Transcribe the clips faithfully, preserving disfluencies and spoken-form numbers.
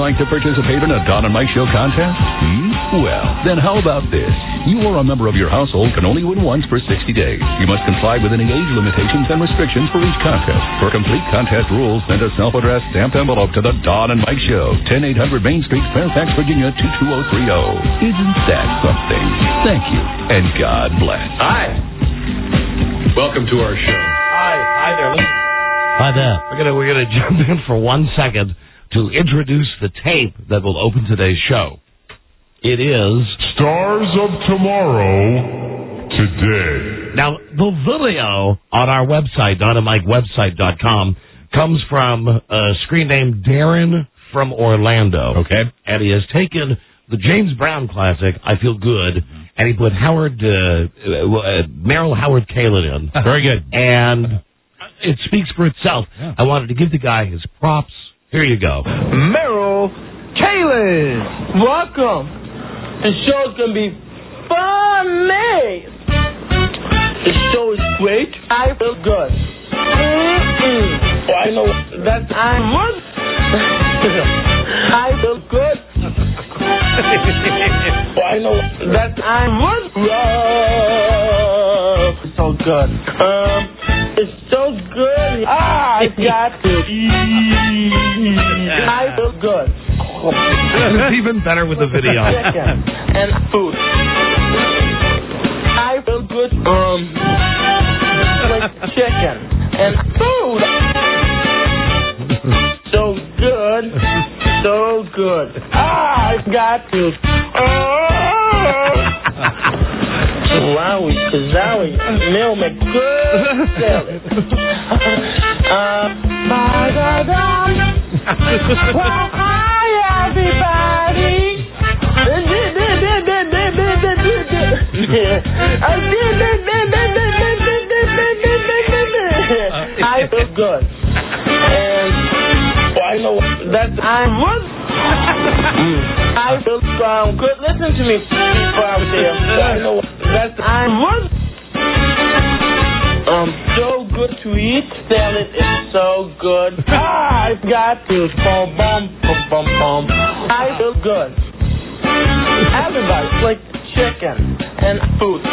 like to participate in a Don and Mike Show contest? Hmm? Well, then how about this? You or a member of your household can only win once for sixty days. You must comply with any age limitations and restrictions for each contest. For complete contest rules, send a self-addressed stamped envelope to the Don and Mike Show, ten eight hundred Main Street, Fairfax, Virginia, two two zero three zero. Isn't that something? Thank you, and God bless. Hi. Welcome to our show. Hi. Hi there. Listen. Hi there. We're gonna we're gonna jump in for one second to introduce the tape that will open today's show. It is Stars of Tomorrow Today. Now, the video on our website, don and mike website dot com, comes from a screen named Darren from Orlando. Okay. And he has taken the James Brown classic, I Feel Good, and he put Howard, uh, uh, Merrill Howard Kalin in. Very good. And it speaks for itself. Yeah. I wanted to give the guy his props. Here you go. Merrill Kalin, welcome. The show's gonna be funny. The show is great. I feel good. Mm-mm. Oh, I know that I'm good. I feel good. Oh, I know that I'm good. It's so good. Um, it's so good. Ah, I got it. I feel good. It's even better with the video. Chicken and food. I feel good. Um, like chicken and food. So good, so good. Ah, I've got to. Oh. Wowie, kazowie, meal make good salad. uh, ba-da-dum. Well, hi, everybody. I feel good. And well, I know that I'm good. I feel um, good. Listen to me before I was there. I know that I'm good. Um, so good to eat. Salad is so good. Ah, I've got to. Boom, boom, boom, boom, boom. I feel good. Everybody, like chicken and food.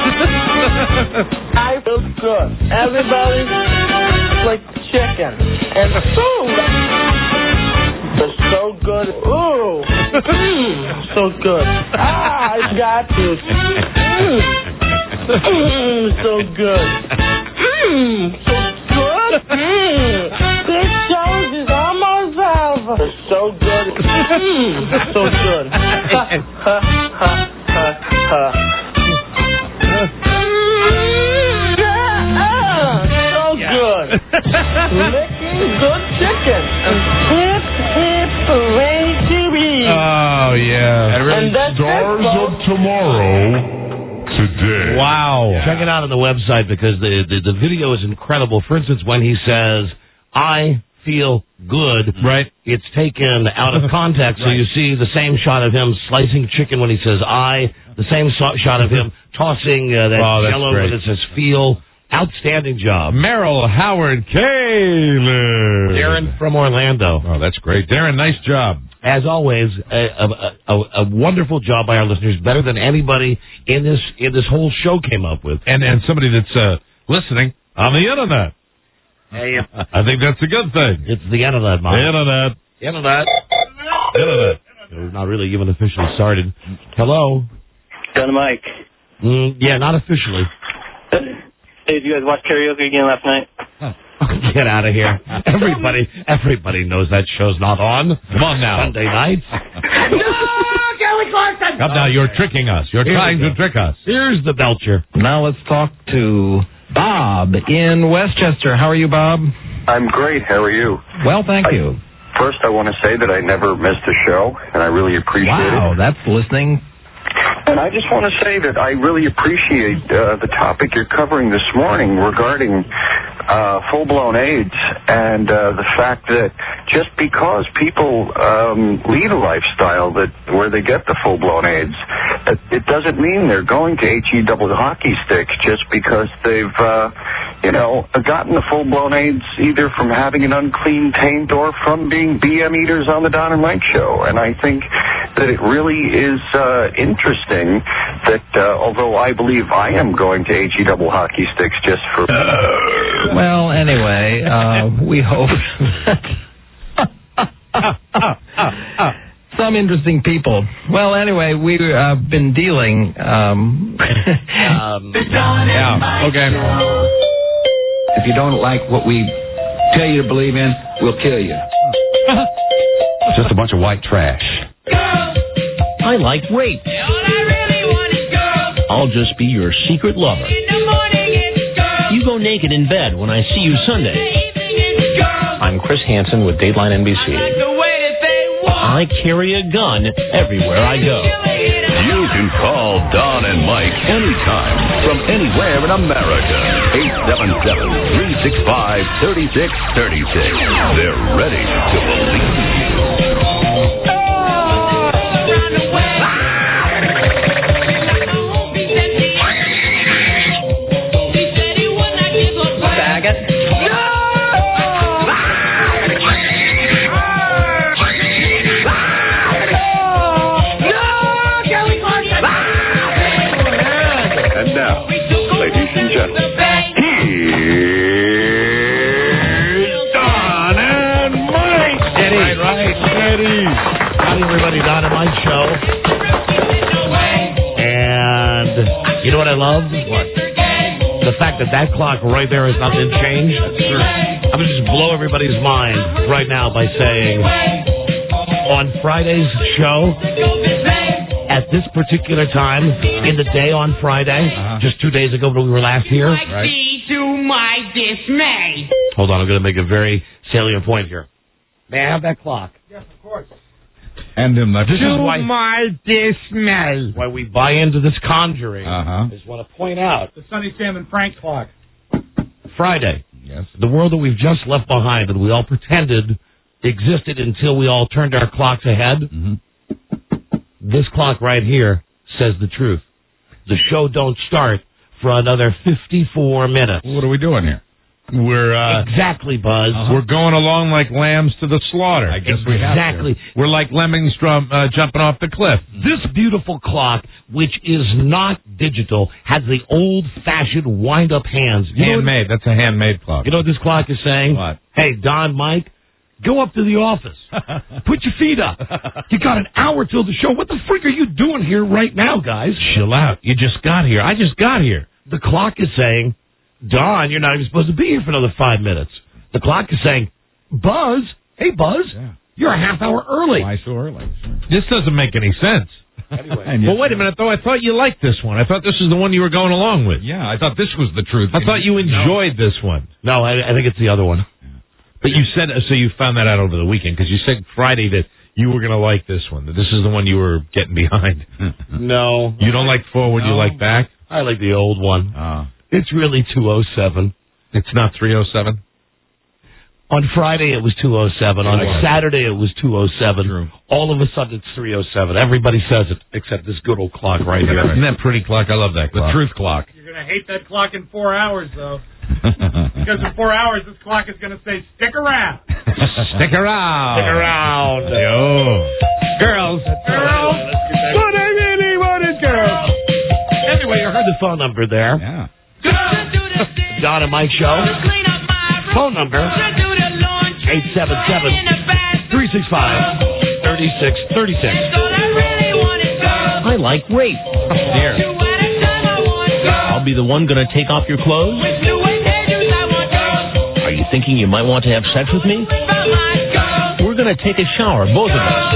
I feel good. Everybody, like chicken and food. It's so good. Ooh, mm, so good. Ah, I've got to. Mm, mm, so good. Mm, so good. Mm, this show is almost over. It's so good. Mm, so good. Ha, ha, ha, ha, ha. Mm, yeah, so good. Making good chicken. Hip, hip, hooray to be. Oh, yeah. And that's Stars it, of Tomorrow Today. Wow. Yeah. Check it out on the website because the, the the video is incredible. For instance, when he says, I feel good, right? It's taken out of context. Right. So you see the same shot of him slicing chicken when he says I, the same so- shot of him tossing uh, that Oh, that's yellow great. when it says feel. Outstanding job. Merrill Howard Kalin. Darren from Orlando. Oh, that's great. Darren, nice job. As always, a, a, a, a wonderful job by our listeners, better than anybody in this in this whole show came up with. And and somebody that's uh, listening on the internet. Hey, I think that's a good thing. it's the internet, Mom. Internet. Internet. Internet. We're not really even officially started. Hello. Don and Mike. Mm, yeah, not officially. Hey, did you guys watch karaoke again last night? Get out of here. Everybody everybody knows that show's not on. Come on now. Sunday nights. No, Kelly Clarkson! Come now, you're tricking us. You're Here trying we to go. trick us. Here's the belcher. Now let's talk to Bob in Westchester. How are you, Bob? I'm great. How are you? Well, thank I, you. First, I want to say that I never missed a show, and I really appreciate Wow, it. that's listening. And I just want to say that I really appreciate uh, the topic you're covering this morning regarding uh, full-blown AIDS and uh, the fact that just because people um, lead a lifestyle that where they get the full-blown AIDS, it, it doesn't mean they're going to H E double hockey sticks just because they've, uh, you know, gotten the full-blown AIDS either from having an unclean taint or from being B M eaters on the Don and Mike show. And I think that it really is uh, interesting that uh, although I believe I am going to H E double hockey sticks just for... Well, anyway, uh, we hope that... Some interesting people. Well, anyway, we've uh, been dealing... Um, um, yeah, okay. If you don't like what we tell you to believe in, we'll kill you. Just a bunch of white trash. I like rape. I'll just be your secret lover. You go naked in bed when I see you Sunday. I'm Chris Hansen with Dateline N B C. I carry a gun everywhere I go. You can call Don and Mike anytime from anywhere in America. eight seven seven, three six five, three six three six. They're ready to believe you. Everybody, Don and Mike show. And you know what I love? What? The fact that that clock right there has not been changed. I'm going to just blow everybody's mind right now by saying on Friday's show, at this particular time, in the day on Friday, uh-huh. just two days ago when we were last here. Right. To my dismay. Hold on, I'm going to make a very salient point here. May I have that clock? Yes, of course. And um, this to is why, my dismay. Why we buy into this conjuring. Uh-huh. I just want to point out. The Sonny Sam and Frank clock. Friday. Yes. The world that we've just left behind and we all pretended existed until we all turned our clocks ahead. Mm-hmm. This clock right here says the truth. The show don't start for another fifty-four minutes. What are we doing here? We're uh, exactly, Buzz. Uh-huh. We're going along like lambs to the slaughter. I guess exactly. we have to. We're like lemmings from uh, jumping off the cliff. This beautiful clock, which is not digital, has the old-fashioned wind-up hands. You handmade. That's a handmade clock. You know what this clock is saying? What? Hey, Don, Mike, go up to the office. Put your feet up. You got an hour till the show. What the freak are you doing here right now, guys? Chill out. You just got here. I just got here. The clock is saying, Don, you're not even supposed to be here for another five minutes. The clock is saying, Buzz, hey, Buzz, yeah. you're a half hour early. Why so early? This doesn't make any sense. Anyway. Well, wait a minute, though. I thought you liked this one. I thought this was the one you were going along with. Yeah, I thought this was the truth. I thought you enjoyed no. this one. No, I, I think it's the other one. But you said, so you found that out over the weekend, because you said Friday that you were going to like this one, that this is the one you were getting behind. No. You don't like forward, no. you like back? I like the old one. Uh, it's really two oh seven. It's not three oh seven? On Friday, it was two oh seven. On wow. Saturday, it was two oh seven. True. All of a sudden, it's three oh seven. Everybody says it, except this good old clock right here. Isn't that pretty clock? I love that clock. The truth clock. You're going to hate that clock in four hours, though. Because in four hours, this clock is going to say, stick around. Stick around. Stick around. Yo. Girls. Girls. What I really want is girls. Anyway, you heard the phone number there. Yeah. Don and Mike Show. Phone number, eight seven seven, three six five, three six three six. I like rape. Dear. I'll be the one going to take off your clothes. Are you thinking you might want to have sex with me? We're going to take a shower, both of us.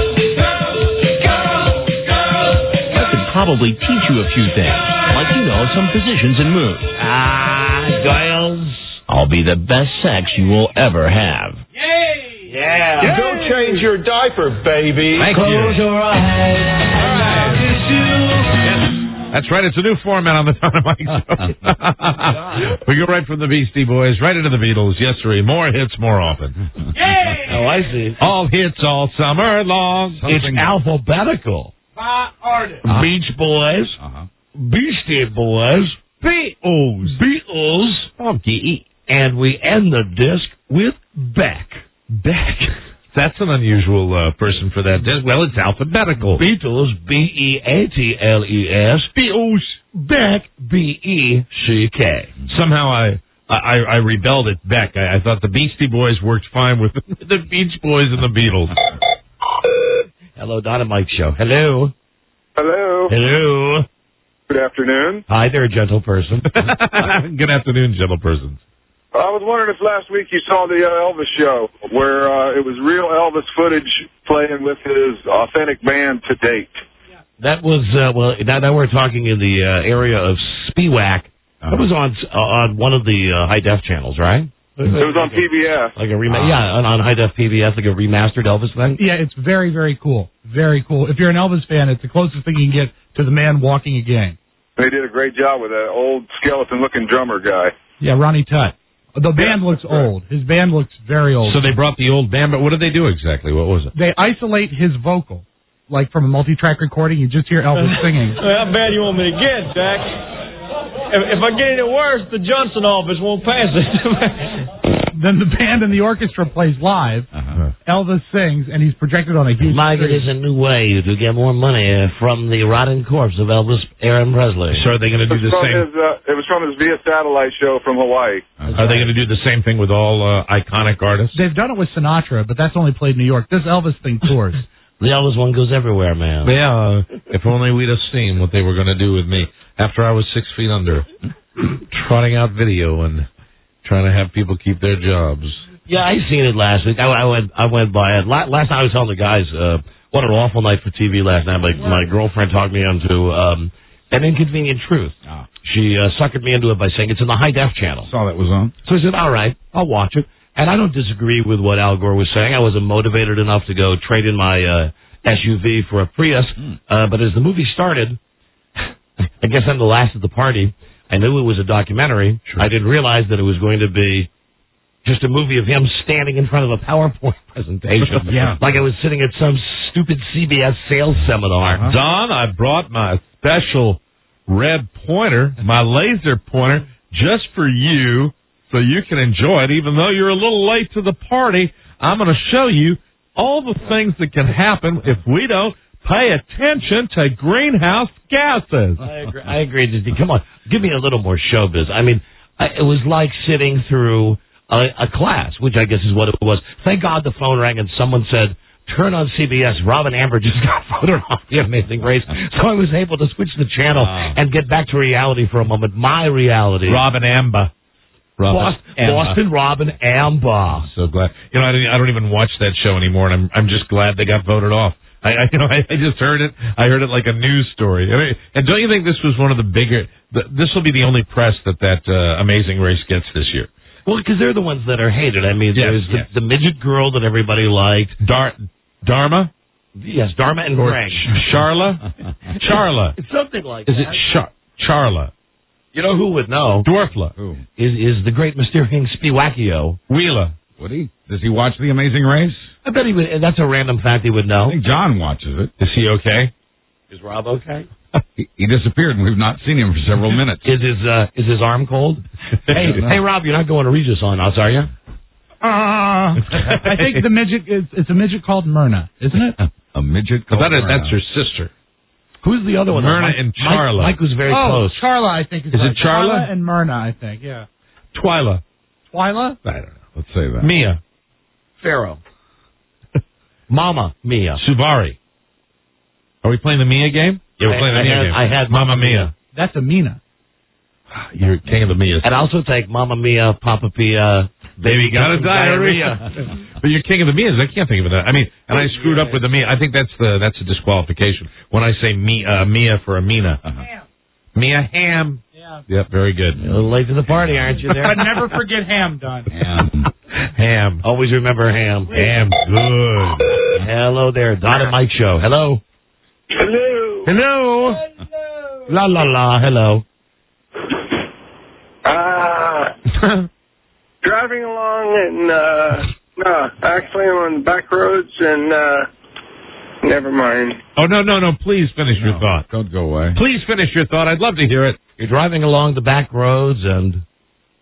I could probably teach you a few things, like, you know, some positions and moves. Ah, girls. I'll be the best sex you will ever have. Yay! Yeah. You don't change your diaper, baby. Thank Close you. your eyes. All right. Yes. That's right. It's a new format on the Don and Mike Show. We go right from the Beastie Boys right into the Beatles. Yes, sir. More hits more often. Yay! Oh, I see. All hits all summer long. It's alphabetical. By artist. Uh-huh. Beach Boys. Uh-huh. Beastie Boys. Beatles. Beatles. funky. And we end the disc with Beck. Beck. That's an unusual uh, person for that disc. Well, it's alphabetical. Beatles, B E A T L E S. Beatles. Beck, B E C K. Somehow I, I I rebelled at Beck. I, I thought the Beastie Boys worked fine with the Beach Boys and the Beatles. Hello, Don and Mike Show. Hello. Hello. Hello. Good afternoon. Hi there, gentle person. Good afternoon, gentle persons. I was wondering if last week you saw the uh, Elvis show where uh, it was real Elvis footage playing with his authentic band to date. That was, uh, well, now, now we're talking in the uh, area of Spiewak. Uh-huh. It was on uh, on one of the uh, high-def channels, right? It was on P B S. Like a rema- uh, yeah, on, on high-def P B S, like a remastered Elvis thing? Yeah, it's very, very cool. Very cool. If you're an Elvis fan, it's the closest thing you can get to the man walking again. They did a great job with that old skeleton-looking drummer guy. Yeah, Ronnie Tutt. The band yeah, looks right. old. His band looks very old. So they brought the old band, but what did they do exactly? What was it? They isolate his vocal. Like from a multi-track recording, you just hear Elvis singing. How bad you want me to get, Jack? If, if I get any worse, the Johnson office won't pass it. Then the band and the orchestra plays live. Uh-huh. Elvis sings, and he's projected on a huge Mike, it screen. is a new way to get more money from the rotting corpse of Elvis Aaron Presley. So are they going to do the from same? His, uh, it was from his Via Satellite show from Hawaii. Are they going to do the same thing with all uh, iconic artists? They've done it with Sinatra, but that's only played in New York. This Elvis thing tours. The Elvis one goes everywhere, man. Yeah, if only we'd have seen what they were going to do with me after I was six feet under, trotting out video and trying to have people keep their jobs. Yeah, I seen it last week. I, I went, I went by it. La- last night I was telling the guys, uh, what an awful night for T V last night. My, my girlfriend talked me into um, An Inconvenient Truth. Oh. She uh, suckered me into it by saying it's in the high def channel. Saw that was on. So I said, all right, I'll watch it. And I don't disagree with what Al Gore was saying. I wasn't motivated enough to go trade in my uh, S U V for a Prius. Mm. Uh, but as the movie started, I guess I'm the last at the party. I knew it was a documentary. Sure. I didn't realize that it was going to be just a movie of him standing in front of a PowerPoint presentation. Yeah. Like I was sitting at some stupid C B S sales seminar. Uh-huh. Don, I brought my special red pointer, my laser pointer, just for you, so you can enjoy it. Even though you're a little late to the party, I'm going to show you all the things that can happen if we don't pay attention to greenhouse gases. I agree. I agree. Come on, give me a little more showbiz. I mean, I, it was like sitting through a, a class, which I guess is what it was. Thank God the phone rang and someone said, turn on C B S. Robin Amber just got voted off The Amazing Race. So I was able to switch the channel uh, and get back to reality for a moment. My reality. Robin Amber. Robin Boston, Boston Robin Amber. So glad. You know, I don't, I don't even watch that show anymore, and I'm I'm just glad they got voted off. I, I you know I, I just heard it. I heard it like a news story. And, I, and don't you think this was one of the bigger? The, this will be the only press that that uh, Amazing Race gets this year. Well, because they're the ones that are hated. I mean, yes, there's yes. The, the midget girl that everybody liked. Dar- Dharma? Yes, Dharma and or Greg. Ch- Charla? Charla. It's something like Is that. it Char- Charla? You know who would know? Dwarfla. Who? Is is the great Mysterian Spiewakio. Wheeler. Would he? Does he watch The Amazing Race? I bet he would. That's a random fact he would know. I think John watches it. Is he okay? Is Rob okay? He, he disappeared, and we've not seen him for several minutes. Is his uh, is his arm cold? hey, hey, Rob, you're not going to Regis on us, are you? Uh, I think the midget is it's a midget called Myrna, isn't it? A, a midget called that is, Myrna. That's her sister. Who's the other one? Myrna Mike, and Charla. Mike, Mike was very oh, close. Charla, I think. Is, is right. it Charla? Charla and Myrna, I think. Yeah. Twyla. Twyla? I don't know. Let's say that. Mia. Pharaoh. Mama Mia. Subari. Are we playing the Mia game? Yeah, we're I, playing the I Mia had, game. I had Mama Mia. Mia. That's Amina. You're king of the Mias. And also take Mama Mia, Papa Pia, Baby got a diarrhea. But you're king of the Mias. I can't think of that. I mean, and I screwed up with the Mia. I think that's the that's a disqualification when I say Mia, uh, Mia for Amina. Uh-huh. Mia Ham. Yeah. Yep, very good. You're a little late to the party, aren't you? There. But never forget Ham, Don. Ham. Ham. Always remember Ham. Ham's good. Hello there, Don and Mike Show. Hello. Hello. Hello. Hello. La la la. Hello. Uh, driving along and, uh, no, actually I'm on the back roads and, uh, never mind. Oh, no, no, no. Please finish No, your thought. Don't go away. Please finish your thought. I'd love to hear it. You're driving along the back roads and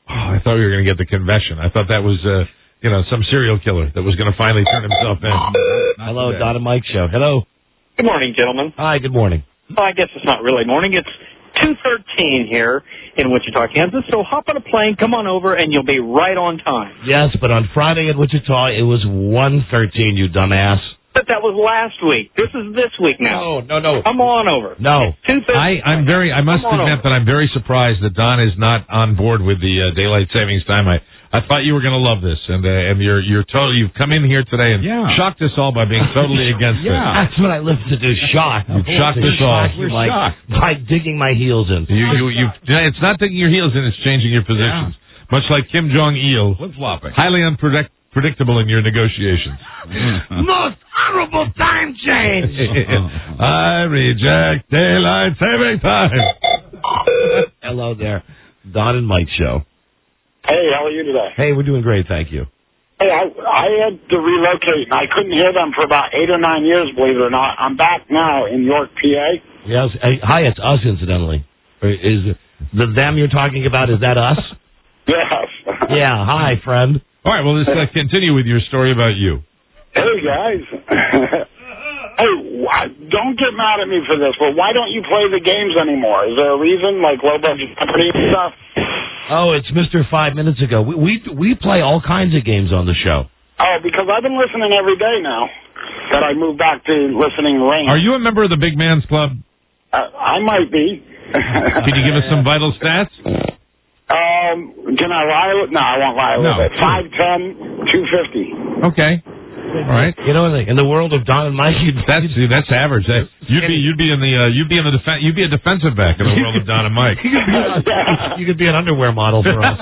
Oh, I thought we were going to get the confession. I thought that was, uh, you know, some serial killer that was going to finally turn himself in. Hello, Don and Mike Show. Hello. Good morning, gentlemen. Hi, good morning. Well, I guess it's not really morning. It's two thirteen here in Wichita, Kansas. So hop on a plane, come on over, and you'll be right on time. Yes, but on Friday in Wichita, it was one thirteen, you dumbass. But that was last week. This is this week now. No, no, no. Come on over. No. I, I'm very, I must admit that I'm very surprised that Don is not on board with the uh, daylight savings time. I, I thought you were going to love this, and uh, and you're you're totally you've come in here today and Yeah. shocked us all by being totally against it. Yeah. That's what I live to do, shock. You've shocked us all. You We're like, shocked. by digging my heels in. You you you've it's not digging your heels in, it's changing your positions. Much like Kim Jong Il, Flip flopping. highly unpredictable. Predictable in your negotiations. Most honorable time change. I reject daylight saving time. Hello there, Don and Mike Show. Hey, how are you today? Hey, we're doing great, thank you. Hey, I, I had to relocate, and I couldn't hear them for about eight or nine years, believe it or not. I'm back now in York, P A. Yes. Hey, hi, it's us, incidentally. Or Is the them you're talking about? Is that us? Yes. Yeah. Hi, friend. All right, well, let's uh, continue with your story about you. Hey, guys. Hey, why, don't get mad at me for this, but why don't you play the games anymore? Is there a reason, like low budget company and stuff? Oh, it's Mister Five Minutes Ago. We, we we play all kinds of games on the show. Oh, because I've been listening every day now that I moved back to listening to Ring. Are you a member of the Big Man's Club? Uh, I might be. Can you give us some vital stats? Um, can I lie? No, I won't lie a little No. bit. five ten, two fifty. Okay. All right. You know, in the world of Don and Mike, you'd, That's see, that's average. That, you'd be you'd be in the uh, you'd be in the defen- you'd be a defensive back in the world of Don and Mike. you, could be a, you could be an underwear model for us.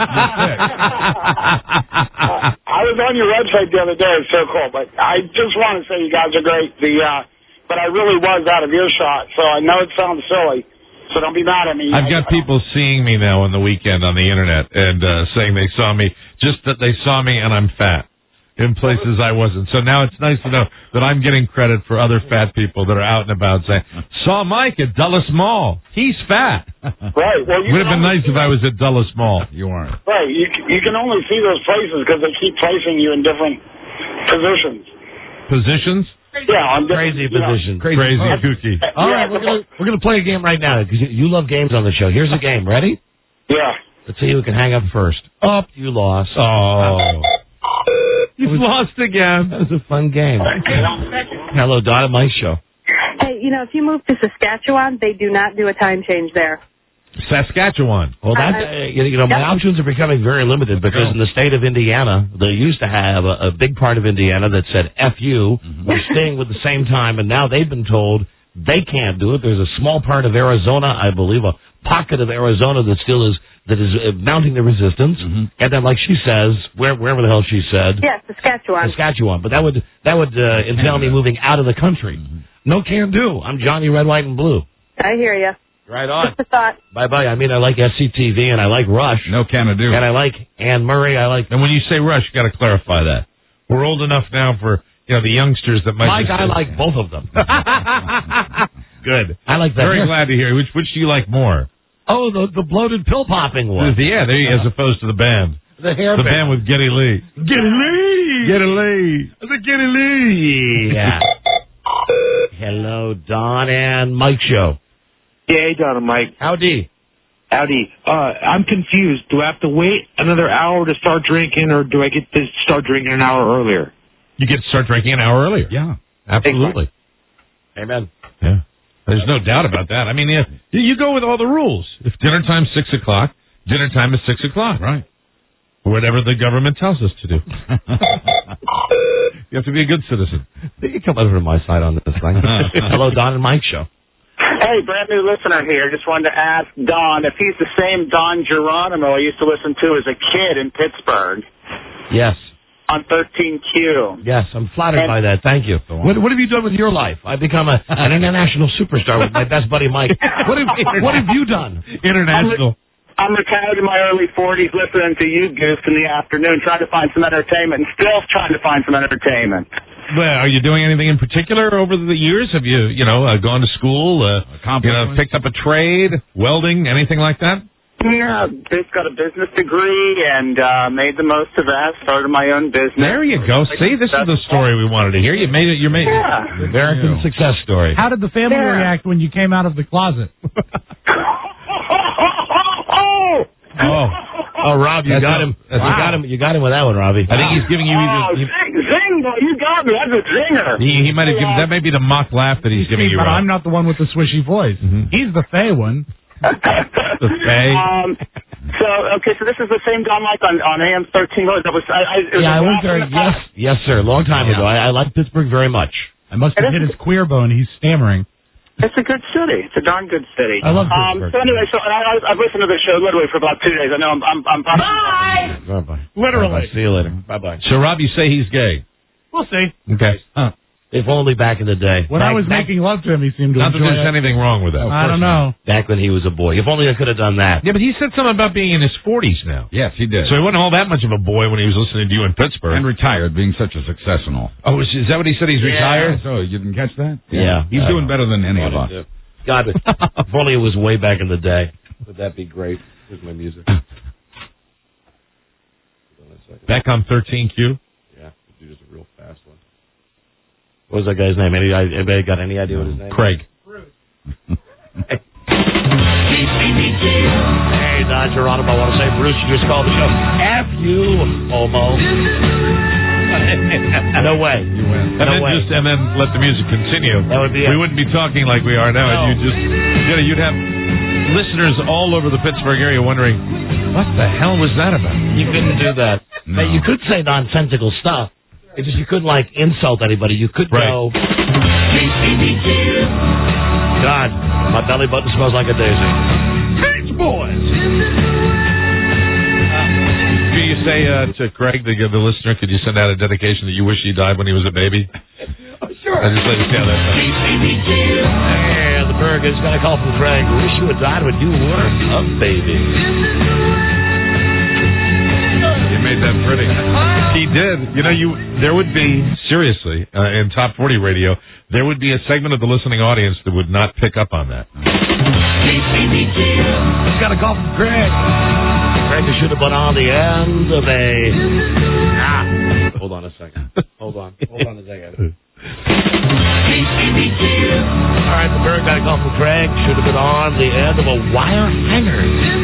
I was on your website the other day. It's so cool. But I just want to say you guys are great. The uh, but I really was out of earshot, so I know it sounds silly. So don't be mad at me. I've got people seeing me now on the weekend on the internet and uh, saying they saw me, just that they saw me and I'm fat in places I wasn't. So now it's nice to know that I'm getting credit for other fat people that are out and about saying, saw Mike at Dulles Mall. He's fat. Right. Well, you Would have been nice if I was at Dulles Mall. You aren't. Right. You you can only see those places because they keep placing you in different positions. Positions? Yeah, on Crazy you know, position. Crazy, Crazy kooky. All right, we're gonna we're gonna play a game right now because you, you love games on the show. Here's a game. Ready? Yeah. Let's see who can hang up first. Up, you lost. Oh, you've lost again. That was a fun game. Hello, Don and Mike Show. Hey, you know, if you move to Saskatchewan, they do not do a time change there. Saskatchewan. Well, that uh, you know, my options are becoming very limited because in the state of Indiana, they used to have a, a big part of Indiana that said F you. We're staying with the same time, and now they've been told they can't do it. There's a small part of Arizona, I believe, a pocket of Arizona that still is that is uh, mounting the resistance. Mm-hmm. And then, like she says, where, wherever the hell she said, yeah, Saskatchewan. Saskatchewan. But that would that would uh, entail me moving out of the country. Mm-hmm. No can do. I'm Johnny Red, White, and Blue. I hear you. Right on. Just a thought. Bye-bye. I mean, I like S C T V, and I like Rush. No can do. And I like Anne Murray. I like... And when you say Rush, you got to clarify that. We're old enough now for, you know, the youngsters that might... Mike, just I like both of them. Good. I like that. Very glad to hear. Which which do you like more? Oh, the the bloated pill-popping one. Yeah, there you, as opposed to the band. The hair The band. band with Geddy Lee. Geddy Lee! Geddy Lee. The Geddy Lee. Yeah. Hello, Don and Mike Show. Yeah, hey, Don and Mike. Howdy. Howdy. Uh, I'm confused. Do I have to wait another hour to start drinking, or do I get to start drinking an hour earlier? You get to start drinking an hour earlier. Yeah. Absolutely. Amen. Yeah. There's no doubt about that. I mean, yeah, you go with all the rules. If dinner time's six o'clock, dinner time is six o'clock. Right. Whatever the government tells us to do. You have to be a good citizen. You come over to my side on this thing. Hello, Don and Mike Show. Hey, brand new listener here. Just wanted to ask Don if he's the same Don Geronimo I used to listen to as a kid in Pittsburgh Yes. on thirteen Q. Yes, I'm flattered And- by that. Thank you. What, what have you done with your life? I've become a, an international superstar with my best buddy Mike. What have, what have you done? International. I'm retired in my early forties listening to you goofs in the afternoon, trying to find some entertainment, and still trying to find some entertainment. Well, are you doing anything in particular over the years? Have you, you know, uh, gone to school, uh, you know, picked up a trade, welding, anything like that? Yeah, just got a business degree and uh, made the most of that. Started my own business. There you go. See, this is the story we wanted to hear. You made it. You made Yeah. it. American success story. How did the family Yeah. react when you came out of the closet? Oh, oh, Rob, you That's got a- him. that's You a- got him. You got him with that one, Robbie. I think he's giving you. Oh, He, zing, zing, boy, you got me. That's a zinger. he, he might have given. That may be the mock laugh that he's giving you. But Rob. I'm not the one with the swishy voice. He's the Fey one. The Fey. Um, so, okay, so this is the same Don Mike on, on A M thirteen. That was, I, I, it was Yeah, I a went laugh there. in the Yes, past. yes, sir. Long time Yeah. ago. I, I like Pittsburgh very much. I must have hit his queer bone. He's stammering. It's a good city. It's a darn good city. I love Um, Pittsburgh. so anyway, so I, I, I've listened to this show literally for about two days. I know I'm... I'm, I'm Bye! Bye bye. Literally. See you later. Bye bye. So, Rob, you say he's gay. We'll see. Okay. Huh. If only back in the day. When back, I was back, making love to him, he seemed to Not that enjoy there's it. anything wrong with that. I don't know. back when he was a boy. If only I could have done that. Yeah, but he said something about being in his forties now. Yes, he did. So he wasn't all that much of a boy when he was listening to you in Pittsburgh. And retired, being such a success and all. Oh, is, is that what he said? He's retired? So you didn't catch that? Yeah. He's I doing know. better than any of us. God, if only it was way back in the day. Would that be great? Here's my music. Back on thirteen Q? Yeah, do just a real fast one. What was that guy's name? Any, anybody got any idea what his name Craig. Hey, Don Geronimo, I want to say, Bruce, you just called the show. F you, homo. No way. You win. And No then way. just and then let the music continue. That would be we it. wouldn't be talking like we are now. No. You just you know, you'd have listeners all over the Pittsburgh area wondering, what the hell was that about? You couldn't do that. No. Hey, you could say nonsensical stuff. It's just you couldn't, like, insult anybody. You could Right. go... God, my belly button smells like a daisy. Beach Boys! Do you say uh, to Craig, the, the listener, could you send out a dedication that you wish he died when he was a baby? Oh, sure. I just let you see how that sounds. Hey, the burger's got a call from Craig. Wish you had died when you were a baby. You made that pretty. He did. You know, you there would be, seriously, uh, in Top forty radio, there would be a segment of the listening audience that would not pick up on that. Just got a call from Craig. Craig should have been on the end of a... Ah. Hold on a second. Hold on. Hold on a second. All right, the bird got a call from Craig. Should have been on the end of a wire hanger.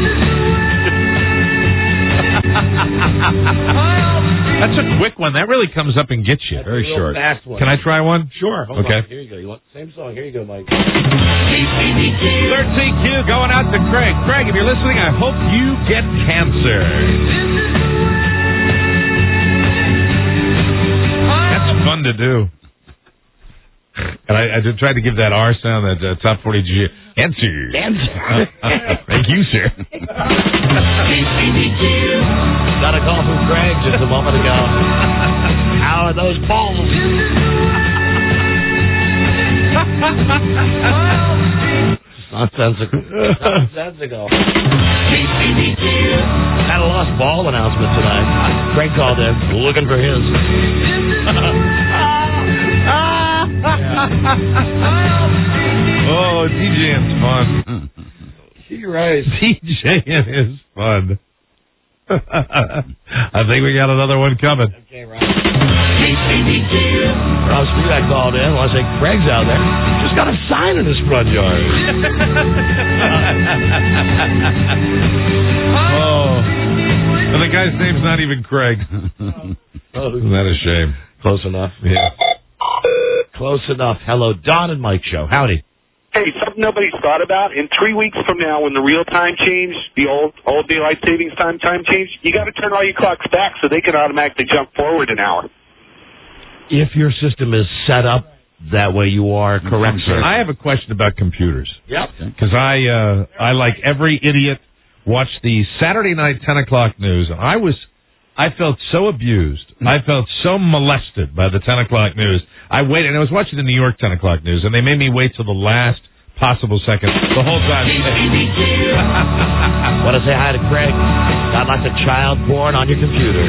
That's a quick one. That really comes up and gets you. That's Very a real short. fast one. Can I try one? Sure. Hold Okay. on. Here you go. You want the same song? Here you go, Mike. thirteen Q going out to Craig. Craig, if you're listening, I hope you get cancer. That's fun to do. And I, I did try to give that R sound, that uh, Top forty G. Answer. Answer. Thank you, sir. Got a call from Craig just a moment ago. How are those balls? Nonsensical. Nonsensical. Had a lost ball announcement tonight. Craig called in, looking for his. Oh, DJing's fun. You're right. DJing is fun. I think we got another one coming. Okay, Rob. Rob Spivak called in. Well, I say, Craig's out there. Just got a sign in his front yard. Oh. And the guy's name's not even Craig. Isn't that a shame? Close enough. Yeah. Close enough. Hello, Don and Mike Show. Howdy. Hey, something nobody's thought about. In three weeks from now, when the real time change, the old old daylight savings time time change, you got to turn all your clocks back so they can automatically jump forward an hour. If your system is set up that way, you are correct, sir. I have a question about computers. Yep. Because I, uh, I, like every idiot, watched the Saturday night ten o'clock news, and I was, I felt so abused. I felt so molested by the ten o'clock news. I waited, and I was watching the New York ten o'clock news, and they made me wait till the last possible second the whole time. Want to say hi to Craig? Got lots of child porn on your computer.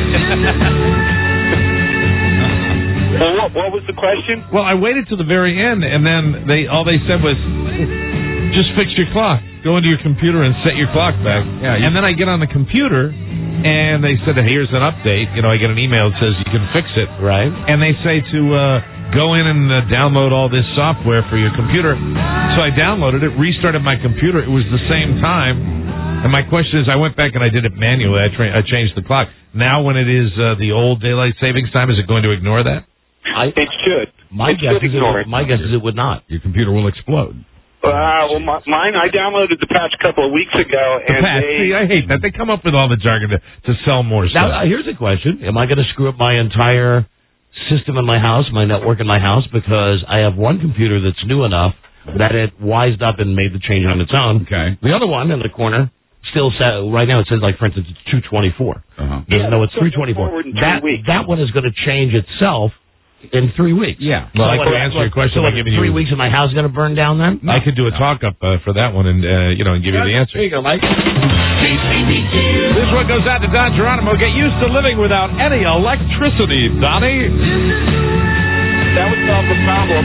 Well, what, what was the question? Well, I waited to the very end, and then they all they said was, just fix your clock. go into your computer and set your clock back. Yeah, you- and then I get on the computer, and they said, here's an update. You know, I get an email that says you can fix it. Right. And they say to uh, go in and uh, download all this software for your computer. So I downloaded it, restarted my computer. It was the same time. And my question is, I went back and I did it manually. I, tra- I changed the clock. Now when it is uh, the old daylight savings time, is it going to ignore that? I, It should. my it guess should is it, ignore it. my guess is it would not. Your computer will explode. Uh, well, my, mine, I downloaded the patch a couple of weeks ago, The and patch. they... See, I hate that. They come up with all the jargon to, to sell more stuff. Now, uh, here's a question. Am I going to screw up my entire system in my house, my network in my house, because I have one computer that's new enough that it wised up and made the change on its own. Okay. The other one in the corner still says, right now it says, like, for instance, it's two twenty-four. Uh-huh. Doesn't know it's so three twenty-four. forward in three That, weeks. that one is going to change itself in three weeks. Yeah. Well, I So can what- answer your what- question so by what, giving three you... weeks and my house is going to burn down then? I could do a talk-up uh, for that one and, uh, you know, and give you the answer. There you go, Mike. This one goes out to Don Geronimo. Get used to living without any electricity, Donnie. That would solve the problem.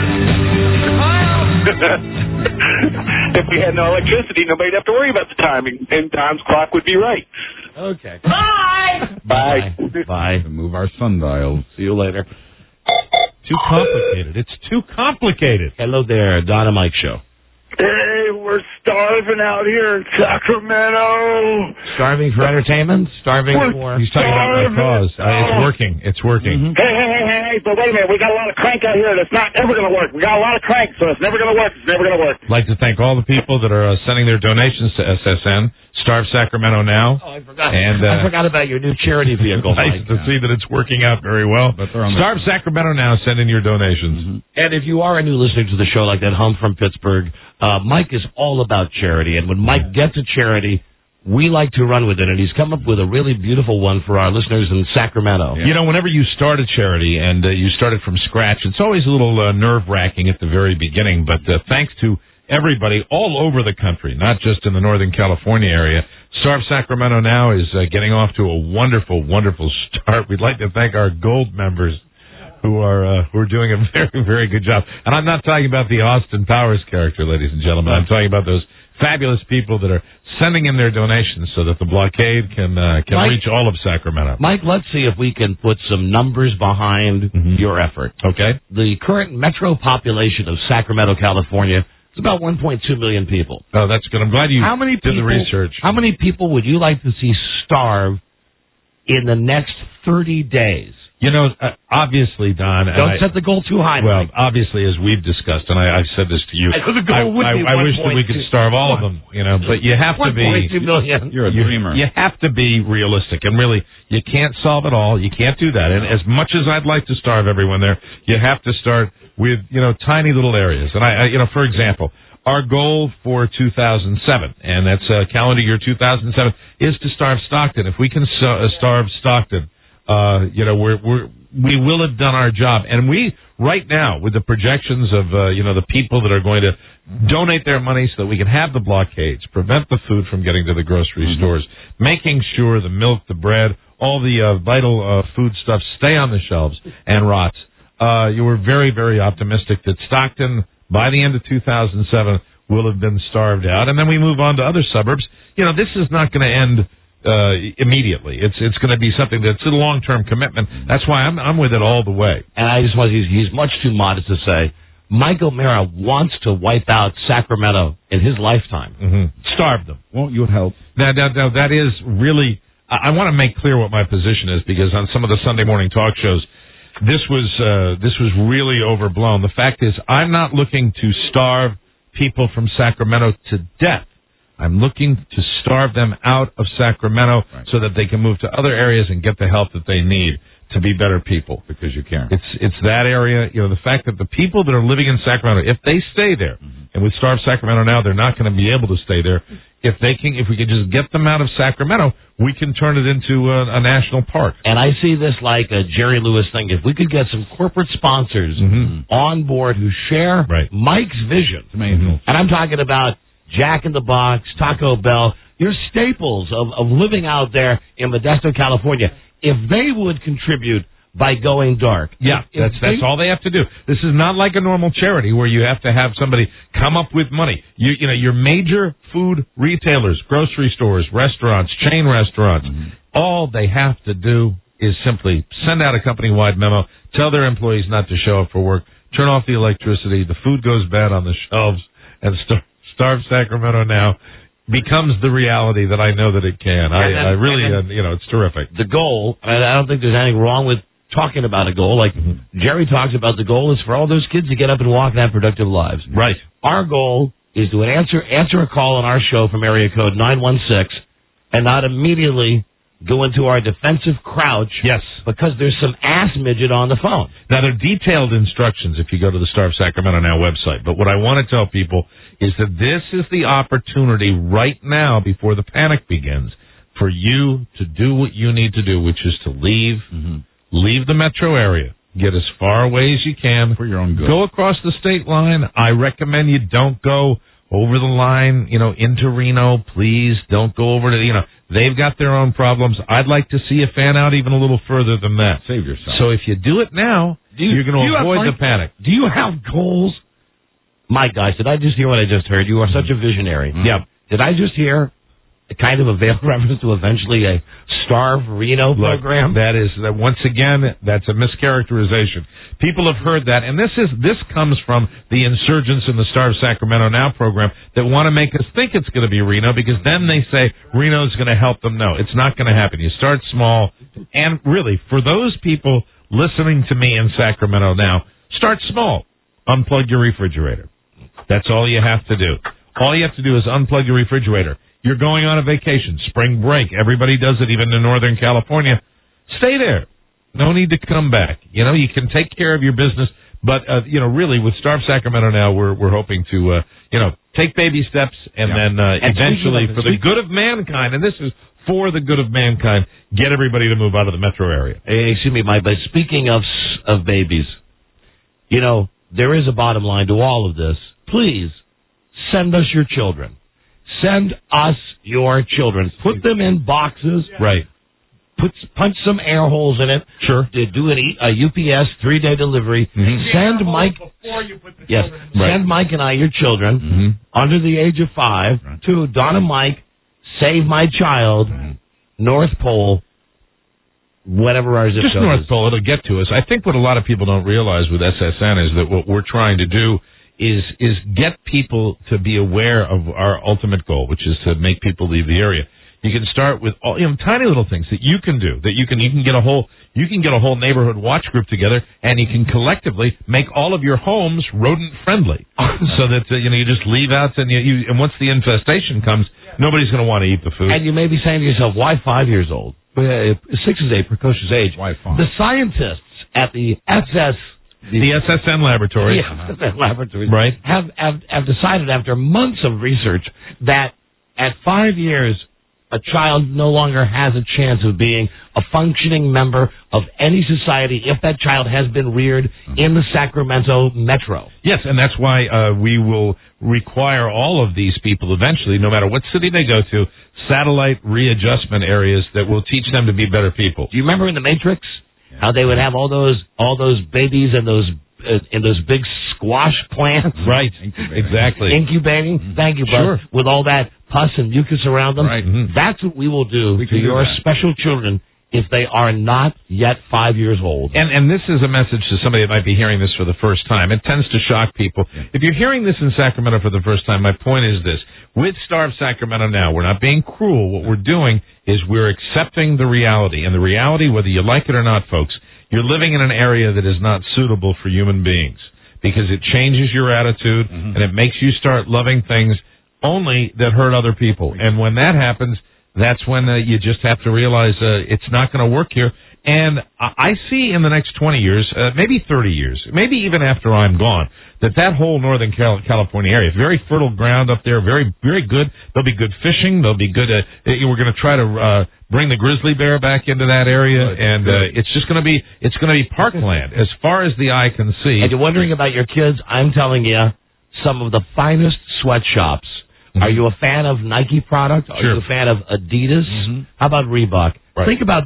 If we had no electricity, nobody'd have to worry about the timing, and Don's clock would be right. Okay. Bye. Bye. Bye. To move our sundials. See you later. Too complicated. It's too complicated. Hello there, Don and Mike Show. Hey, we're starving out here in Sacramento. Starving for entertainment? Starving We're for... He's talking about my cause. Uh, it's working. It's working. Hey, hey, hey, hey, hey, but wait a minute. We got a lot of crank out here that's not ever going to work. We got a lot of crank, so it's never going to work. It's never going to work. I'd like to thank all the people that are uh, sending their donations to S S N. Starve Sacramento Now. Oh, I forgot. And, uh, I forgot about your new charity vehicle, Nice Mike. to see that it's working out very well. But they're on the- Starve Sacramento Now. Send in your donations. And if you are a new listener to the show like that, home from Pittsburgh, uh, Mike is all about charity. And when Mike gets a charity, we like to run with it. And he's come up with a really beautiful one for our listeners in Sacramento. You know, whenever you start a charity and uh, you start it from scratch, it's always a little uh, nerve-wracking at the very beginning. But uh, thanks to everybody all over the country, not just in the Northern California area, Starve Sacramento Now is uh, getting off to a wonderful, wonderful start. We'd like to thank our gold members who are uh, who are doing a very, very good job. And I'm not talking about the Austin Powers character, ladies and gentlemen. I'm talking about those fabulous people that are sending in their donations so that the blockade can uh, can Mike- reach all of Sacramento. Mike, let's see if we can put some numbers behind your effort. Okay. The current metro population of Sacramento, California, is about one point two million people. Oh, that's good. I'm glad you How many did people, the research. How many people would you like to see starve in the next thirty days? You know, uh, obviously, Don. and Don't I- set the goal too high, Well, Mike. obviously, as we've discussed, and I, I've said this to you, I know the goal would I, be I wish that we could starve all of them, you know, but you have to be. one point two million. You're a you, dreamer. You have to be realistic, and really, you can't solve it all. You can't do that. And as much as I'd like to starve everyone there, you have to start with, you know, tiny little areas. And I, I you know, for example, our goal for two thousand seven, and that's uh, calendar year two thousand seven, is to starve Stockton. If we can uh, starve Stockton, uh, you know, we're we're we will have done our job. And we, right now, with the projections of, uh, you know, the people that are going to donate their money so that we can have the blockades, prevent the food from getting to the grocery mm-hmm. stores, making sure the milk, the bread, all the uh, vital uh, food stuff stay on the shelves and rots. Uh, you were very, very optimistic that Stockton, by the end of two thousand seven, will have been starved out. And then we move on to other suburbs. You know, this is not going to end Uh, immediately. It's it's going to be something that's a long-term commitment. That's why I'm I'm with it all the way. And I just want he's, he's much too modest to say Mike O'Mara wants to wipe out Sacramento in his lifetime. Mm-hmm. Starve them. Won't you help? Now, now, now that is really. I, I want to make clear what my position is, because on some of the Sunday morning talk shows, this was uh, this was really overblown. The fact is, I'm not looking to starve people from Sacramento to death. I'm looking to starve them out of Sacramento right. so that they can move to other areas and get the help that they need to be better people. Because you can. It's it's that area, you know, the fact that the people that are living in Sacramento, if they stay there, mm-hmm. and with Starve Sacramento Now, they're not going to be able to stay there. If they can, if we can just get them out of Sacramento, we can turn it into a, a national park. And I see this like a Jerry Lewis thing. If we could get some corporate sponsors mm-hmm. on board who share right. Mike's vision, it's amazing. And I'm talking about Jack in the Box, Taco Bell, your staples of, of living out there in Modesto, California. If they would contribute by going dark. Yeah, If that's that's they- all they have to do. This is not like a normal charity where you have to have somebody come up with money. You you know, your major food retailers, grocery stores, restaurants, chain restaurants, Mm-hmm. all they have to do is simply send out a company-wide memo, tell their employees not to show up for work, turn off the electricity, the food goes bad on the shelves, and Star- Starve Sacramento now becomes the reality that I know that it can. I, And then- I really, and uh, then- you know, it's terrific. The goal, and I don't think there's anything wrong with talking about a goal. Like Jerry talks about, the goal is for all those kids to get up and walk and have productive lives. Right. Our goal is to answer answer a call on our show from area code nine one six and not immediately go into our defensive crouch. Yes. Because there's some ass midget on the phone. Now, there are detailed instructions if you go to the Starve Sacramento Now website. But what I want to tell people is that this is the opportunity right now before the panic begins for you to do what you need to do, which is to leave, Mm-hmm. leave the metro area. Get as far away as you can. For your own good. Go across the state line. I recommend you don't go over the line, you know, into Reno. Please don't go over to, you know, they've got their own problems. I'd like to see you fan out even a little further than that. Save yourself. So if you do it now, you- you're going do you to have, avoid like- the panic. Do you have goals? Mike, guys, did I just hear what I just heard? You are such a visionary. Mm-hmm. Yeah. Did I just hear a kind of a veiled reference to eventually a Starve Reno Look, program? that is that once again, that's a mischaracterization. People have heard that, and this is this comes from the insurgents in the Starve Sacramento Now program that want to make us think it's going to be Reno, because then they say Reno's going to help them. No, it's not going to happen. You start small, and really, for those people listening to me in Sacramento now, start small. Unplug your refrigerator. That's all you have to do. All you have to do is unplug your refrigerator. You're going on a vacation, spring break. Everybody does it, even in Northern California. Stay there. No need to come back. You know, you can take care of your business, but, uh, you know, really, with Starve Sacramento Now, we're we're hoping to, uh, you know, take baby steps, and Yeah. then uh, And eventually, speaking of- for the good of mankind, and this is for the good of mankind, get everybody to move out of the metro area. Hey, excuse me, Mike, but speaking of s- of babies, you know, there is a bottom line to all of this. Please, send us your children. Send us your children. Put them in boxes. Right. Put punch some air holes in it. Sure. To do an, E- a U P S three day delivery. Mhm. Send Mike. Before you put the Yes. children in. Right. Send Mike and I your children Mm-hmm. under the age of five to Don and Mike. Save my child. North Pole. Whatever our zip Just code North is. Pole, it'll get to us. I think what a lot of people don't realize with S S N is that what we're trying to do is is get people to be aware of our ultimate goal, which is to make people leave the area. You can start with all, you know, tiny little things that you can do. That you can you can get a whole you can get a whole neighborhood watch group together, and you can collectively make all of your homes rodent friendly, so that uh, you know you just leave out and you, you and once the infestation comes, nobody's going to want to eat the food. And you may be saying to yourself, why five years old? Well, six is a precocious age. Why five? The scientists at the S S the S S N laboratory, the S S N laboratories right? have, have have decided after months of research that at five years a child no longer has a chance of being a functioning member of any society if that child has been reared in the Sacramento metro. Yes, and that's why uh, we will require all of these people eventually, no matter what city they go to, satellite readjustment areas that will teach them to be better people. Do you remember in the Matrix how they would have all those all those babies and those uh, in those big squash plants? Right, exactly. Incubating. Thank you, bud. Sure. With all that pus and mucus around them. Right. Mhm. That's what we will do We to can do your that. special children if they are not yet five years old. And and this is a message to somebody that might be hearing this for the first time. It tends to shock people. If you're hearing this in Sacramento for the first time, my point is this. With Starve Sacramento Now, we're not being cruel. What we're doing is we're accepting the reality. And the reality, whether you like it or not, folks, you're living in an area that is not suitable for human beings, because it changes your attitude and it makes you start loving things only that hurt other people. And when that happens, that's when uh, you just have to realize uh, it's not going to work here. And I I see in the next twenty years, uh, maybe thirty years, maybe even after I'm gone, that that whole Northern Cal- California area, very fertile ground up there, very, very good. There'll be good fishing. There'll be good. Uh, we're going to try to uh, bring the grizzly bear back into that area, and uh, it's just going to be it's going to be parkland as far as the eye can see. And you're wondering about your kids, I'm telling you, some of the finest sweatshops. Mm-hmm. Are you a fan of Nike product? Are Sure. you a fan of Adidas? How about Reebok? Right. Think about this.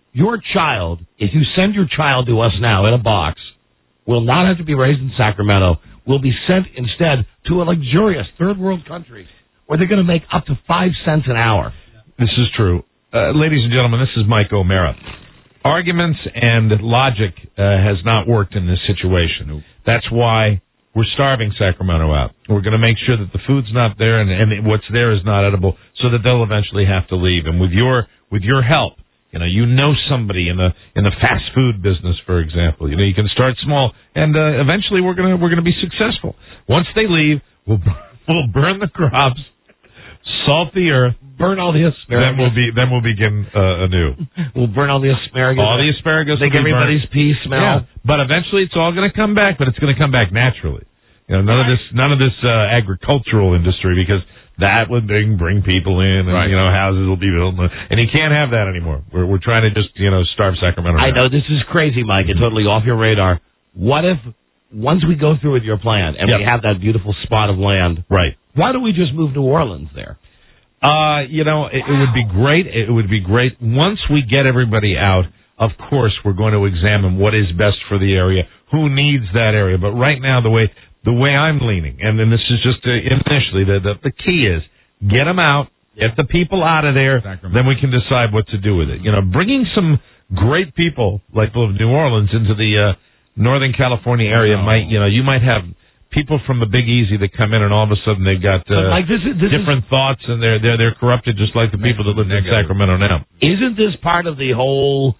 your child, if you send your child to us now in a box, will not have to be raised in Sacramento, will be sent instead to a luxurious third world country where they're going to make up to five cents an hour. This is true. Uh, ladies and gentlemen, this is Mike O'Mara. Arguments and logic uh, has not worked in this situation. That's why we're starving Sacramento out. We're going to make sure that the food's not there and, and what's there is not edible, so that they'll eventually have to leave. And with your with your help, you know, you know somebody in the in the fast food business, for example. You know, you can start small, and uh, eventually we're gonna we're gonna be successful. Once they leave, we'll we'll burn the crops, salt the earth, burn all the asparagus. Then we'll be then we'll begin uh, anew. We'll burn all the asparagus. All the asparagus. Make everybody's pee smell. Yeah, but eventually it's all going to come back. But it's going to come back naturally. You know, none right. of this none of this uh, agricultural industry, because that would bring bring people in, and right. you know, houses will be built, and you can't have that anymore. We're we're trying to just you know starve Sacramento. I now. know this is crazy, Mike. It's totally off your radar. What if once we go through with your plan and yep. we have that beautiful spot of land, right? Why don't we just move New Orleans there? Uh, you know, it, wow. it would be great. It would be great once we get everybody out. Of course, we're going to examine what is best for the area, who needs that area. But right now, the way the way I'm leaning, and then this is just uh, initially, the, the the key is get them out, get the people out of there, Sacramento. Then we can decide what to do with it. You know, bringing some great people like New Orleans into the uh, Northern California area no. might, you know, you might have people from the Big Easy that come in, and all of a sudden they've got uh, like this is, this different is, thoughts, and they're they're they're corrupted just like the people that live in Sacramento now. Isn't this part of the whole?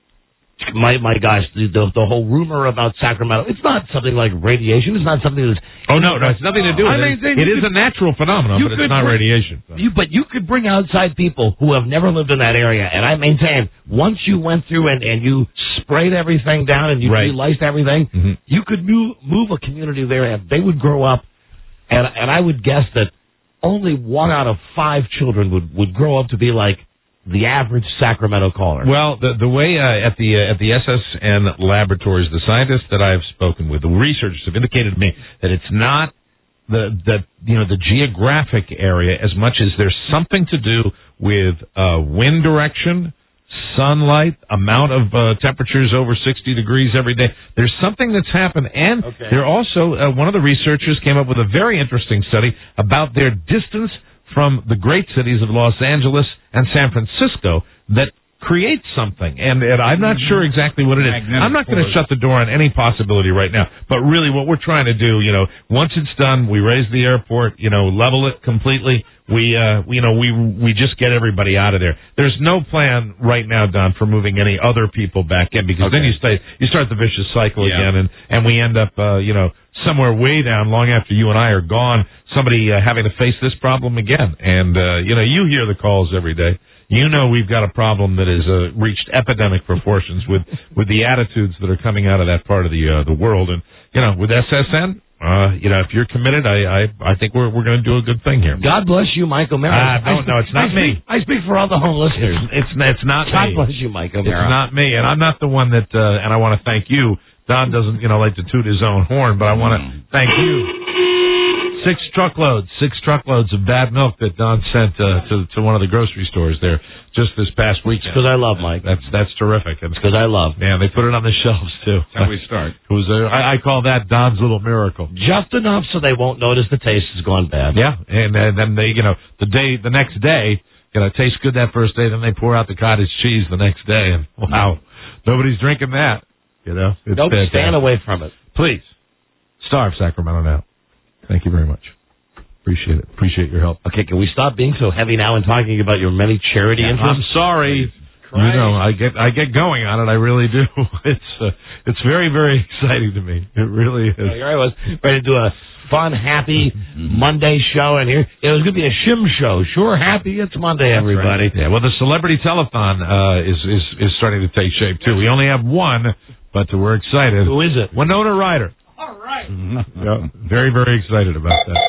My my gosh, the, the the whole rumor about Sacramento. It's not something like radiation. It's not something that's. Oh no, no, it's nothing to do with I it. Mean, it is could, a natural phenomenon, but it's not bring, radiation. So. You, but you could bring outside people who have never lived in that area, and I maintain once you went through and, and you sprayed everything down and you right. de-liced everything, mm-hmm. you could move move a community there, and they would grow up, and and I would guess that only one out of five children would would grow up to be like the average Sacramento caller. Well, the the way uh, at the uh, at the S S N laboratories, the scientists that I've spoken with, the researchers have indicated to me that it's not the the you know the geographic area as much as there's something to do with uh, wind direction, sunlight, amount of uh, temperatures over sixty degrees every day. There's something that's happened, and okay. they're also uh, one of the researchers came up with a very interesting study about their distance from the great cities of Los Angeles and San Francisco that creates something. And, and I'm not sure exactly what it is. Magnetic I'm not going to shut the door on any possibility right now. But really what we're trying to do, you know, once it's done, we raise the airport, you know, level it completely. We, uh, you know, we we just get everybody out of there. There's no plan right now, Don, for moving any other people back in, because okay. then you stay, you start the vicious cycle yeah. again, and, and we end up, uh, you know, somewhere way down long after you and I are gone, somebody uh, having to face this problem again. And, uh, you know, you hear the calls every day. You know we've got a problem that has uh, reached epidemic proportions with, with the attitudes that are coming out of that part of the uh, the world. And, you know, with S S N, uh, you know, if you're committed, I I, I think we're we're going to do a good thing here. God bless you, Mike O'Mara. Uh, no, no, it's not I me. Speak, I speak for all the home listeners. It's, it's, it's not God me. God bless you, Mike O'Mara. It's not me, and I'm not the one that, uh, and I want to thank you. Don doesn't, you know, like to toot his own horn, but I want to mm. thank you. Six truckloads, six truckloads of bad milk that Don sent uh, to to one of the grocery stores there just this past weekend. Because I love Mike. That's that's terrific. It's because I love. Yeah, they put it on the shelves too. That's how we start. It was a, I, I call that Don's little miracle. Just enough so they won't notice the taste has gone bad. Yeah, and, and then they, you know, the day, the next day, you know, it tastes good that first day. Then they pour out the cottage cheese the next day, and wow, nobody's drinking that. You know, it's don't fantastic. Stand away from it, please. Starve Sacramento now. Thank you very much. Appreciate it. Appreciate your help. Okay, can we stop being so heavy now and talking about your many charity yeah, interests? I'm sorry. You know, I get I get going on it. I really do. It's uh, it's very very exciting to me. It really is. Well, here I was ready to do a fun, happy Monday show, and here it was going to be a shim show. Sure, happy it's Monday, everybody. Right. Yeah. Well, the celebrity telethon uh, is is is starting to take shape too. We only have one, but we're excited. Who is it? Winona Ryder. All right. Yeah, very very excited about that.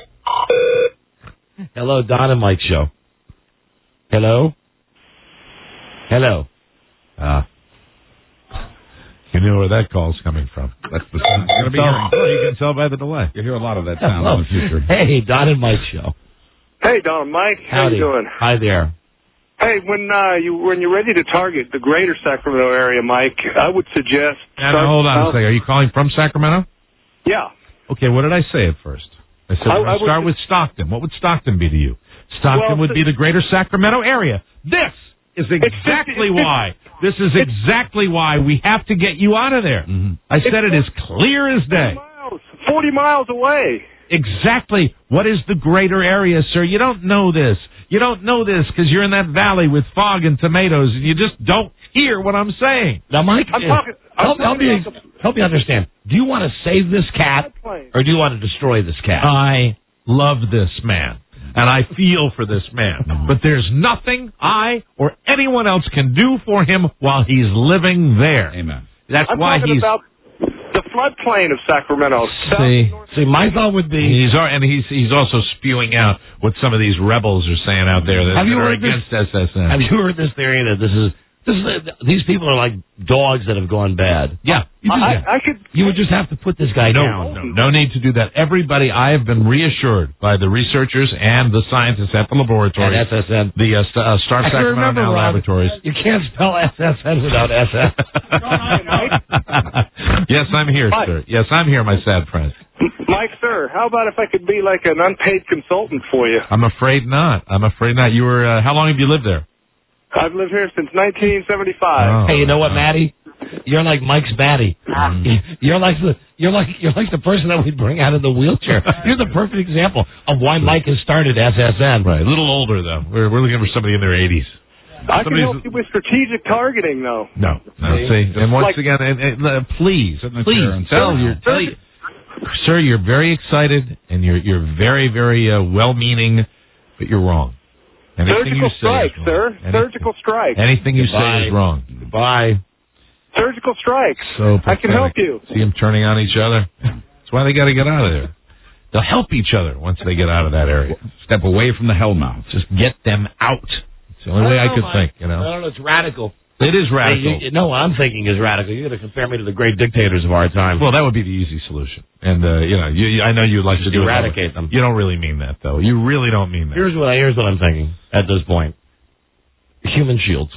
Hello, Don and Mike show. Hello? Hello? Ah. You know where that call's coming from. That's the sound you're going to be hearing. Oh, you can tell by the delay. You'll hear a lot of that sound Hello. in the future. Hey, Don and Mike show. Hey, Don and Mike. How Howdy. you doing? Hi there. Hey, when uh, you when you're ready to target the greater Sacramento area, Mike, I would suggest. And hold on a second. Are you calling from Sacramento? Yeah. Okay, what did I say at first? I said I, we're going to start with Stockton. What would Stockton be to you? Stockton well, would be the greater Sacramento area. This is exactly why. This is exactly why we have to get you out of there. Mm-hmm. I said it as clear as day. Miles, forty miles away. Exactly. What is the greater area, sir? You don't know this. You don't know this because you're in that valley with fog and tomatoes, and you just don't hear what I'm saying. Now, Mike, I'm talking, I'm help, help, me, help me understand. Do you want to save this cat, or do you want to destroy this cat? I love this man, and I feel for this man. But there's nothing I or anyone else can do for him while he's living there. Amen. That's I'm why talking he's... about the floodplain of Sacramento. See, see, my thought would be he's and he's he's also spewing out what some of these rebels are saying out there that, have you that are heard against this, S S N. Have you heard this theory that this is this is these people are like dogs that have gone bad? Yeah, you, just, I, I could. You would just have to put this guy no, down. No, no need to do that. Everybody, I have been reassured by the researchers and the scientists at the laboratory, at S S N, the uh, St- uh, Star Sacramento Now laboratories. You can't spell S S N without S S. Yes, I'm here, Mike. sir. Yes, I'm here, my sad friend. Mike, sir, how about if I could be like an unpaid consultant for you? I'm afraid not. I'm afraid not. You were. Uh, how long have you lived there? I've lived here since nineteen seventy-five. Oh, hey, you know what, Maddie? You're like Mike's Maddie. Mm. You're like the you're like you're like the person that we bring out of the wheelchair. You're the perfect example of why Mike has started S S N. Right, a little older though. We're we're looking for somebody in their eighties. I can help you with strategic targeting, though. No, no. See, and once like, again, and, and, uh, please, please tell your, tell you, sir, you're very excited and you're you're very very uh, well-meaning, but you're wrong. Anything surgical you say strike, is wrong. sir. Anything, surgical strike. Anything you Goodbye. say is wrong. Goodbye. Surgical strike. So I can help you. See them turning on each other. That's why they got to get out of there. They'll help each other once they get out of that area. Step away from the hellmouth. Just get them out. It's the only way I could know, think, you know. No, no, it's radical. It is radical. Hey, you, no, what I'm thinking is radical. You're going to compare me to the great dictators of our time. Well, that would be the easy solution. And, uh, you know, you, you, I know you'd like Just to do eradicate it. them. You don't really mean that, though. You really don't mean that. Here's what, I, here's what I'm thinking at this point. Human shields.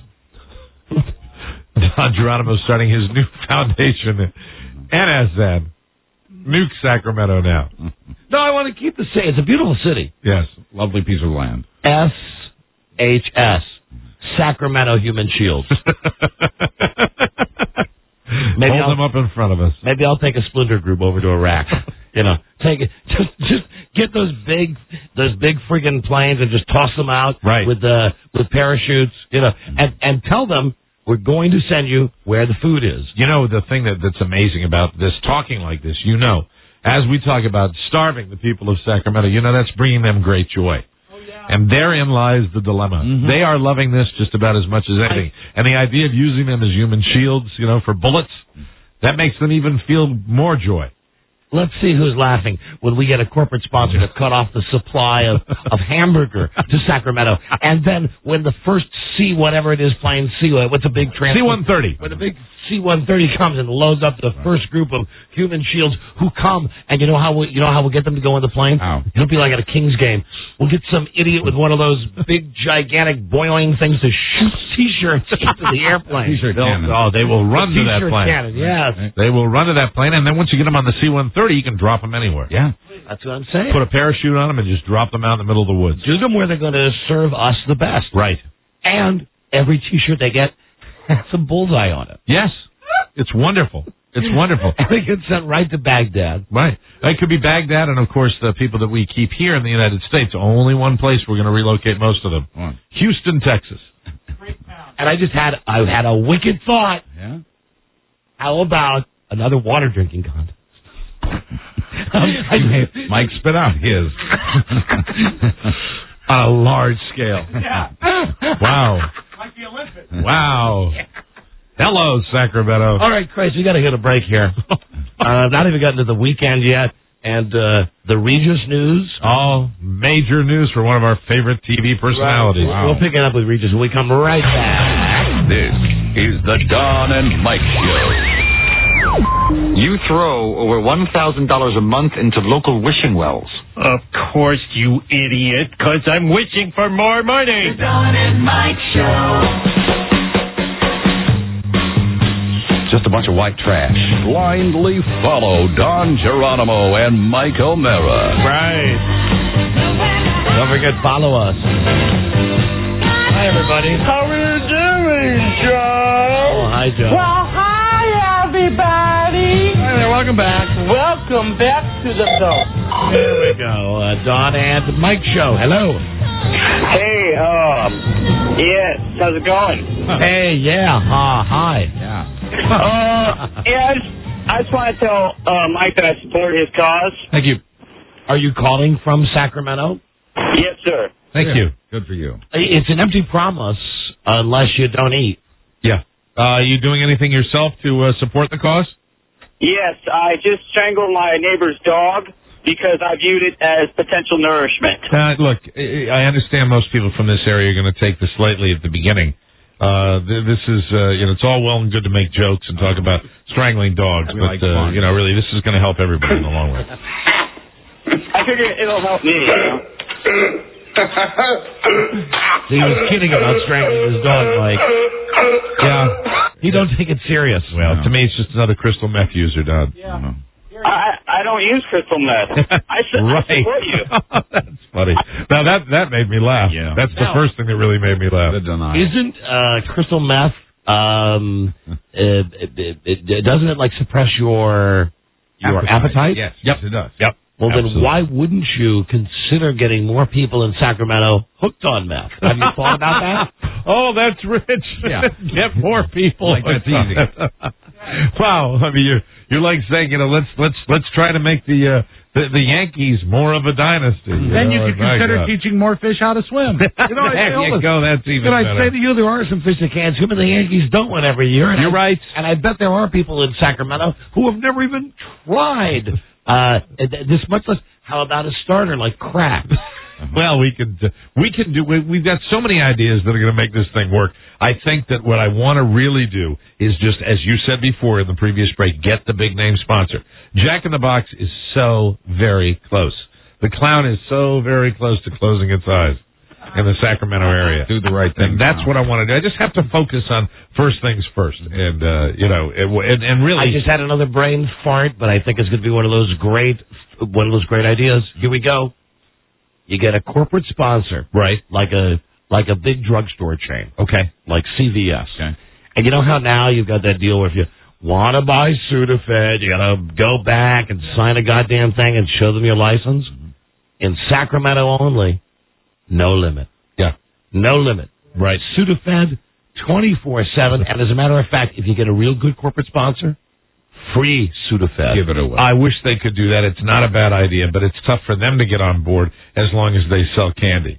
Don Geronimo's starting his new foundation, N S N. Nuke Sacramento now. No, I want to keep the same. It's a beautiful city. Yes. Lovely piece of land. S H S. Sacramento Human Shields. Maybe Hold I'll, them up in front of us. Maybe I'll take a splinter group over to Iraq. You know, take it. Just, just get those big, those big friggin' planes and just toss them out right. with the with parachutes. You know, and and tell them we're going to send you where the food is. You know, the thing that, that's amazing about this, talking like this, you know, as we talk about starving the people of Sacramento, you know, that's bringing them great joy. And therein lies the dilemma. Mm-hmm. They are loving this just about as much as anything. And the idea of using them as human shields, you know, for bullets, that makes them even feel more joy. Let's see who's laughing when we get a corporate sponsor to cut off the supply of, of hamburger to Sacramento. And then when the first C whatever it is plane, C, what's a big transport? C one thirty. When the big C one thirty comes and loads up the first group of human shields who come, and you know how we, you know how we'll get them to go in the plane? How? It'll be like at a Kings game. We'll get some idiot with one of those big, gigantic boiling things to shoot T-shirts into the airplane. T-shirt cannon. Oh, they will run to that T-shirt plane. cannon, yes. They will run to that plane, and then once you get them on the C one thirty, you can drop them anywhere. Yeah. That's what I'm saying. Put a parachute on them and just drop them out in the middle of the woods. Do them where they're going to serve us the best. Right. And every T-shirt they get has a bullseye on it. Yes. It's wonderful. It's wonderful. And they get sent right to Baghdad. Right. It could be Baghdad, and of course the people that we keep here in the United States. Only one place we're going to relocate most of them. One. Houston, Texas. And I just had I had a wicked thought. Yeah. How about another water drinking contest? Mike spit out his. On a large scale. Yeah. Wow. Like the Olympics. Wow. Hello, Sacramento. All right, Chris, we got to hit a break here. uh, not even gotten to the weekend yet. And uh, the Regis News. All major news for one of our favorite T V personalities. Right. Wow. We'll pick it up with Regis when we come right back. This is the Don and Mike Show. You throw over one thousand dollars a month into local wishing wells. Of course, you idiot, because I'm wishing for more money. The Don and Mike Show. Just a bunch of white trash. Blindly follow Don Geronimo and Mike O'Mara. Right. Don't forget, follow us. Hi, everybody. How are you doing, Joe? Oh, hi, Joe. Well, hi, everybody. Hi there, welcome back. Welcome back to the show. There we go. Uh, Don and Mike Show. Hello. Hey, um, yes, how's it going? Hey, yeah, ha, hi. Yeah. uh, yeah, I just, I just want to tell uh, Mike that I support his cause. Thank you. Are you calling from Sacramento? Yes, sir. Thank Yeah. you. Good for you. It's an empty promise unless you don't eat. Yeah. Uh, are you doing anything yourself to uh, support the cause? Yes, I just strangled my neighbor's dog because I viewed it as potential nourishment. Uh, look, I I understand most people from this area are going to take this lightly at the beginning. Uh, th- this is, uh, you know, it's all well and good to make jokes and talk about strangling dogs, We but, like uh, fun. you know, really, this is going to help everybody in the long run. I figure it'll help me, you know. He was kidding about strangling his dog, Mike. Yeah. He don't take it serious. Well, to me, it's just another crystal meth user, Don. Yeah. I I don't use crystal meth. I, su- Right. I support you. That's funny. Now, that that made me laugh. Yeah. That's the Now- first thing that really made me laugh. Isn't uh, crystal meth, um, uh, it, it, it, doesn't it, like, suppress your your appetite? Yes, Yep. yes, it does. Yep. Well, Absolutely. then why wouldn't you consider getting more people in Sacramento hooked on meth? Have you thought about that? Oh, that's rich. Yeah. Get more people. Like that's easy. Wow. I mean, you're you're like saying, you know, let's let's let's try to make the uh, the, the Yankees more of a dynasty. Then you know, could my consider God. teaching more fish how to swim. You know, I say There all you this- go. That's even You know, I better. say to you, there are some fish that can't swim, and the Yankees don't win every year. And You're I, right. And I bet there are people in Sacramento who have never even tried uh, this, much less. How about a starter like crap? Well, we could uh, we can do. We, we've got so many ideas that are going to make this thing work. I think that what I want to really do is just, as you said before in the previous break, get the big name sponsor. Jack in the Box is so very close. The Clown is so very close to closing its eyes in the Sacramento area. Do the right thing. And that's now. what I want to do. I just have to focus on first things first, and uh, you know, it, and, and really, I just had another brain fart, but I think it's going to be one of those great, one of those great ideas. Here we go. You get a corporate sponsor, right? Like a like a big drugstore chain, Okay. like C V S. Okay. And you know how now you've got that deal where if you want to buy Sudafed, you got to go back and sign a goddamn thing and show them your license. In Sacramento only, no limit. Yeah. No limit. Right. Sudafed, twenty-four seven. And as a matter of fact, if you get a real good corporate sponsor, free Sudafed. Give it away. I wish they could do that. It's not a bad idea, but it's tough for them to get on board as long as they sell candy.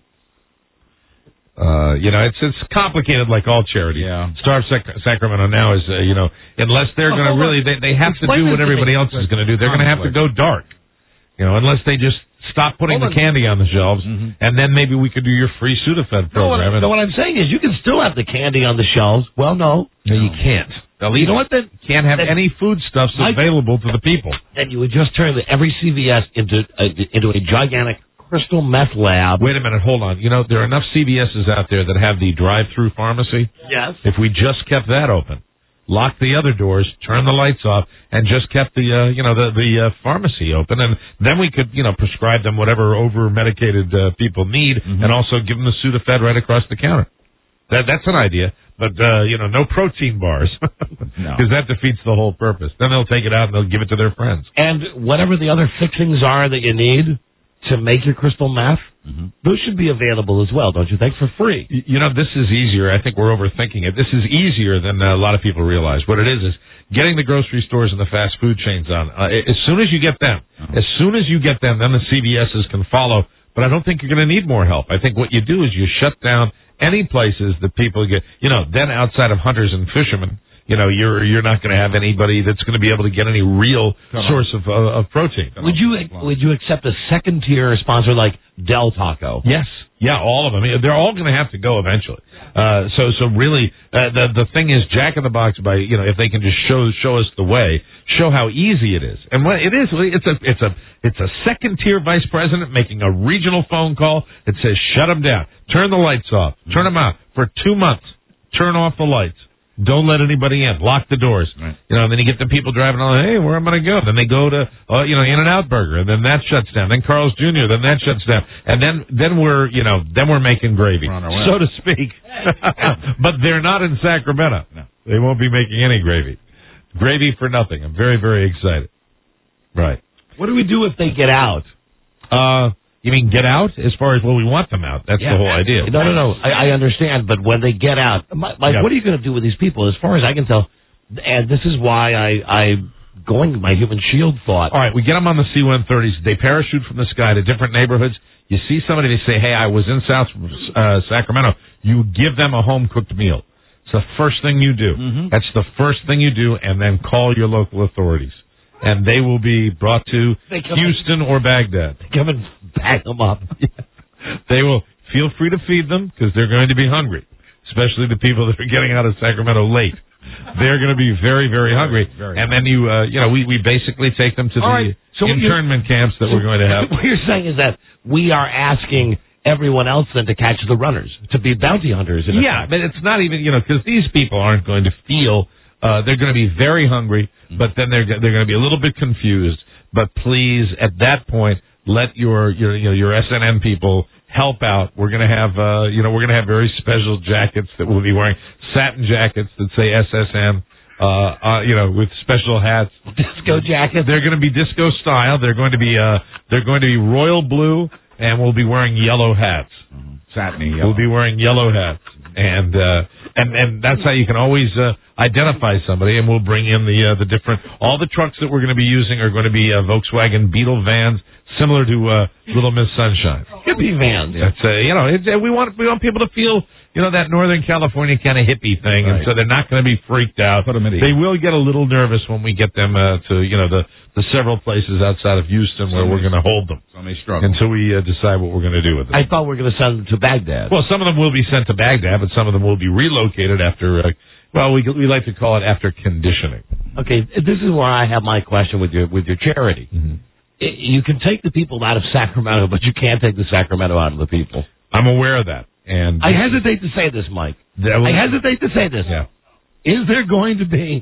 Uh, you know, it's it's complicated like all charity. Yeah. Starve Sac- Sacramento now is, uh, you know, unless they're Oh, going to hold really, on. they, they have to Explain do this what to everybody me. else is going to do. They're going to have to go dark. You know, unless they just stop putting Hold the on. candy on the shelves, Mhm. and then maybe we could do your free Sudafed No, what, program. no, what I'm saying is you can still have the candy on the shelves. Well, no. No, you can't. You know what? Then Can't have then, any foodstuffs Mike- available to the people. Then you would just turn the, every C V S into a, into a gigantic crystal meth lab. Wait a minute, hold on. You know, there are enough C V S's out there that have the drive-through pharmacy. Yes. If we just kept that open, locked the other doors, turned the lights off, and just kept the uh, you know the the uh, pharmacy open, and then we could you know prescribe them whatever over-medicated uh, people need, and also give them the Sudafed right across the counter. That that's an idea, but uh, you know no protein bars because that defeats the whole purpose. Then they'll take it out and they'll give it to their friends. And whatever the other fixings are that you need to make your crystal meth, those should be available as well, don't you think, for free? Y- You know, this is easier. I think we're overthinking it. This is easier than a lot of people realize. What it is is getting the grocery stores and the fast food chains on. Uh, as soon as you get them, as soon as you get them, then the C V S's can follow. But I don't think you're going to need more help. I think what you do is you shut down any places that people get, you know, then outside of hunters and fishermen, you know, you're you're not going to have anybody that's going to be able to get any real source of uh, of protein. Would you would you accept a second tier sponsor like Del Taco? Yes. Yeah, all of them. They're all going to have to go eventually. Uh, so, so really, uh, the the thing is, Jack in the Box. By you know, if they can just show show us the way, show how easy it is, and what it is, it's a it's a it's a second tier vice president making a regional phone call that says, shut them down, turn the lights off, turn them out for two months, turn off the lights. Don't let anybody in. Lock the doors. Right. You know, and then you get the people driving on, hey, where am I going to go? Then they go to, uh, you know, In-N-Out Burger, and then that shuts down. Then Carl's Junior, then that shuts down. And then, then we're, you know, then we're making gravy, so to speak. But they're not in Sacramento. No. They won't be making any gravy. Gravy for nothing. I'm very, very excited. Right. What do we do if they get out? Uh, You mean get out? As far as, well, we want them out. That's yeah. the whole idea. No, no, no. I, I understand, but when they get out, Mike, yeah. what are you going to do with these people? As far as I can tell, and this is why I, I going to my human shield thought. All right, we get them on the C one thirties. They parachute from the sky to different neighborhoods. You see somebody, they say, hey, I was in South uh, Sacramento. You give them a home-cooked meal. It's the first thing you do. Mm-hmm. That's the first thing you do, and then call your local authorities. And they will be brought to Houston in, or Baghdad. Come and bag them up. They will feel free to feed them because they're going to be hungry, especially the people that are getting out of Sacramento late. They're going to be very, very hungry. Very and then you, uh, you know, we, we basically take them to All the right. so internment camps that so we're going to have. What you're saying is that we are asking everyone else then to catch the runners, to be bounty hunters. In yeah, but it's not even, you know, because these people aren't going to feel. Uh, they're going to be very hungry, but then they're they're going to be a little bit confused. But please, at that point, let your your you know your S N M people help out. We're going to have uh, you know we're going to have very special jackets that we'll be wearing, satin jackets that say S S M, uh, uh, you know, with special hats, disco jackets. They're going to be disco style. They're going to be uh, they're going to be royal blue, and we'll be wearing yellow hats. Mm-hmm. Satiny yellow. We'll be wearing yellow hats, and uh, and and that's how you can always. Uh, identify somebody, and we'll bring in the uh, the different. All the trucks that we're going to be using are going to be uh, Volkswagen Beetle vans, similar to uh, Little Miss Sunshine. Hippie vans. That's uh, you know, it's, uh, we want we want people to feel you know that Northern California kind of hippie thing, right. And so they're not going to be freaked out. Put them at ease. They will get a little nervous when we get them uh, to you know the the several places outside of Houston where so we're going to hold them. So they struggle until we uh, decide what we're going to do with them. I thought we were going to send them to Baghdad. Well, some of them will be sent to Baghdad, but some of them will be relocated after. Uh, Well, we we like to call it after conditioning. Okay, this is where I have my question with your with your charity. Mm-hmm. It, you can take the people out of Sacramento, but you can't take the Sacramento out of the people. I'm aware of that, and I hesitate to say this, Mike. Was, I hesitate to say this. Yeah. Is there going to be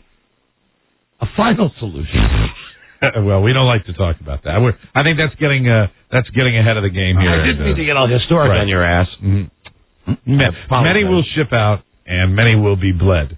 a final solution? Well, we don't like to talk about that. We're, I think that's getting uh, that's getting ahead of the game here. I didn't and, mean uh, to get all historic right. on your ass. Mm-hmm. Many will ship out, and many will be bled.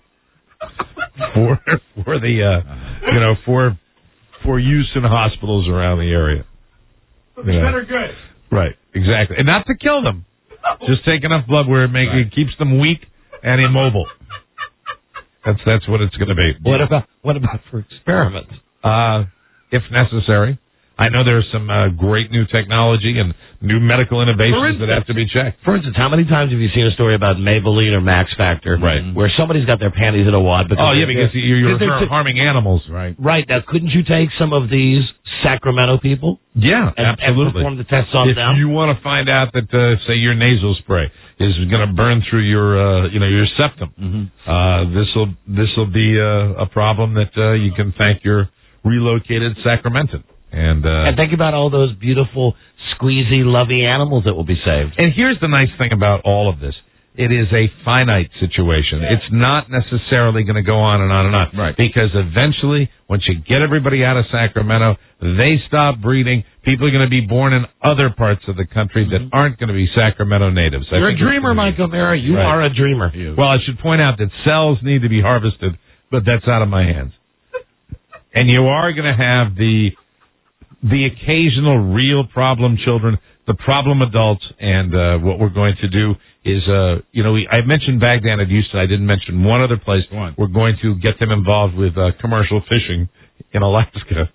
For for the uh, you know for for use in hospitals around the area. For the better good. Right, exactly, and not to kill them, just take enough blood where it makes right. it keeps them weak and immobile. That's that's what it's going to be. What about what about for experiments? Uh, if necessary. I know there's some uh, great new technology and new medical innovations instance, that have to be checked. For instance, how many times have you seen a story about Maybelline or Max Factor, right? Where somebody's got their panties in a wad? Oh yeah, because you're, you're harming animals, right? Right. Now, couldn't you take some of these Sacramento people? Yeah, and, absolutely. And perform the tests on if them. If you want to find out that, uh, say, your nasal spray is going to burn through your, uh, you know, your septum, mm-hmm. uh, this will this will be uh, a problem that uh, you can thank your relocated Sacramentan. And, uh, and think about all those beautiful, squeezy, lovey animals that will be saved. And here's the nice thing about all of this. It is a finite situation. It's not necessarily going to go on and on and on. Right. Because eventually, once you get everybody out of Sacramento, they stop breeding. People are going to be born in other parts of the country that mm-hmm. aren't going to be Sacramento natives. I You're a dreamer, Mike O'Mara. You right. are a dreamer. Well, I should point out that cells need to be harvested, but that's out of my hands. And you are going to have the... the occasional real problem children, the problem adults, and uh, what we're going to do is, uh, you know, we, I mentioned Baghdad and Houston. I didn't mention one other place. One. We're going to get them involved with uh, commercial fishing in Alaska,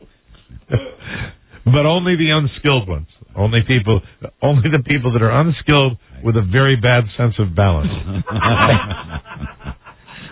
but only the unskilled ones. Only people, only the people that are unskilled with a very bad sense of balance.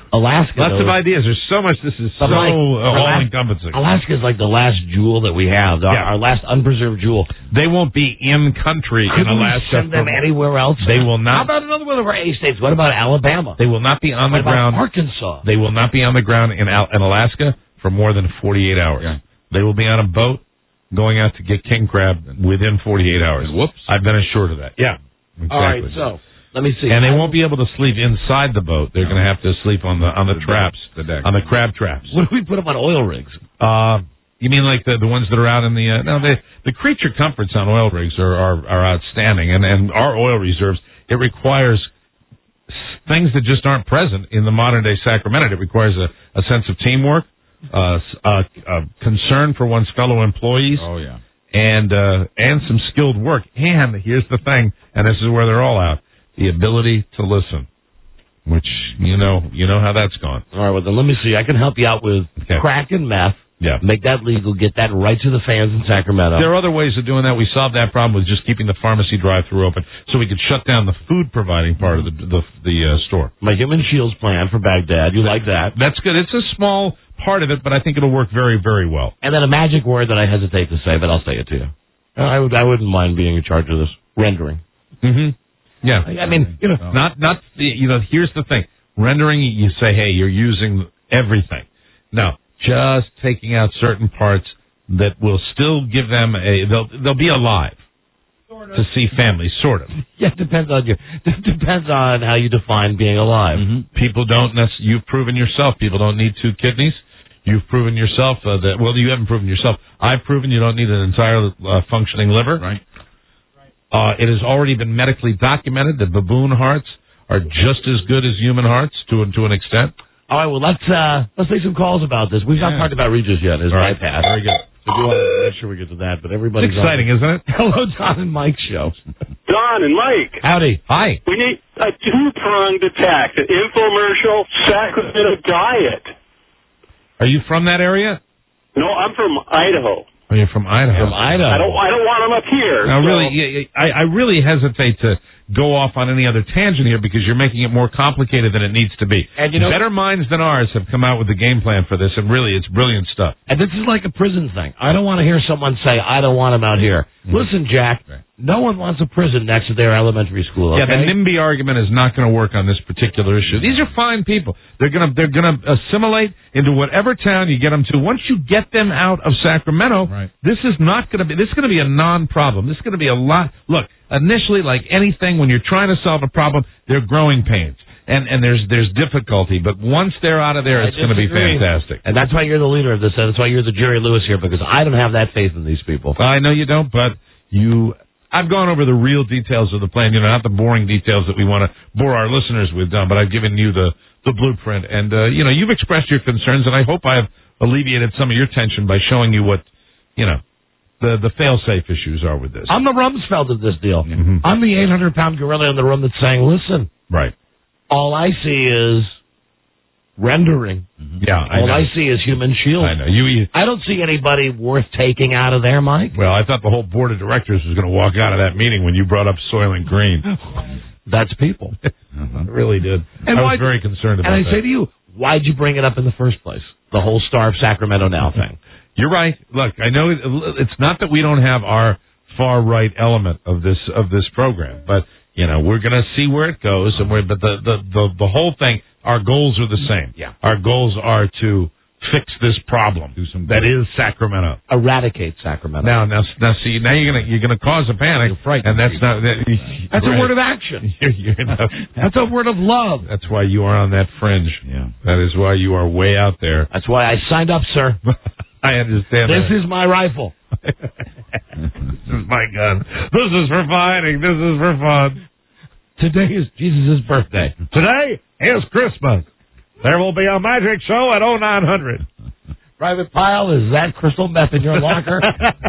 Alaska. Lots though, of ideas. There's so much. This is so But like, all-encompassing. Alaska is like the last jewel that we have, our, Yeah. our last unpreserved jewel. They won't be in country Couldn't in we Alaska. send them for- anywhere else? They will How not. about another one of our A states? What about Alabama? They will not be on What the about ground. Arkansas? They will not be on the ground in, Al- in Alaska for more than forty-eight hours. Yeah. They will be on a boat going out to get king crab within forty-eight hours. Whoops. I've been assured of that. Yeah. Exactly. All right, so let me see. And they won't be able to sleep inside the boat. They're going to have to sleep on the on the, The traps, deck, the deck. on the crab traps. What if we put them on oil rigs? Uh, you mean like the the ones that are out in the uh, no the the creature comforts on oil rigs are are, are outstanding, and and our oil reserves, it requires s- things that just aren't present in the modern day Sacramento. It requires a, a sense of teamwork, uh, s- uh, uh, concern for one's fellow employees, Oh, yeah. and uh, and some skilled work. And here's the thing, and this is where they're all out: the ability to listen. Which you know you know how that's gone. All right, well then let me see. I can help you out with Okay. crack and meth. Yeah. Make that legal. Get that right to the fans in Sacramento. There are other ways of doing that. We solved that problem with just keeping the pharmacy drive-through open, so we could shut down the food-providing part of the the, the uh, store. My Human Shields plan for Baghdad. You like that? That's good. It's a small part of it, but I think it'll work very, very well. And then a magic word that I hesitate to say, but I'll say it to you. I would. I wouldn't mind being in charge of this rendering. Mm-hmm. Yeah. I, I mean, you know, Not not the, you know. Here's the thing: rendering. You say, hey, you're using everything. No, just taking out certain parts that will still give them a. They'll they'll be alive to see family, sort of. yeah, it depends on you. It depends on how you define being alive. Mm-hmm. People don't necessarily. You've proven yourself. People don't need two kidneys. You've proven yourself uh, that. Well, you haven't proven yourself. I've proven you don't need an entire uh, functioning liver. Right. Uh, it has already been medically documented that baboon hearts are just as good as human hearts to to an extent. All right, well let's uh, let's take some calls about this. We've not Yeah. talked about Regis yet. His All right. bypass. Very good. So we want to make sure we get to that. But everybody's It's exciting, on. isn't it? Hello, Don and Mike show. Don and Mike, Howdy. Hi. we need a two-pronged attack: an infomercial, Sacramento diet. Are you from that area? No, I'm from Idaho. Oh, you're from Idaho. From Idaho. I don't. I don't want them up here. Now, so- really, yeah, yeah, I, I really hesitate to go off on any other tangent here because you're making it more complicated than it needs to be. And you know- Better minds than ours have come out with the game plan for this, and really, it's brilliant stuff. And this is like a prison thing. I don't want to hear someone say, I don't want him out here. Mm-hmm. Listen, Jack, no one wants a prison next to their elementary school, okay? Yeah, the NIMBY argument is not going to work on this particular issue. These are fine people. They're going to they're going to assimilate into whatever town you get them to. Once you get them out of Sacramento, Right. this is not going to be this is going to be a non-problem. This is going to be a lot. Look, initially, like anything, when you're trying to solve a problem, there are growing pains. And and there's there's difficulty, but once they're out of there, I it's going to be disagree. fantastic. And that's why you're the leader of this, and that's why you're the Jerry Lewis here, because I don't have that faith in these people. I know you don't, but you. I've gone over the real details of the plan, you know, not the boring details that we want to bore our listeners with, Don, but I've given you the, the blueprint. And, uh, you know, you've expressed your concerns, and I hope I've alleviated some of your tension by showing you what, you know, the, the fail-safe issues are with this. I'm the Rumsfeld of this deal. Mhm. I'm the eight hundred pound gorilla in the room that's saying, listen, Right. all I see is rendering. Yeah, I all know. I see is human shield. I know. You, you, I don't see anybody worth taking out of there, Mike. well, I thought the whole board of directors was going to walk out of that meeting when you brought up Soil and Green. That's people. I really did. And I why- was very concerned about And I that. say to you, why'd you bring it up in the first place? The whole Star of Sacramento Now thing. You're right. Look, I know it, it's not that we don't have our far right element of this of this program, but you know we're going to see where it goes, and we're but the, the the the whole thing. Our goals are the same. Yeah. Our goals are to fix this problem Do some that good. is Sacramento. Eradicate Sacramento. Now, now, now, see, now you're gonna you're gonna cause a panic, You're frightening and that's not that, That's right. a word of action. You're, you're not- That's a word of love. that's why you are on that fringe. Yeah. That is why you are way out there. That's why I signed up, sir. I understand. This that. is my rifle. This is my gun. This is for fighting. This is for fun. Today is Jesus' birthday. Today is Christmas. There will be a magic show at oh nine hundred. Private Pile, is that crystal meth in your locker?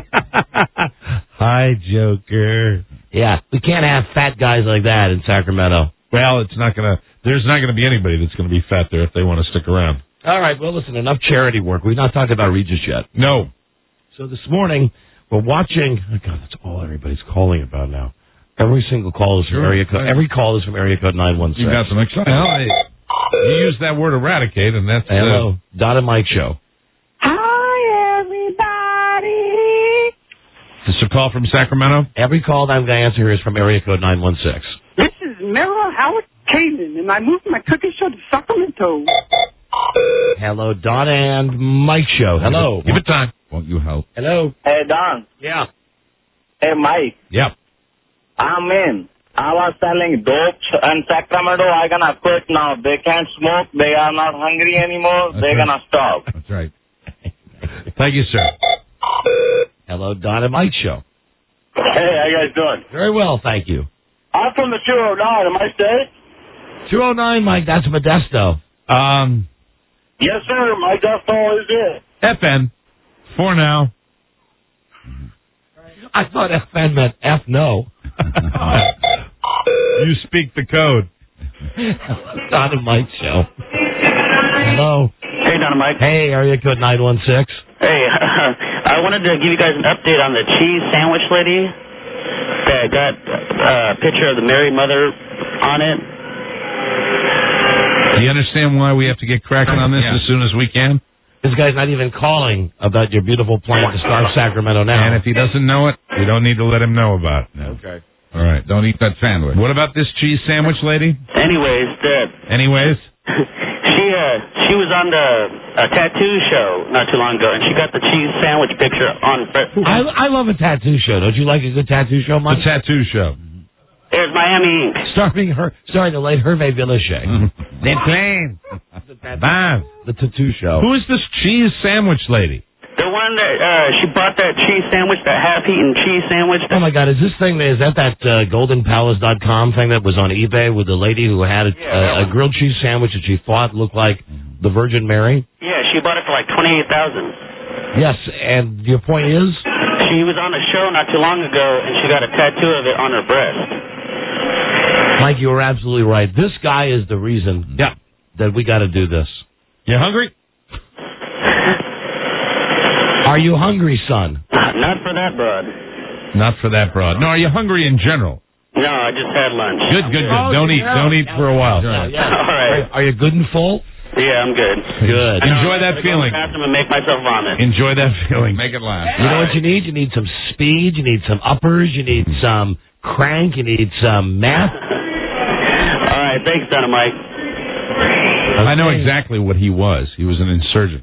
Hi, Joker. Yeah, we can't have fat guys like that in Sacramento. Well, it's not gonna. There's not gonna be anybody that's gonna be fat there if they want to stick around. All right, well, listen, enough charity work. We've not talked about Regis yet. No. So this morning, we're watching. Oh God, that's all everybody's calling about now. Every single call is from Sure. area code. Every call is from area code nine one six. You got some exciting. Well, I, You use that word eradicate, and that's... Hello, uh, Don and Mike Show. Hi, everybody. This is a call from Sacramento? Every call that I'm going to answer here is from area code nine one six. This is Mara Howard Kanan, and I moved my cookie show to Sacramento. Hello, Don and Mike Show. Hello. Give it time. Won't you help? Hello. Hey, Don. Yeah. Hey, Mike. Yep. I'm in. I was selling dope in Sacramento. I'm going to quit now. They can't smoke. They are not hungry anymore. That's They're right. going to stop. That's right. Thank you, sir. Hello, Don and Mike Show. Hey, how you guys doing? Very well, thank you. I'm from the two oh nine. Am I straight? two oh nine, Mike, that's Modesto. Um, Yes, sir. My Modesto is it. F N. For now. I thought F N meant F no. You speak the code. Don and Mike Show. Hello. Hey, Don and Mike. Hey, area code nine one six. Hey, I wanted to give you guys an update on the cheese sandwich lady that got a picture of the Mary Mother on it. Do you understand why we have to get cracking on this Yeah. as soon as we can? This guy's not even calling about your beautiful plan to start Sacramento now. And if he doesn't know it, we don't need to let him know about it. Okay. All right. Don't eat that sandwich. What about this cheese sandwich lady? Anyways, the, Anyways? she uh, she was on the a tattoo show not too long ago, and she got the cheese sandwich picture on. I, I love a tattoo show. Don't you like a good tattoo show, Mike? The tattoo show. There's Miami Ink. Starring her, starring the late Hervé Villachet. They're playing. Bam. The tattoo show. Who is this cheese sandwich lady? The one that uh, she bought that cheese sandwich, that half-eaten cheese sandwich. Oh my God! Is this thing? Is that that uh, golden palace dot com thing that was on eBay with the lady who had a, Yeah. a, a grilled cheese sandwich that she thought looked like the Virgin Mary? Yeah, she bought it for like twenty-eight thousand. Yes, and your point is? She was on a show not too long ago, and she got a tattoo of it on her breast. Mike, you were absolutely right. This guy is the reason Yeah. that we got to do this. You hungry? Are you hungry, son? Not for that broad. Not for that broad. No, are you hungry in general? No, I just had lunch. Good, good, good. Oh, Don't eat. yeah. Don't eat for a while. Yeah, yeah. All right. Are you good and full? Yeah, I'm good. Good. Enjoy I'm that gonna feeling. Go to the bathroom and make myself vomit. Enjoy that feeling. Make it last. You know what you need? You need some speed. You need some uppers. You need some crank. You need some meth. All right, thanks, Dynamite. I know exactly what he was. He was an insurgent.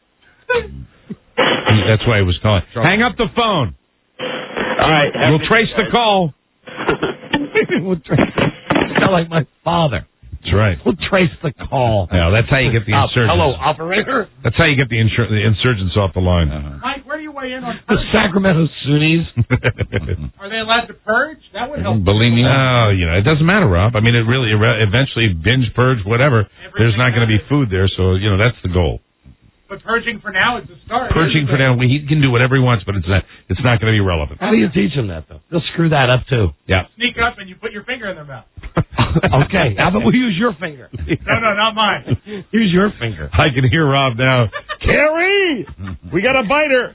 He- That's why he was calling. Hang up the phone. All right. We'll trace the call. We'll trace it. Sound like my father. That's right. We'll trace the call. Yeah, that's how you get the Uh, insurgents. hello, operator. That's how you get the, insur- the insurgents off the line. Uh-huh. Mike, where do you weigh in on The Sacramento Sunnis. Are they allowed to purge? That would help. Bulimia. Oh, you know, it doesn't matter, Rob. I mean, it really eventually binge purge, whatever. There's not going to be food there, so you know that's the goal. But purging for now is the start. Purging for now, he can do whatever he wants, but it's not. It's not going to be relevant. How do you teach them that, though? They'll screw that up, too. Yeah. Sneak up and you put your finger in their mouth. Okay. How about we use your finger? No, no, not mine. Use your finger. I can hear Rob now. Carrie, we got a biter.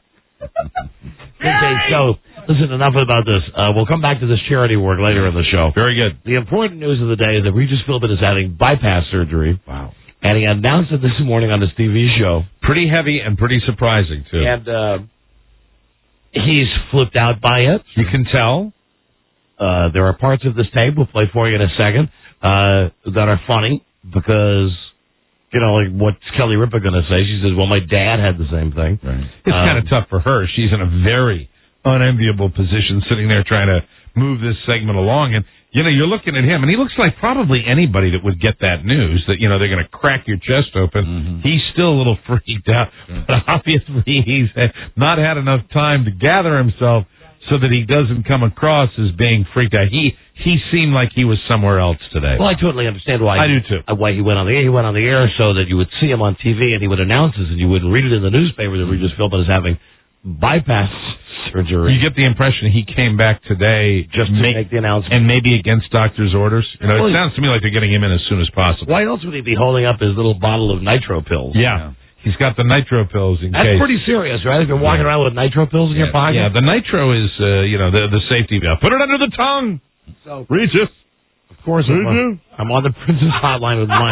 Okay, so listen, enough about this. Uh, we'll come back to this charity work later in the show. Very good. The important news of the day is that Regis Philbin is having bypass surgery. Wow. And he announced it this morning on his T V show. Pretty heavy and pretty surprising too. And uh, he's flipped out by it. You can tell. Uh, there are parts of this tape we'll play for you in a second uh, that are funny because, you know, like what's Kelly Ripa going to say? She says, well, my dad had the same thing. Right. It's Um, kind of tough for her. She's in a very unenviable position sitting there trying to move this segment along. And, you know, you're looking at him, and he looks like probably anybody that would get that news that, you know, they're going to crack your chest open. Mm-hmm. He's still a little freaked out. But obviously he's not had enough time to gather himself so that he doesn't come across as being freaked out. He he seemed like he was somewhere else today. Well, I totally understand why. I do too. uh, Why he went on the air. He went on the air so that you would see him on T V and he would announce this and you wouldn't read it in the newspaper that Regis Philbin is having bypass surgery. You get the impression he came back today just to make, make the announcement. and maybe against doctor's orders. You know, Well, it sounds to me like they're getting him in as soon as possible. Why else would he be holding up his little bottle of nitro pills? Yeah. He's got the nitro pills in That's case. pretty serious, right? If you're walking around with nitro pills in your pocket. Yeah, the nitro is, uh, you know, the the safety valve. Put it under the tongue. So, Regis. of course, I'm on, I'm on the Princess Hotline with Mike.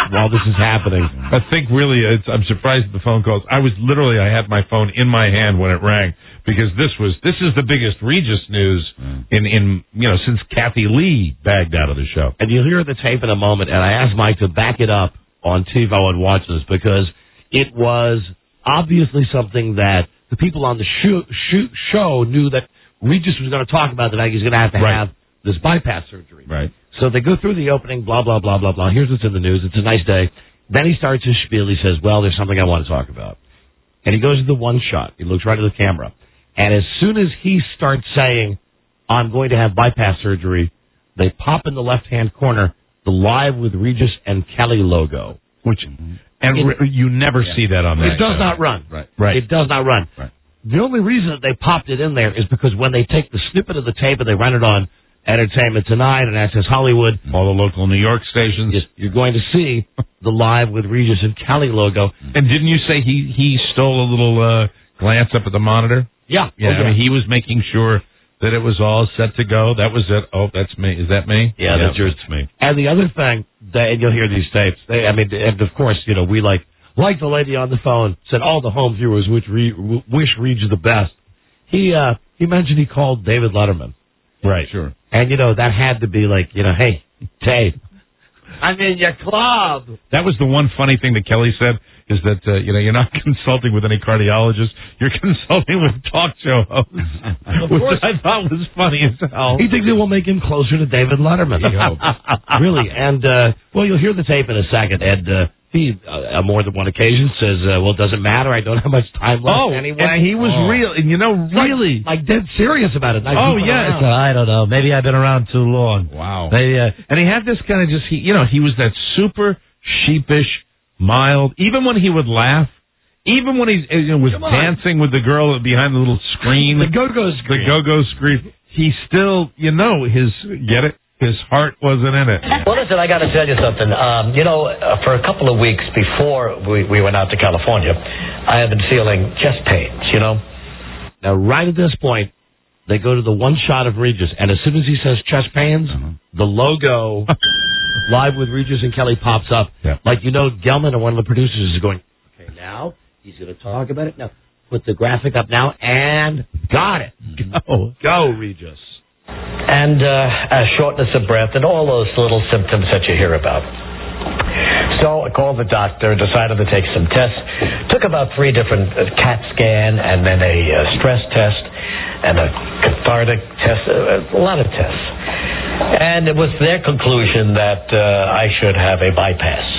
while this is happening. I think really, it's, I'm surprised at the phone calls. I was literally, I had my phone in my hand when it rang because this was this is the biggest Regis news in in you know since Kathy Lee bagged out of the show. And you'll hear the tape in a moment. And I asked Mike to back it up on TiVo and watch this because it was obviously something that the people on the show, show, show knew that Regis was going to talk about tonight. He's going to have to Right. have this bypass surgery. Right. So they go through the opening, blah, blah, blah, blah, blah. Here's what's in the news. It's a nice day. Then he starts his spiel. He says, well, there's something I want to talk about. And he goes to the one shot. He looks right at the camera. And as soon as he starts saying, I'm going to have bypass surgery, they pop in the left-hand corner the Live with Regis and Kelly logo. Which, and It- re- you never Yeah. see that on that It does show. not run. Right. Right. It does not run. Right. The only reason that they popped it in there is because when they take the snippet of the tape and they run it on Entertainment Tonight and Access Hollywood, all the local New York stations, you're going to see the Live with Regis and Kelly logo. And didn't you say he he stole a little uh, glance up at the monitor? Yeah. Yeah, Oh, I mean, he was making sure that it was all set to go. That was it. Oh, that's me. Is that me? Yeah, that's yours. It's me. And the other thing, that, and you'll hear these tapes, they, I mean, and of course, you know, we like, like the lady on the phone said, all the home viewers which re, w- wish Regis the best. He, uh, he mentioned he called David Letterman. Right. Sure. And, you know, that had to be like, you know, hey, Dave, I'm in your club. That was the one funny thing that Kelly said is that, uh, you know, you're not consulting with any cardiologist. You're consulting with talk show hosts, which I thought was funny as hell. He thinks it will make him closer to David Letterman. He hopes. Really. And, uh, well, you'll hear the tape in a second. And, uh, he, uh, on more than one occasion, says, uh, well, it doesn't matter. I don't have much time left Oh, anyway. and he was Oh. real, and you know, really. Like, like dead serious about it. Not Oh, goofing yeah. around. I don't know. Maybe I've been around too long. Wow. Maybe, uh, And he had this kind of just, he, you know, he was that super sheepish, mild, even when he would laugh, even when he you know, was Come on. dancing with the girl behind the little screen, The go-go screen. the go-go screen, he still, you know, his, get it? His heart wasn't in it. Well, listen, I got to tell you something. Um, you know, uh, for a couple of weeks before we, we went out to California, I have been feeling chest pains, you know. Now, right at this point, they go to the one shot of Regis, and as soon as he says chest pains, the logo Live with Regis and Kelly pops up. Yeah. Like, you know, Gelman or one of the producers is going, okay, now he's going to talk about it. Now, put the graphic up now, and got it. Go, go, Regis. And uh, uh, shortness of breath and all those little symptoms that you hear about. So I called the doctor, decided to take some tests. Took about three different uh, CAT scan and then a uh, stress test and a cathartic test, uh, a lot of tests. And it was their conclusion that uh, I should have a bypass.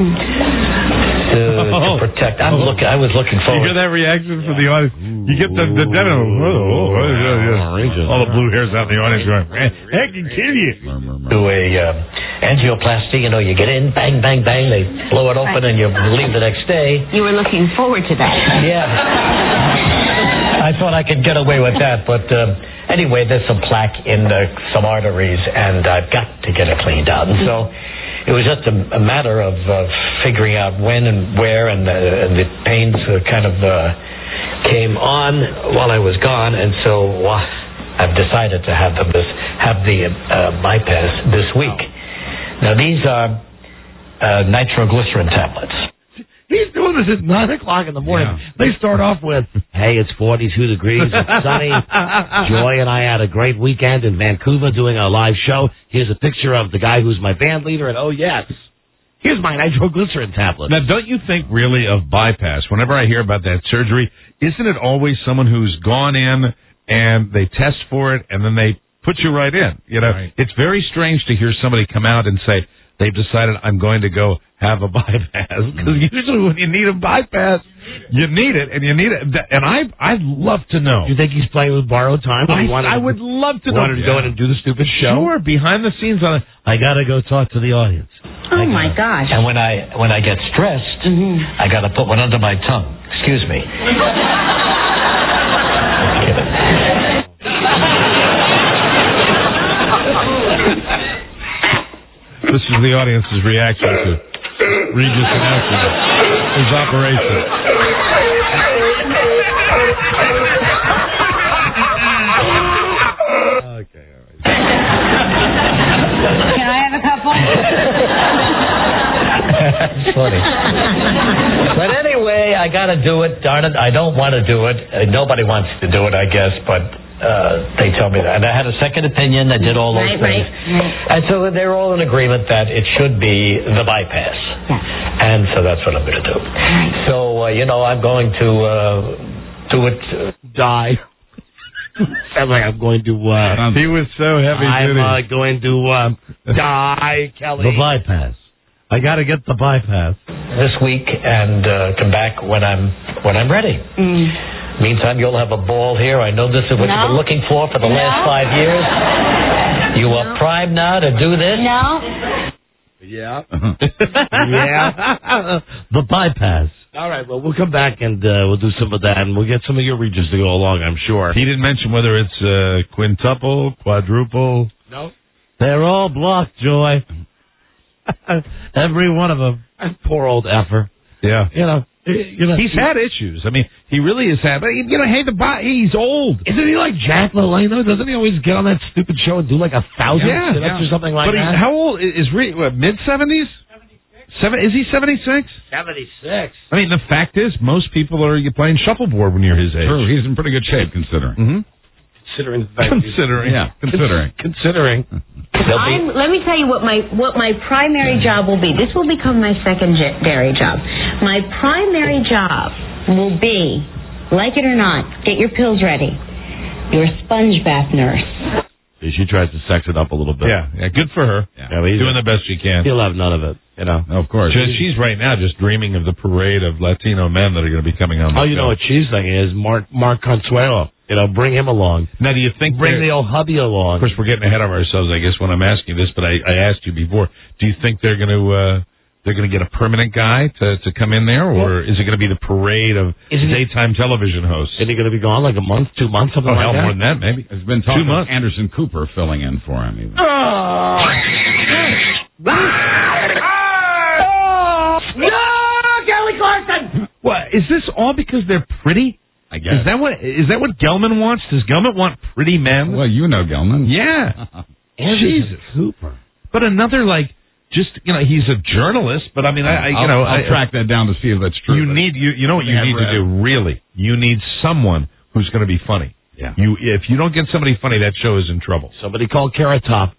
To, to protect. I'm looking. I was looking You forward. hear that reaction from the audience? You get the, the demo. Oh, oh, oh, yeah, yeah. All the blue hairs out in the audience going, heck, can kill you. Do a uh, angioplasty. You know, you get in, bang, bang, bang. They blow it open, and you leave the next day. You were looking forward to that. Yeah. I thought I could get away with that, but um, anyway, there's some plaque in uh, some arteries, and I've got to get it cleaned out. And so it was just a, a matter of uh, figuring out when and where, and, uh, and the pains uh, kind of uh, came on while I was gone, and so uh, I've decided to have them this, have the uh, bypass this week. Now these are uh, nitroglycerin tablets. He's doing this at nine o'clock in the morning. Yeah. They start off with, hey, it's forty-two degrees, it's sunny. Joy and I had a great weekend in Vancouver doing a live show. Here's a picture of the guy who's my band leader, and oh, yes, here's my nitroglycerin tablet. Now, don't you think really of bypass? Whenever I hear about that surgery, isn't it always someone who's gone in and they test for it and then they put you right in? You know, Right. It's very strange to hear somebody come out and say, they've decided I'm going to go have a bypass. Because usually when you need a bypass, you need it, and you need it. And I, I'd love to know. Do you think he's playing with borrowed time? I, He wanted- I would love to know. wanted to go in and do the stupid show? Sure, behind the scenes on it. I got to go talk to the audience. Oh, my gosh. And when I when I get stressed, I got to put one under my tongue. Excuse me. This is the audience's reaction to Regis announcing his operation. Okay, all right. Can I have a couple? That's funny. But anyway, I got to do it. Darn it, I don't want to do it. Uh, nobody wants to do it, I guess, but uh, they tell me that. And I had a second opinion. I did all those Right, things. right, right. And so they're all in agreement that it should be the bypass. Yes. And so that's what I'm going to do. So, uh, you know, I'm going to uh, do it. Uh, Die. Sounds like I'm going to. Uh, he was so heavy I'm duty. uh, going to uh, die, Kelly. The bypass. I got to get the bypass this week and uh, come back when I'm when I'm ready. Mm. Meantime, you'll have a ball here. I know this is what No. you've been looking for for the No. last five years. You No. are primed now to do this. No. Yeah. Yeah. The bypass. All right, well, we'll come back and uh, we'll do some of that, and we'll get some of your Regis to go along, I'm sure. He didn't mention whether it's uh, quintuple, quadruple. No. They're all blocked, Joy. Every one of them. Poor old effer. Yeah. You know, you know, He's had issues. I mean, he really has had. But you know, hey, the bo- he's old. Isn't he like Jack LaLanne, though? Doesn't he always get on that stupid show and do like a thousand Yeah, sit-ups yeah. or something like but that? He, how old is Re- what, mid seventies? Seven? Is he seventy six? seventy-six. I mean, the fact is, most people are you playing shuffleboard when you're his age. True, he's in pretty good shape considering. Mm-hmm. Considering the fact that he's- Considering, Yeah, considering. Considering. I'm, let me tell you what my what my primary job will be. This will become my secondary job. My primary job will be, like it or not, get your pills ready. Your sponge bath nurse. She tries to sex it up a little bit. Yeah, yeah, good for her. Yeah. Yeah, but he's Doing the best she can. He'll have none of it, you know. Of course. She, she's right now just dreaming of the parade of Latino men that are going to be coming on. Oh, the you show. know what she's thinking is Mark Mark Consuelo. You know, bring him along. Now, do you think Bring they're- the old hubby along. Of course, we're getting ahead of ourselves, I guess, when I'm asking this, but I, I asked you before. Do you think they're going to uh, they're going to get a permanent guy to, to come in there, or is it going to be the parade of Isn't it- daytime television hosts? Isn't he going to be gone like a month, two months, something Oh, like hell, that? more than that, maybe. There's been Two talk of months. Anderson Cooper filling in for him. Even. Oh! No, Kelly Clarkson! What is this all because they're pretty? I guess. Is that what is that what Gelman wants? Does Gelman want pretty men? Well, you know Gelman. Yeah. Anderson Jesus. Cooper. But another like just you know he's a journalist, but I mean I, I you I'll, know I'll I, track that down to see if that's true. You but- need you you know what you I've need to read. do really. You need someone who's going to be funny. Yeah. You if you don't get somebody funny, that show is in trouble. Somebody called Carrot Top.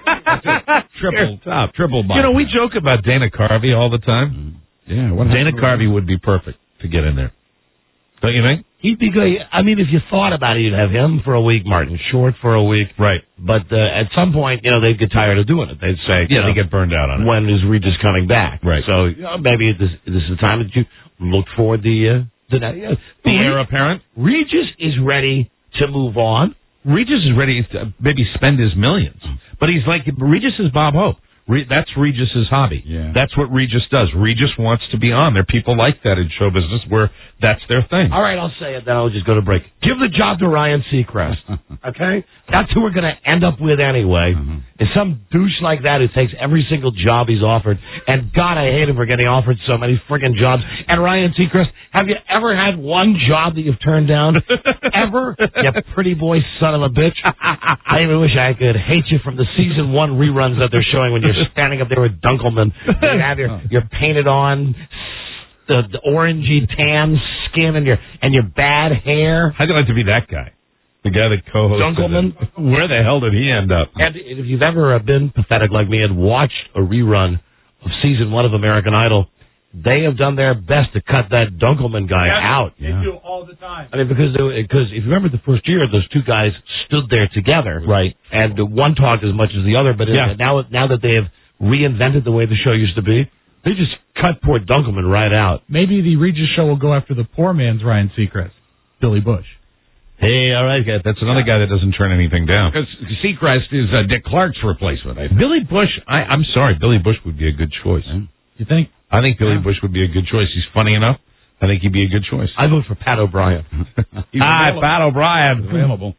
triple top triple. You know we bypass. joke about Dana Carvey all the time. Yeah. What Dana happened to Carvey would be perfect to get in there. Don't you think? He'd be good. I mean, if you thought about it, you'd have him for a week, Martin Short for a week. Right. But uh, at some point, you know, they'd get tired of doing it. They'd say, you Yeah, know, they get burned out on it. when is Regis coming back? Right. So you know, maybe this, this is the time that you look for the uh, the, uh, The heir apparent. Regis is ready to move on. Regis is ready to maybe spend his millions, but he's like Regis is Bob Hope. Re- that's Regis's hobby. Yeah. That's what Regis does. Regis wants to be on. There are people like that in show business where that's their thing. All right, I'll say it, then I'll just go to break. Give the job to Ryan Seacrest, okay? That's who we're going to end up with anyway. Uh-huh. Is some douche like that who takes every single job he's offered. And God, I hate him for getting offered so many friggin' jobs. And Ryan Seacrest, have you ever had one job that you've turned down? Ever? You pretty boy son of a bitch. I even wish I could hate you from the season one reruns that they're showing when you're standing up there with Dunkelman. You have your, your painted on, the, the orangey tan skin and your and your bad hair. How'd you like to be that guy? The guy that co-hosted Dunkelman? it. Where the hell did he end up? And if you've ever been pathetic like me and watched a rerun of season one of American Idol, they have done their best to cut that Dunkelman guy Yes, out. They do all the time. I mean, because they, because if you remember the first year, those two guys stood there together, Right. And one talked as much as the other. But it- Yeah. now, now that they have reinvented the way the show used to be, they just cut poor Dunkelman right out. Maybe the Regis show will go after the poor man's Ryan Seacrest, Billy Bush. Hey, all right, guy. That's another guy that doesn't turn anything down. Because Seacrest is uh, Dick Clark's replacement. I think. Billy Bush, I, I'm sorry, Billy Bush would be a good choice. You think? I think Billy Bush would be a good choice. He's funny enough. I think he'd be a good choice. I vote for Pat O'Brien. Hi, Pat O'Brien. Available.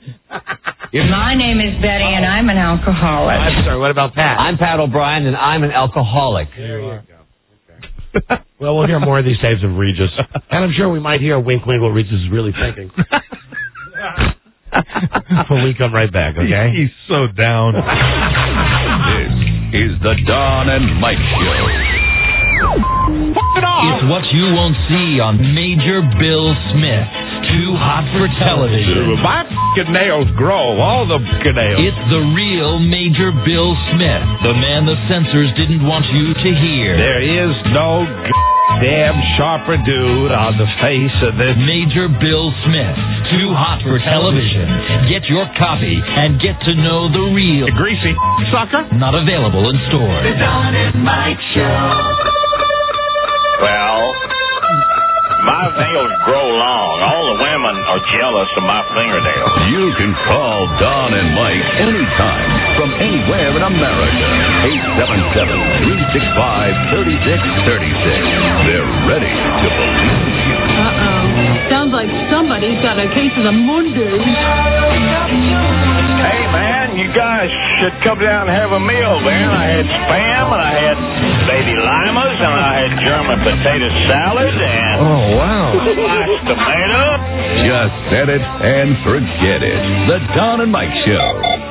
My name is Betty, and I'm an alcoholic. I'm sorry, what about Pat? I'm Pat O'Brien, and I'm an alcoholic. There you go. Well, we'll hear more of these tapes of Regis. And I'm sure we might hear wink wink what Regis is really thinking. When we come right back, okay? He's so down. This is the Don and Mike Show. It's what you won't see on Major Bill Smith. Too hot for television. My f***ing nails grow. All the f***ing nails. It's the real Major Bill Smith, the man the censors didn't want you to hear. There is no damn sharper dude on the face of this. Major Bill Smith. Too hot for television. Get your copy and get to know the real. The greasy sucker. Not available in stores. The Don and Mike Show. Well, my nails grow long. All the women are jealous of my fingernails. You can call Don and Mike anytime from anywhere in America. eight seven seven, three six five, three six three six. They're ready to believe you. Uh-oh. Sounds like somebody's got a case of the Mondays. Hey, man, you guys should come down and have a meal, man. I had spam, and I had baby limas, and I had German potato salad, and... Oh, wow. Sliced tomato. Just set it and forget it. The Don and Mike Show.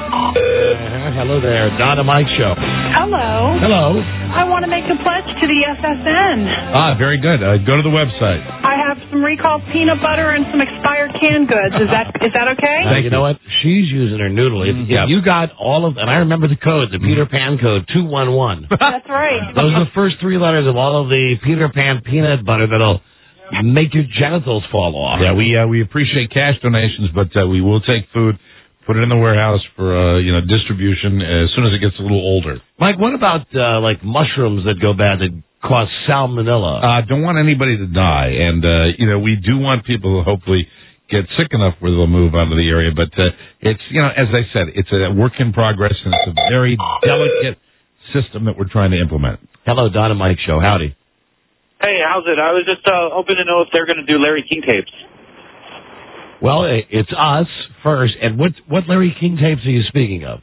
Uh, hello there, Don and Mike Show. Hello. Hello. I want to make a pledge to the S S N. Ah, very good. Uh, go to the website. I have some recalled peanut butter and some expired canned goods. Is that is that okay? Uh, you know what? She's using her noodle. If, if Yep. you got all of, and I remember the code, the Peter Pan code, two one one. That's right. Those are the first three letters of all of the Peter Pan peanut butter that'll make your genitals fall off. Yeah, we uh, we appreciate cash donations, but uh, we will take food, put it in the warehouse for uh, you know distribution as soon as it gets a little older. Mike, what about uh, like mushrooms that go bad that cause salmonella? Uh, don't want anybody to die, and uh, you know we do want people to hopefully get sick enough where they'll move out of the area. But uh, it's you know as I said, it's a work in progress, and it's a very delicate system that we're trying to implement. Hello, Don and Mike Show. Howdy. Hey, how's it? I was just uh, hoping to know if they're going to do Larry King tapes. Well, it's us first, and what what Larry King tapes are you speaking of?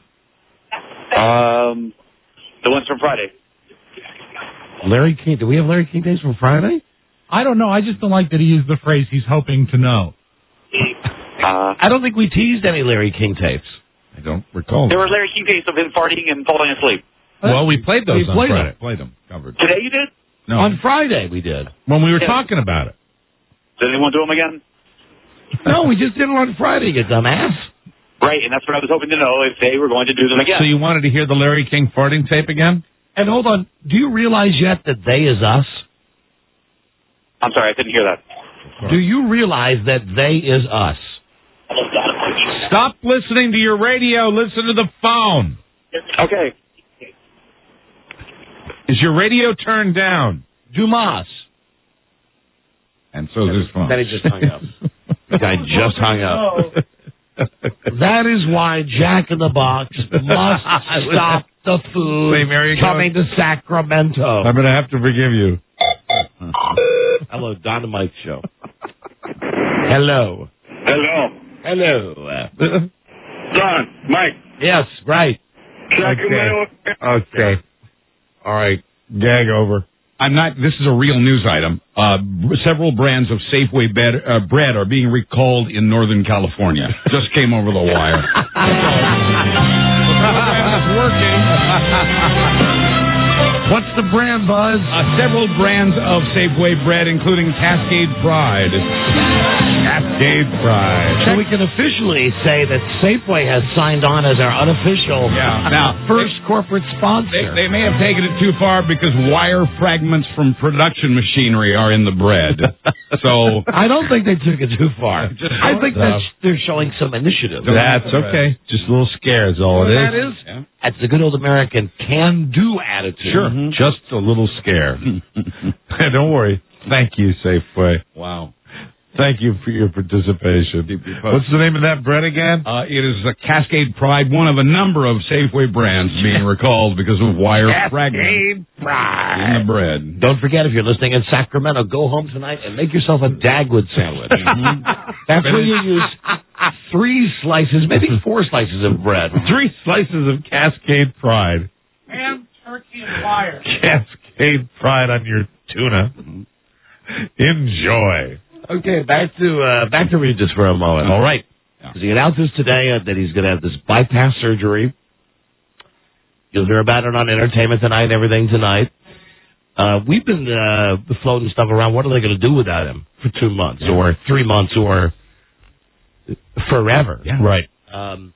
Um, the ones from Friday. Larry King. Do we have Larry King tapes from Friday? I don't know. I just don't like that he used the phrase he's hoping to know. Uh, I don't think we teased any Larry King tapes. I don't recall. there were Larry King tapes of him farting and falling asleep. Well, we played those We on played Friday. them. Played them covered. Today you did? No, On Friday we did. when we were Yeah. talking about it. Did anyone do them again? No, we just did it on Friday, you dumbass. Right, and that's what I was hoping to know, if they were going to do them again. So you wanted to hear the Larry King farting tape again? And hold on, do you realize yet that they is us? I'm sorry, I couldn't hear that. Do you realize that they is us? Stop listening to your radio. Listen to the phone. Okay. Is your radio turned down? Dumas. And so is his phone. Then he just hung up. The guy just hung up. That is why Jack in the Box must stop the food Say, Mary, coming to Sacramento. I'm going to have to forgive you. Hello, Don and Mike Show. Hello. Hello. Hello. Don, Mike. Yes, right. Sacramento. Okay. All right. Gag over. I'm not. This is a real news item. Uh, several brands of Safeway bed, uh, bread are being recalled in Northern California. Just came over the wire. It's working. What's the brand, Buzz? Uh, several brands of Safeway bread, including Cascade Pride. Cascade Pride. So we can officially say that Safeway has signed on as our unofficial Yeah. Now, first corporate sponsor. They, they may have taken it too far because wire fragments from production machinery are in the bread. So I don't think they took it too far. I think uh, that's, they're showing some initiative. That's okay. Just a little scare is all it is. That is. Yeah. That's the good old American can-do attitude. Sure. Just a little scare. Don't worry. Thank you, Safeway. Wow. Thank you for your participation. What's the name of that bread again? Uh, it is a Cascade Pride, one of a number of Safeway brands being recalled because of wire fragments Cascade Pride. in the bread. Don't forget, if you're listening in Sacramento, go home tonight and make yourself a Dagwood sandwich. That's where you use three slices, maybe four slices of bread. Three slices of Cascade Pride. Ham, turkey, and wire. Cascade Pride on your tuna. Enjoy. Okay, back to uh, back to Regis for a moment. All right. Because he announces today uh, that he's going to have this bypass surgery. You'll hear about it on Entertainment Tonight and everything tonight. Uh, we've been uh, floating stuff around. What are they going to do without him for two months Yeah. or three months or forever? Yeah. Right. Um,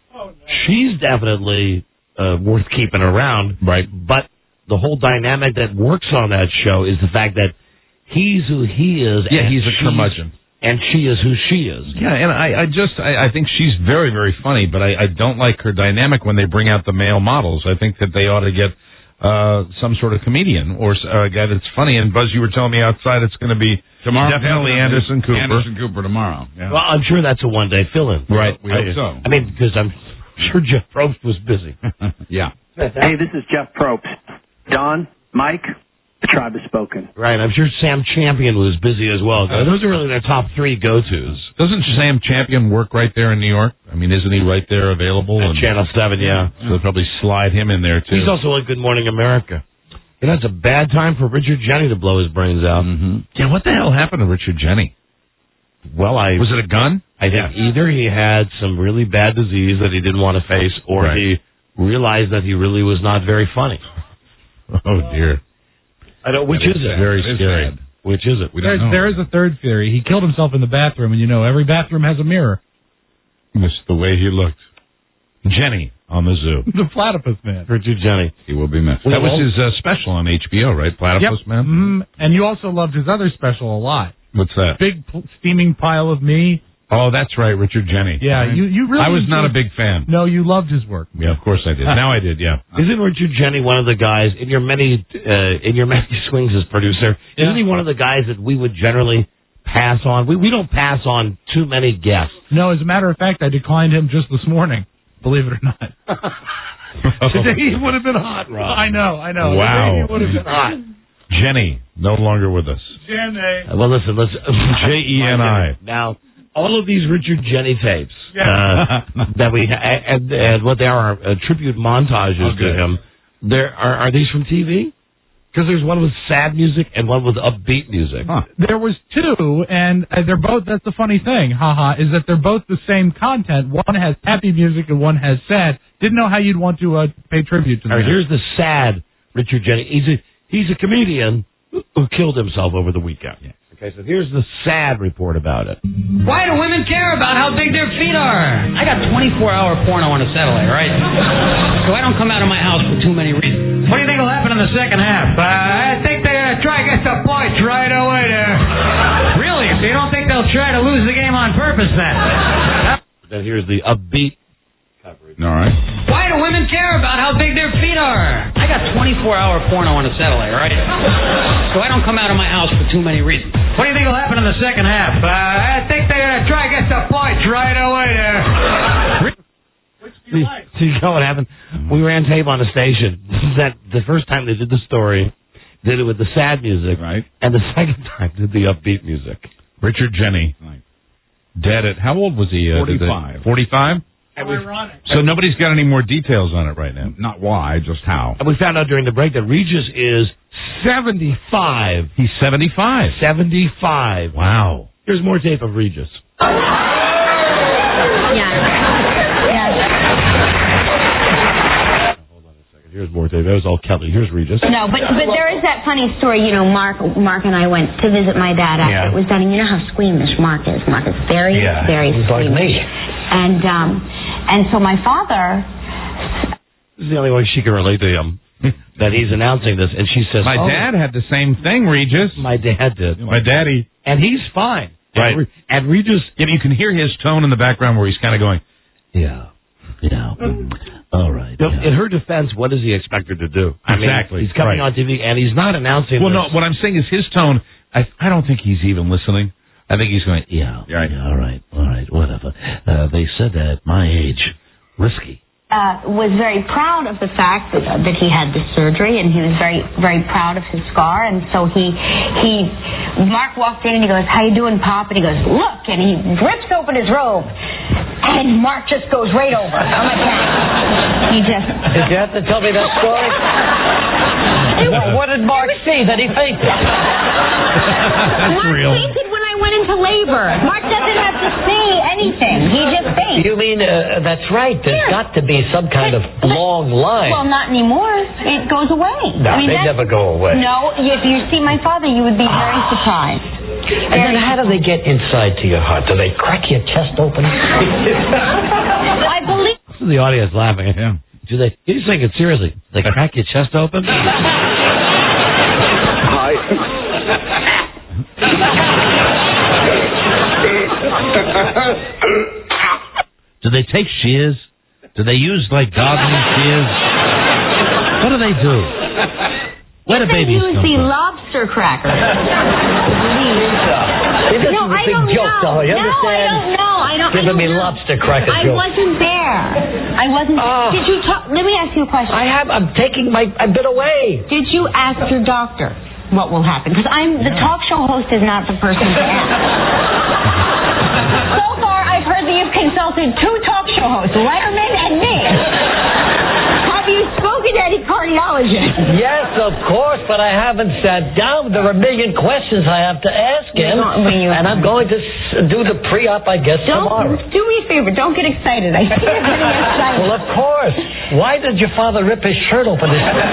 she's definitely uh, worth keeping around. Right. But the whole dynamic that works on that show is the fact that he's who he is. Yeah, and he's a she's- curmudgeon. And she is who she is. Yeah, and I, I just, I, I think she's very, very funny, but I, I don't like her dynamic when they bring out the male models. I think that they ought to get uh, some sort of comedian or uh, a guy that's funny. And Buzz, you were telling me outside it's going to be Tomorrow, definitely Anderson Cooper. Anderson Cooper tomorrow. Yeah. Well, I'm sure that's a one-day fill-in. Right. We hope so. I mean, because I'm sure Jeff Probst was busy. Yeah. Hey, this is Jeff Probst. Don, Mike, the tribe has spoken. Right, I'm sure Sam Champion was busy as well. Those are really their top three go-tos. Doesn't Sam Champion work right there in New York? I mean, isn't he right there available? At Channel seven, yeah. So they'll probably slide him in there, too. He's also on Good Morning America. You know, it's a bad time for Richard Jenney to blow his brains out. Mm-hmm. Yeah, what the hell happened to Richard Jenney? Well, I... Was it a gun? I think Yeah. either he had some really bad disease that he didn't want to face, or Right. he realized that he really was not very funny. Oh, dear. I know, which That is, is it? sad. Very It is scary. sad. Which is it? We don't There's, know. there is a third theory. He killed himself in the bathroom, and you know, every bathroom has a mirror. Just the way he looked. Jenny on the zoo. The Platypus Man. Richard Jenney. He will be missed. That was his uh, special on H B O, right? Platypus Yep. Man? Mhm. And you also loved his other special a lot. What's that? Big p- steaming pile of me. Oh, that's right, Richard Jenney. Yeah, Right. you you really. I was not a enjoyed- big fan. No, you loved his work. Yeah, of course I did. Now I did, yeah. Isn't Richard Jenney one of the guys in your many uh, in your many swings as producer? Isn't he one of the guys that we would generally pass on? We we don't pass on too many guests. No, as a matter of fact, I declined him just this morning. Believe it or not. Today he would have been hot, Rob. I know, I know. Wow. Today he would have been hot. Jenny, no longer with us. Jenny. Uh, well, listen, let's J E N I. Now, all of these Richard Jenney tapes Yeah. uh, that we ha- and, and what they are uh, tribute montages to Okay. him. There are are these from T V? Because there's one with sad music and one with upbeat music. Huh. There was two, and uh, they're both. That's the funny thing, haha, is that they're both the same content. One has happy music and one has sad. Didn't know how you'd want to uh, pay tribute to All them. right, here's the sad Richard Jenney. He's a he's a comedian who who killed himself over the weekend. Okay, so here's the sad report about it. Why do women care about how big their feet are? I got twenty-four hour porno on a satellite, right? So I don't come out of my house for too many reasons. What do you think will happen in the second half? Uh, I think they're going to try to get the points right away there. Really? So you don't think they'll try to lose the game on purpose then? Then here's the upbeat coverage. All right. Why do women care about how big their feet are? I got twenty-four hour porno on a satellite, right? So I don't come out of my house for too many reasons. What do you think will happen in the second half? Uh, I think they're going to try to get the points right away there. See, see what happened? We ran tape on a station that the first time they did the story, did it with the sad music, Right. and the second time did the upbeat music. Richard Jenney. Right. Dead at, how old was he? Uh, did they- forty-five. forty-five? Ironic. So nobody's got any more details on it right now. Not why, just how. And we found out during the break that Regis is seventy-five. He's seventy-five. seventy-five. Wow. Here's more tape of Regis. Here's more tape. That was all Kelly. Here's Regis. No, but but there is that funny story. You know, Mark Mark and I went to visit my dad after Yeah. it was done, and you know how squeamish Mark is. Mark is very Yeah, very he's like squeamish. me. And um, and so my father. This is the only way she can relate to him. That he's announcing this, and she says, My oh, dad had the same thing, Regis. My dad did. My daddy. And he's fine. Right. And, Re- and Regis. Yeah, you can hear his tone in the background where he's kind of going, Yeah. Yeah. All right. You know, yeah. In her defense, what does he expect her to do? I mean, Exactly, he's coming right. on T V, and he's not announcing well, this. no, what I'm saying is his tone, I, I don't think he's even listening. I think he's going, Yeah. Right. yeah. All right. All right. Whatever. Uh, they said that at my age, risky. Uh, was very proud of the fact that, that he had this surgery, and he was very, very proud of his scar. And so he, he, Mark walked in and he goes, "How you doing, Pop?" And he goes, "Look," and he rips open his robe, and Mark just goes right over. I'm like, yeah. He just. Did you have to tell me that story? Well, what did Mark see that he fainted? That's Mark real. fainted when I went into labor. Mark doesn't have to say anything. He just thinks. You mean, uh, that's right. There's Yeah. got to be some kind of long line. Well, not anymore. It goes away. No, I mean, they that's- never go away. No, if you see my father, you would be very surprised. And then how do they get inside to your heart? Do they crack your chest open? I believe. This is the audience laughing at him. Do they? He's saying it seriously. They crack your chest open? Hi. Do they take shears? Do they use, like, gardening shears? What do they do? Where do They babies use come the from? lobster cracker. This is No, a I big don't joke, know. though. You No, understand? I don't know. I don't. Giving I don't me know. lobster cracker I jokes. wasn't there. I wasn't. Oh. Did you talk? Let me ask you a question. I have. I'm taking my. I've been away. Did you ask your doctor what will happen? Because I'm the talk show host is not the person to ask. So far, I've heard that you've consulted two talk show hosts, Letterman and me. Have you spoken to any cardiologist? Yes, of course, but I haven't sat down. There are a million questions I have to ask him, Not when you- and I'm going to s- do the pre-op, I guess, Don't tomorrow. do me a favor. Don't get excited. I see you're getting excited. Well, of course. Why did your father rip his shirt open?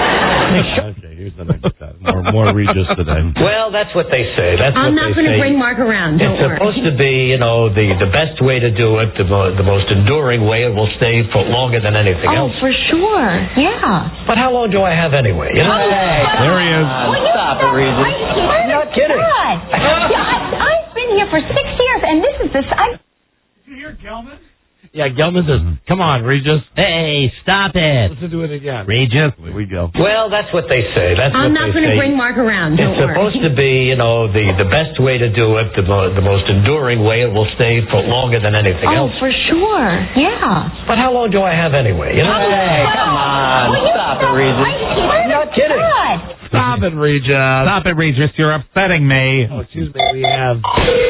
Okay, here's the next guy. More, more Regis today. Well, that's what they say. That's I'm what not they going to say. bring Mark around. Don't It's worry. supposed to be, you know, the, the best way to do it, the, mo- the most enduring way. It will stay for longer than anything Oh, else. for sure. Yeah. But how long do I have anyway? You know? Oh, There he is. Well, you Stop it, know, Regis. I swear I'm not to kidding. God. Yeah, I, I've been here for six years, and this is the. I, Did you hear Gelman? Yeah, Gelman says, come on, Regis. Hey, stop it. Listen to it again. Regis. Here we go. Well, that's what they say. That's I'm what not they going to say. bring Mark around. Don't It's worry. supposed to be, you know, the, the best way to do it, the, mo- the most enduring way. It will stay for longer than anything Oh, else. for sure. Yeah. But how long do I have anyway? You know? Hey, come on. Stop it, Regis. I'm not kidding. Stop it, Regis. Stop it, Regis. You're upsetting me. Oh, excuse me. We have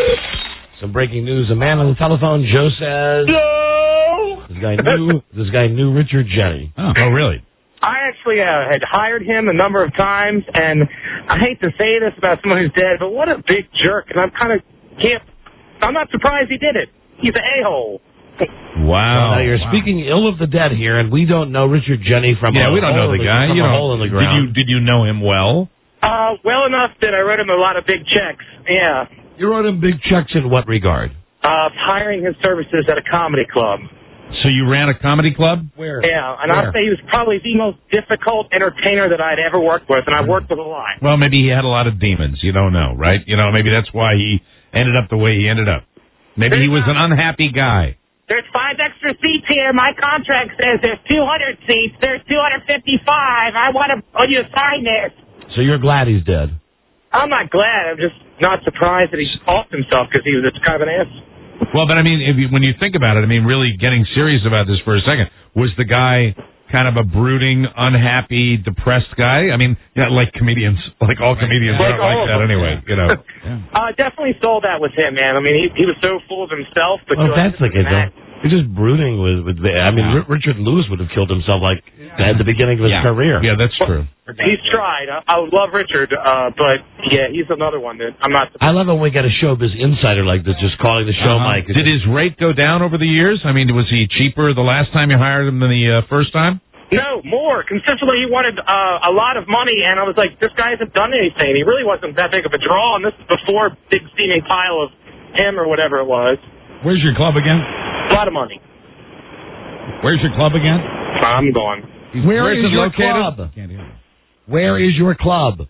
some breaking news. A man on the telephone, Joe says. This guy knew. This guy knew Richard Jenny. Oh, oh really? I actually uh, had hired him a number of times, and I hate to say this about someone who's dead, but what a big jerk, and I'm kind of can't, I'm not surprised he did it. He's an a-hole. Wow. Now you're wow. speaking ill of the dead here, and we don't know Richard Jenny from Yeah, a we don't know hole the in guy. From You a know, hole in the did ground. you did you know him well? Uh, well enough that I wrote him a lot of big checks, yeah. You wrote him big checks in what regard? Uh, hiring his services at a comedy club. So you ran a comedy club? Where? Yeah, and I'll say he was probably the most difficult entertainer that I'd ever worked with, and I've worked with a lot. Well, maybe he had a lot of demons. You don't know, right? You know, maybe that's why he ended up the way he ended up. Maybe he was an unhappy guy. There's five extra seats here. My contract says there's two hundred seats. There's two hundred fifty-five. I want to oh, you sign this. So you're glad he's dead? I'm not glad. I'm just not surprised that he offed himself because he was just kind of an ass. Well, but I mean, if you, when you think about it, I mean, really getting serious about this for a second, was the guy kind of a brooding, unhappy, depressed guy? I mean, yeah, like comedians, like all comedians Like aren't like all of that them. anyway, you know. Uh, definitely sold that with him, man. I mean, he he was so full of himself. But Well, you if know, that's the case, though, he's just brooding with. with the, I mean, R- Richard Lewis would have killed himself like at the beginning of his Yeah. career. Yeah, that's true. He's tried. I, I love Richard, uh, but yeah, he's another one that I'm not. I love it when we get a showbiz insider like this, just calling the show, Uh-huh. Mike. Did his rate go down over the years? I mean, was he cheaper the last time you hired him than the uh, first time? No, more. Consistently, he wanted uh, a lot of money, and I was like, this guy hasn't done anything. He really wasn't that big of a draw, and this is before big steaming pile of him or whatever it was. Where's your club again? A lot of money. Where's your club again? I'm gone. Where Where's is it your located? club? Where is your club?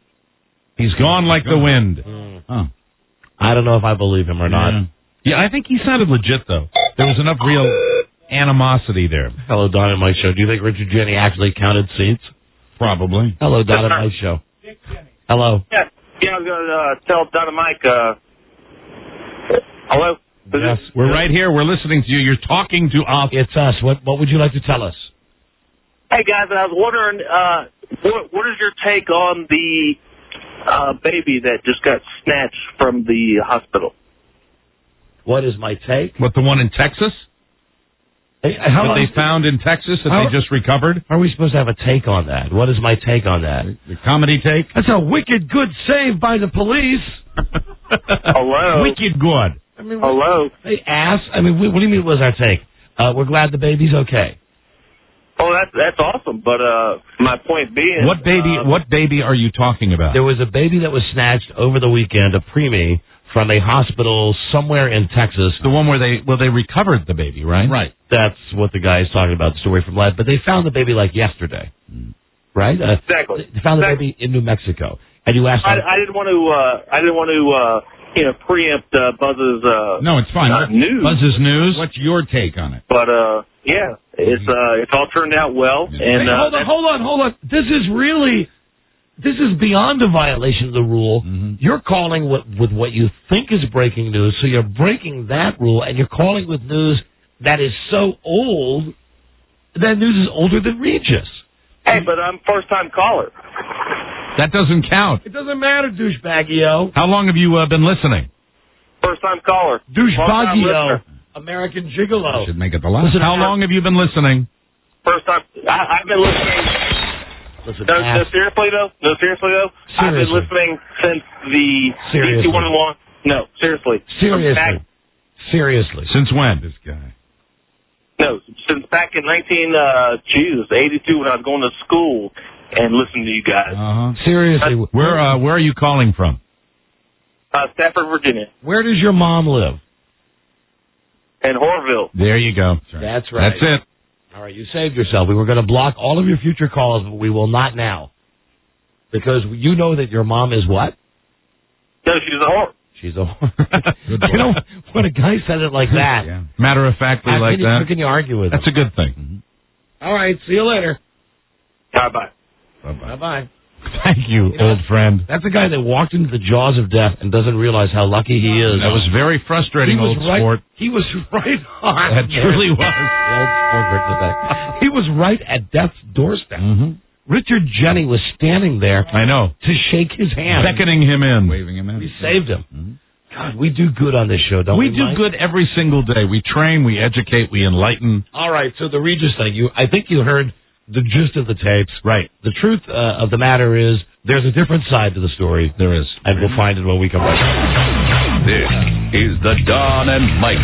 He's gone like the wind. Oh. I don't know if I believe him or not. Yeah, I think he sounded legit, though. There was enough real animosity there. Hello, Don and Mike Show. Do you think Richard Jenny actually counted seats? Probably. Hello, Don and Mike Show. Hello. Yeah, yeah, I was going to uh, tell Don and Mike, uh, hello? Yes, we're right here. We're listening to you. You're talking to us. It's us. What What would you like to tell us? Hey, guys, I was wondering, uh, what, what is your take on the uh, baby that just got snatched from the hospital? What is my take? What, the one in Texas? Hey, how that long- they found in Texas that How- they just recovered? Are we supposed to have a take on that? What is my take on that? The comedy take? That's a wicked good save by the police. Hello. Wicked good. I mean, Hello. Hey, ass. I mean, what do you mean? What was our take? Uh, we're glad the baby's okay. Oh, that's that's awesome. But uh, my point being, What baby? uh, What baby are you talking about? There was a baby that was snatched over the weekend, a preemie, from a hospital somewhere in Texas. The one where they well they recovered the baby, right? Right. That's what the guy is talking about, the story from life. But they found the baby like yesterday, right? Uh, Exactly. They found the Exactly. baby in New Mexico. And you asked, I, I didn't want to. Uh, I didn't want to. Uh, you know, preempt uh, Buzz's. Uh, No, it's fine. uh, news. Buzz's news. What's your take on it? But uh, yeah, it's uh, it's all turned out well. And Hey, uh, hold on, hold on, hold on. This is really, this is beyond a violation of the rule. Mm-hmm. You're calling with, with what you think is breaking news, so you're breaking that rule, and you're calling with news that is so old, that news is older than Regis. hey, but I'm first time caller. That doesn't count. It doesn't matter, douchebaggio. How long have you uh, been listening? First time caller. Long-time Douchebaggio. listener. American gigolo. Should make it the last. Listen, How long have you been listening? First time. I, I've been listening. Listen, No, no, ass. seriously though. No, seriously though. I've been Seriously. listening since the Seriously. B T one oh one. No, seriously. Seriously. Back, Seriously. Since when? This guy. no, since back in nineteen uh, Jews eighty-two when I was going to school and listening to you guys. Uh huh. Seriously. Where uh, Where are you calling from? Uh, Stafford, Virginia, Where does your mom live? and Horville. There you go. That's right. That's it. All right, you saved yourself. We were going to block all of your future calls, but we will not now. Because you know that your mom is what? No, she's a whore. She's a You know, when a guy said it like that, Yeah. Matter of factly how, like can you, that. how can you argue with That's him? a good thing. All right, see you later. Bye bye. Bye-bye. Thank you, You know, old friend. That's a guy that walked into the jaws of death and doesn't realize how lucky he is. That was very frustrating, He was old right, sport. He was right on. That truly was. The old sport brings it back. He was right at death's doorstep. Mm-hmm. Richard Jennings was standing there I know. to shake his hand. Beckoning him in. Waving him in. We saved him. Mm-hmm. God, we do good on this show, don't we? We do Mike? good every single day. We train, we educate, we enlighten. All right, so the Regis thing, you, I think you heard the gist of the tapes. Right. The truth uh, of the matter is there's a different side to the story. There is. And we'll find it when we come back. This is the Don and Mike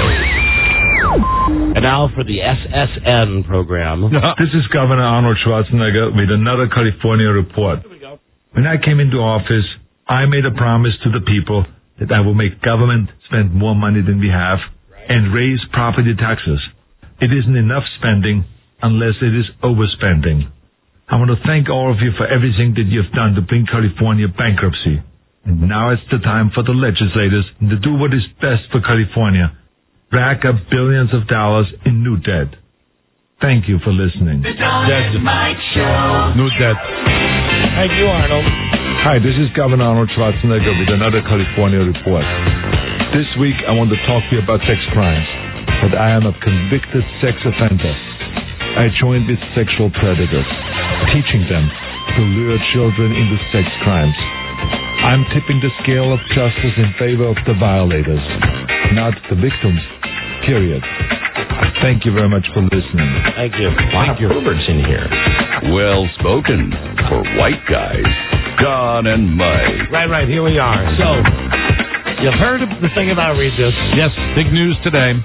Show. And now for the S S N program. This is Governor Arnold Schwarzenegger with another California report. When I came into office, I made a promise to the people that I will make government spend more money than we have and raise property taxes. It isn't enough spending unless it is overspending. I want to thank all of you for everything that you've done to bring California bankruptcy. And now it's the time for the legislators to do what is best for California. Rack up billions of dollars in new debt. Thank you for listening. The Don and Mike Show. New debt. Thank you, Arnold. Hi, this is Governor Arnold Schwarzenegger with another California report. This week I want to talk to you about sex crimes, but I am a convicted sex offender. I joined with sexual predators, teaching them to lure children into sex crimes. I'm tipping the scale of justice in favor of the violators, not the victims, period. Thank you very much for listening. Thank you. A lot of perverts in here. Well spoken for white guys. Don and Mike. Right, right, here we are. So, you've heard of the thing about Regis. Yes, big news today.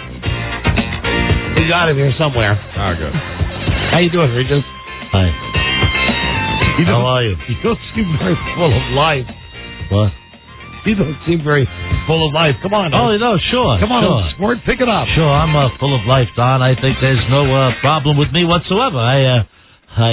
We got him here somewhere. Oh, good. How you doing, Regis? Hi. You How are you? You don't seem very full of life. What? You don't seem very full of life. Come on. Oh, no, sure. Come on, sure. old sport, pick it up. Sure, I'm uh, full of life, Don. I think there's no uh, problem with me whatsoever. I, uh, I,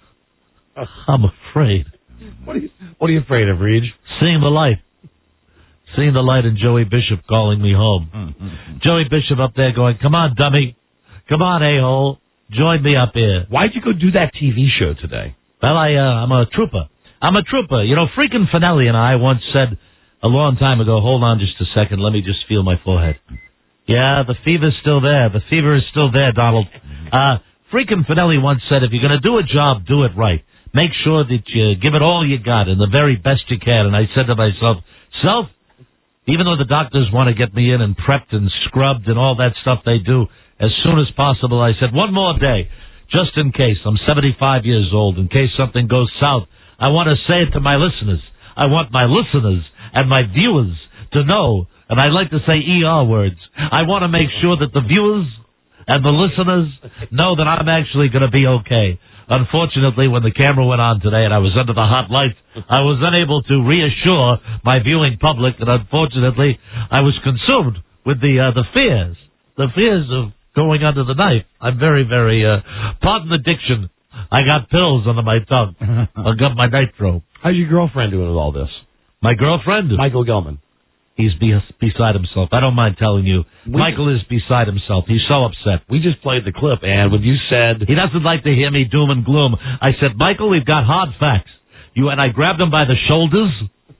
I'm afraid. What are you, what are you afraid of, Reg? Seeing the light. Seeing the light and Joey Bishop calling me home. Mm-hmm. Joey Bishop up there going, come on, dummy. Come on, a-hole. Join me up here. Why'd you go do that T V show today? Well, I, uh, I'm a trooper. I'm a trooper. You know, freaking Finelli and I once said a long time ago, hold on just a second, let me just feel my forehead. Yeah, the fever's still there. The fever is still there, Donald. Uh, freaking Finelli once said, if you're going to do a job, do it right. Make sure that you give it all you got and the very best you can. And I said to myself, self, even though the doctors want to get me in and prepped and scrubbed and all that stuff they do, as soon as possible, I said, one more day, just in case. I'm seventy-five years old. In case something goes south, I want to say it to my listeners. I want my listeners and my viewers to know, and I like to say E R words. I want to make sure that the viewers and the listeners know that I'm actually going to be okay. Unfortunately, when the camera went on today and I was under the hot lights, I was unable to reassure my viewing public, and unfortunately, I was consumed with the uh, the fears, the fears of going under the knife. I'm very, very, uh, pardon the diction. I got pills under my tongue. I got my nitro. How's your girlfriend doing with all this? My girlfriend? Michael Gelman. He's be- beside himself. I don't mind telling you. We Michael is beside himself. He's so upset. We just played the clip, and when you said... He doesn't like to hear me doom and gloom. I said, Michael, we've got hard facts. You and I grabbed him by the shoulders.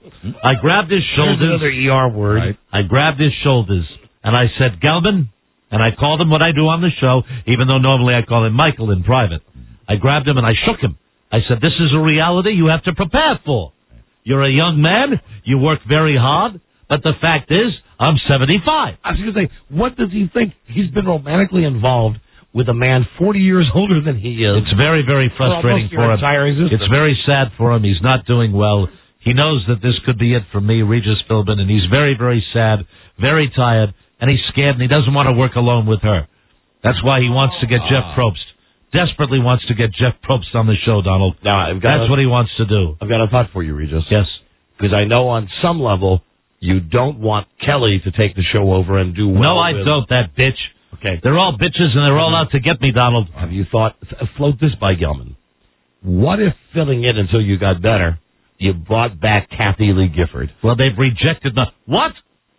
I grabbed his shoulders. There's another E R word. Right. I grabbed his shoulders, and I said, Gelman, and I called him what I do on the show, even though normally I call him Michael in private. I grabbed him and I shook him. I said, this is a reality you have to prepare for. You're a young man. You work very hard. But the fact is, I'm seventy-five. I was going to say, what does he think? He's been romantically involved with a man forty years older than he is. It's very, very frustrating for him. It's very sad for him. He's not doing well. He knows that this could be it for me, Regis Philbin, and he's very, very sad, very tired, and he's scared, and he doesn't want to work alone with her. That's why he wants to get oh. Jeff Probst. Desperately wants to get Jeff Probst on the show, Donald. Now, I've got That's a, what he wants to do. I've got a thought for you, Regis. Yes. Because I know on some level you don't want Kelly to take the show over and do well. No, I with... don't, that bitch. Okay. They're all bitches and they're all out to get me, Donald. Have you thought, float this by Gelman. What if filling in until you got better, you brought back Kathy Lee Gifford? Well, they've rejected the... What?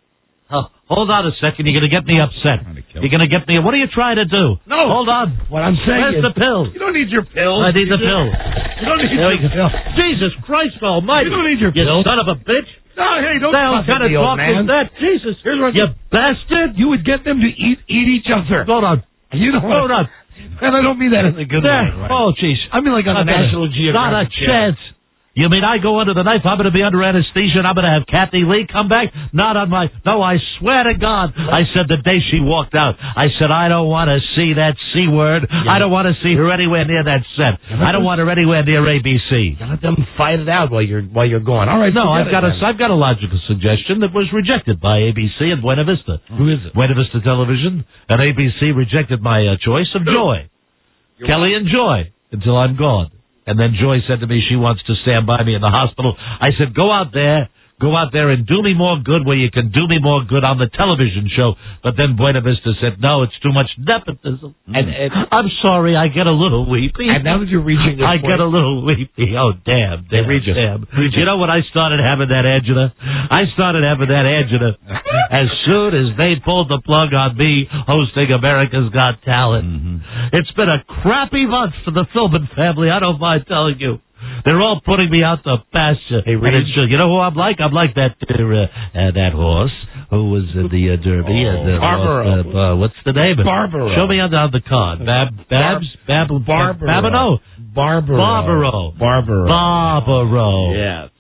Oh, hold on a second. You're going to get me upset. You're going to get me... What are you trying to do? No. Hold on. What I'm saying Where's is... the pill? You don't need your pill. I need the pill. You don't need there your pill. Jesus Christ almighty. You don't need your you pill. son of a bitch. No, hey, don't What kind of talk is that? Jesus. Here's what you bastard. You would get them to eat eat each other. Hold on. You know Hold on. And I don't mean that in a good there. way. Right? Oh, jeez. I mean like on the National Geographic. Not a chance. You mean I go under the knife, I'm going to be under anesthesia, and I'm going to have Kathy Lee come back? Not on my... No, I swear to God. I said the day she walked out, I said, I don't want to see that C word. Yeah. I don't want to see her anywhere near that set. I don't want her anywhere near A B C. Let them fight it out while you're while you're gone. All right. No, I've got, it, a, I've got a logical suggestion that was rejected by A B C and Buena Vista. Who is it? Buena Vista Television, and A B C rejected my uh, choice of Joy. You're Kelly right. and Joy, until I'm gone. And then Joy said to me she wants to stand by me in the hospital. I said, go out there, go out there and do me more good where you can do me more good on the television show. But then Buena Vista said, no, it's too much nepotism. Mm. And, and I'm sorry, I get a little weepy. And now that you're reaching this I point, get a little weepy. Oh, damn, damn, Regis, damn. Regis. You know when I started having that angina? I started having that angina as soon as they pulled the plug on me hosting America's Got Talent. Mm-hmm. It's been a crappy month for the Philbin family, I don't mind telling you. They're all putting me out to pasture. Hey, and it's, uh, you know who I'm like? I'm like that uh, uh, that horse who was in the uh, Derby. Oh, and, uh, Barbaro. Uh, uh, what's the name? Barbaro. Show me on the, on the card. Bab, Babs? Bab, Barbaro. Babino? Barbaro. Barbaro. Barbaro. Barbaro. Yeah.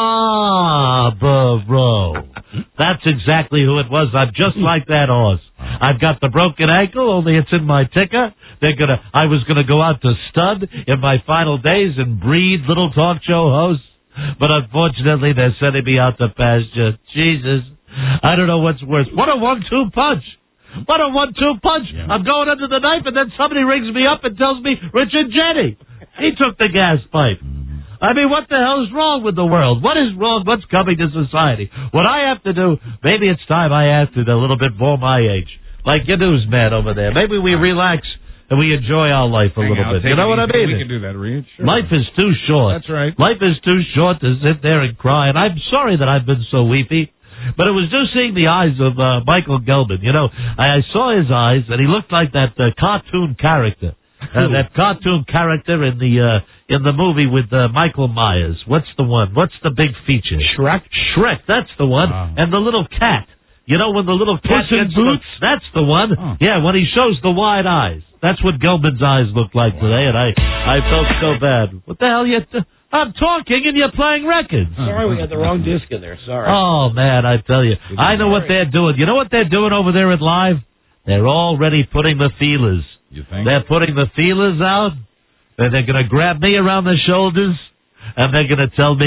Barbaro. That's exactly who it was. I'm just like that horse. I've got the broken ankle, only it's in my ticker. They're gonna. I was gonna go out to stud in my final days and breed little talk show hosts, but unfortunately they're sending me out to pasture. Jesus, I don't know what's worse. What a one-two punch! What a one-two punch! Yeah. I'm going under the knife, and then somebody rings me up and tells me Richard Jeni. He took the gas pipe. I mean, what the hell is wrong with the world? What is wrong? What's coming to society? What I have to do, maybe it's time I acted a little bit more my age. Like your newsman over there. Maybe we relax and we enjoy our life a Hang little out, bit. You know what I mean? We can do that, Reed. Sure. Life is too short. That's right. Life is too short to sit there and cry. And I'm sorry that I've been so weepy. But it was just seeing the eyes of uh, Michael Gelman. You know, I, I saw his eyes, and he looked like that uh, cartoon character. Uh, that cartoon character in the uh, in the movie with uh, Michael Myers. What's the one? What's the big feature? Shrek. Shrek. That's the one. Wow. And the little cat. You know when the little cat Puss in gets Boots? The, that's the one. Oh. Yeah, when he shows the wide eyes. That's what Gelman's eyes looked like wow. today, and I I felt so bad. What the hell you? T- I'm talking and you're playing records. Sorry, we had the wrong disc in there. Sorry. Oh man, I tell you, I know what they're doing. You know what they're doing over there at Live? They're already putting the feelers. You think? They're putting the feelers out, and they're going to grab me around the shoulders, and they're going to tell me,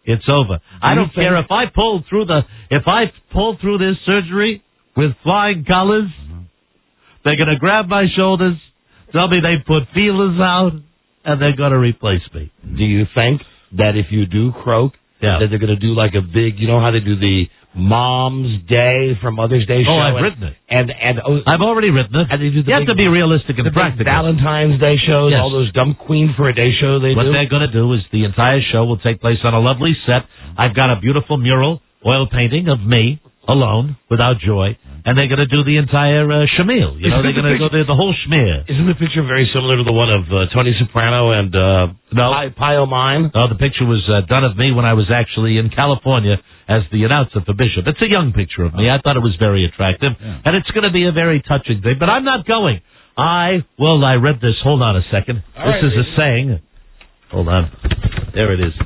It's over. I you don't think- care if I pull through the if I pull through this surgery with flying colors. They're going to grab my shoulders, tell me they put feelers out, and they're going to replace me. Do you think that if you do croak, Yeah. that they're going to do like a big, you know how they do the Mom's Day for Mother's Day show? Oh, I've and, written it. And, and oh, I've already written it. and they do the You have big, to be realistic and the big practical. Valentine's Day shows, Yes. all those dumb Queen for a Day show they What do. they're going to do is the entire show will take place on a lovely set. I've got a beautiful mural, oil painting of me alone, without Joy, and they're going to do the entire uh, shamil. You know, they're going to go there the whole schmear. Isn't the picture very similar to the one of uh, Tony Soprano and uh, No. Pi- Pio Mine? Oh, the picture was uh, done of me when I was actually in California as the announcer for Bishop. It's a young picture of me. I thought it was very attractive, and it's going to be a very touching thing. But I'm not going. I well, I read this. Hold on a second. All this right, is a ladies. saying. Hold on. There it is.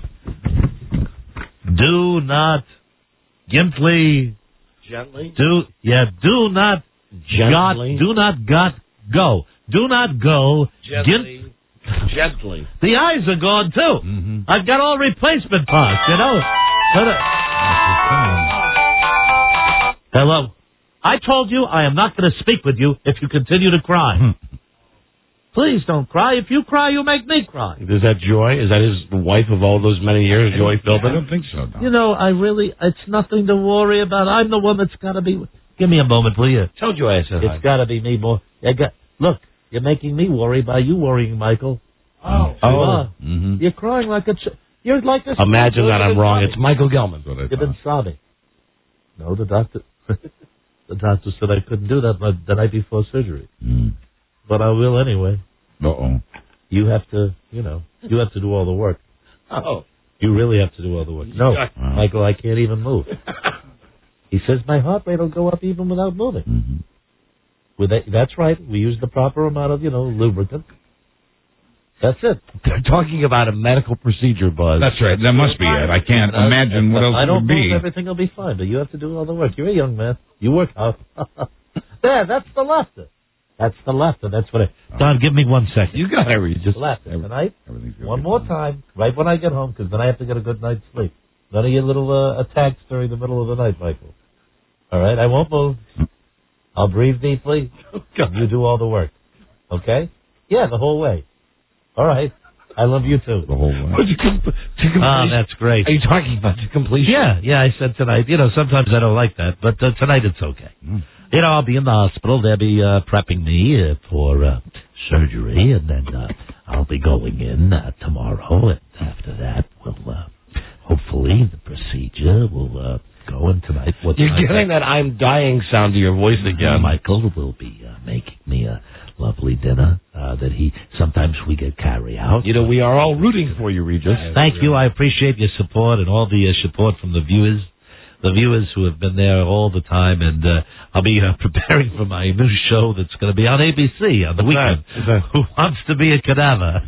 Do not gently. Gently? Do yeah. Do not Gently? got. Do not got go. Do not go. Gently. Gently. The eyes are gone too. Mm-hmm. I've got all replacement parts, you know. But, uh, hello. I told you I am not going to speak with you if you continue to cry. Please don't cry. If you cry, you make me cry. Is that Joy? Is that his wife of all those many years, Joy I Philbin? don't think so, Don. You know, I really, it's nothing to worry about. I'm the one that's got to be. Give me a moment, will you? Tell Joy I said hi. It's got to be me more. I got, look, you're making me worry by you worrying, Michael. Oh. You are. Mm-hmm. You're crying like a. Ch- you're like this. Imagine that I'm You've been wrong. sobbing. It's Michael Gelman. That's what I You've been thought. sobbing. No, the doctor. The doctor said I couldn't do that the the night before surgery, Mm. but I will anyway. Uh-oh. You have to, you know, you have to do all the work. Oh. You really have to do all the work. No, Wow. Michael, I can't even move. He says my heart rate will go up even without moving. Mm-hmm. With that, that's right. We use the proper amount of, you know, lubricant. That's it. They're talking about a medical procedure, Buzz. That's right. That must be it. I can't Uh, imagine what else I it don't would be. move. Everything will be fine, but you have to do all the work. You're a young man. You work out. There, that's the laughter. That's the laughter. That's what I... Don, give me one second. You got everything. Just Laughter. every- Tonight, Everything's gonna one be more fine. time, right when I get home, because then I have to get a good night's sleep. None of your little uh, attacks during the middle of the night, Michael. All right? I won't move. I'll breathe deeply. You do all the work. Okay? Yeah, the whole way. All right. I love you, too. The whole way. What's it com- to completion? Ah, that's great. Are you talking about to completion? Yeah, yeah, I said tonight. You know, sometimes I don't like that, but uh, tonight it's okay. Mm. You know, I'll be in the hospital. They'll be uh, prepping me uh, for uh, surgery, and then uh, I'll be going in uh, tomorrow. And after that, we'll uh, hopefully the procedure will uh, go in tonight. What You're time getting that I'm dying sound to your voice again. Michael will be uh, making me a lovely dinner uh, that he sometimes we get carry out. You know, we are all rooting for you, Regis. Thank you. I appreciate your support and all the uh, support from the viewers, the viewers who have been there all the time. And uh, I'll be uh, preparing for my new show that's going to be on A B C on the What's weekend. that? What's that? Who wants to be a cadaver?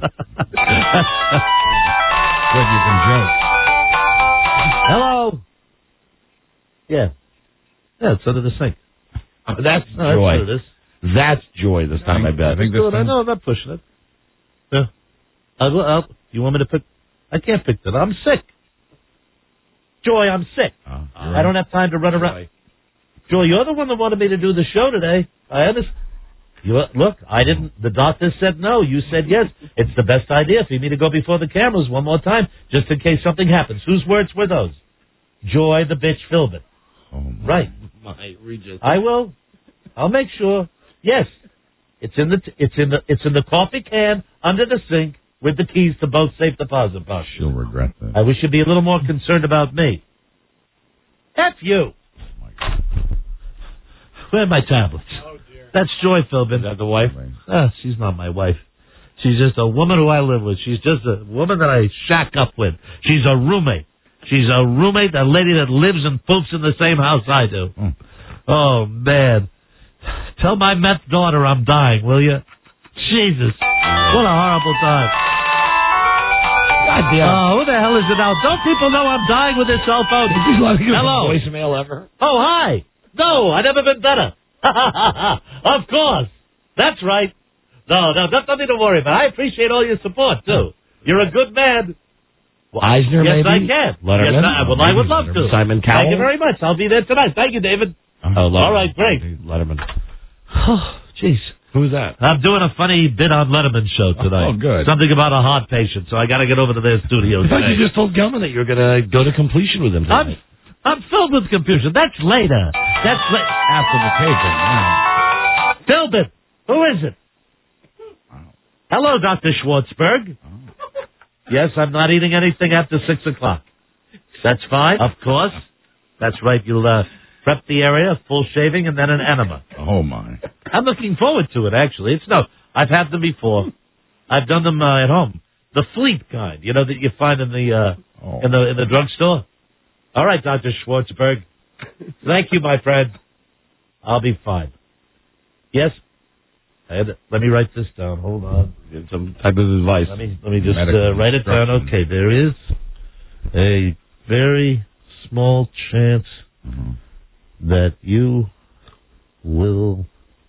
Good, you can joke. Hello. Yeah. Yeah, it's under the sink. That's No, that's joy. what it is. That's joy this time, I bet. I think this Good. I time- know. I'm not pushing it. Yeah. I'll, go- I'll, you want me to pick? I can't fix it. I'm sick. Joy, I'm sick. Uh, I don't have time to run around. Joy, you're the one that wanted me to do the show today. I understand. You, look, I didn't. The doctor said no. You said yes. It's the best idea for me to go before the cameras one more time, just in case something happens. Whose words were those? Joy the bitch Philbin. Oh, my. Right. My Regis. I will. I'll make sure. Yes, it's in the t- it's in the it's in the coffee can under the sink with the keys to both safe deposit boxes. She'll regret that. I wish you'd be a little more concerned about me. F you. Where are my tablets? Oh, dear. That's Joy Philbin. Is that the wife? Ah, she's not my wife. She's just a woman who I live with. She's just a woman that I shack up with. She's a roommate. She's a roommate, a lady that lives and poops in the same house I do. Mm. Oh, man. Tell my meth daughter I'm dying, will you? Jesus. What a horrible time. God damn. Oh, who the hell is it now? Don't people know I'm dying with this cell phone? Hello. Voicemail ever? Oh, hi. No, I've never been better. Of course. That's right. No, no, that's nothing to worry about. I appreciate all your support, too. You're a good man. Eisner, yes, maybe? I can. Letterman? Yes, I, well, I would love to. Simon Cowell? Thank you very much. I'll be there tonight. Thank you, David. Oh, All right, great. Letterman. Oh, jeez. Who's that? I'm doing a funny bit on Letterman's show tonight. Oh, good. Something about a heart patient, so I got to get over to their studio I thought today. you just told Gelman that you were going to go to completion with him I'm, tonight. I'm filled with confusion. That's later. That's la- After the taping. Filled it. Who is it? Hello, Doctor Schwartzberg. Yes, I'm not eating anything after six o'clock. That's fine. Of course. That's right. You'll uh, prep the area, full shaving, and then an enema. Oh, my. I'm looking forward to it, actually. It's no, I've had them before. I've done them uh, at home. The Fleet kind, you know, that you find in the uh, Oh. in the in the drugstore. All right, Doctor Schwartzberg. Thank you, my friend. I'll be fine. Yes. I had to, let me write this down. Hold on. Get some type of advice. Let me let me just Medical uh, write it down. instruction. Okay, there is a very small chance that you will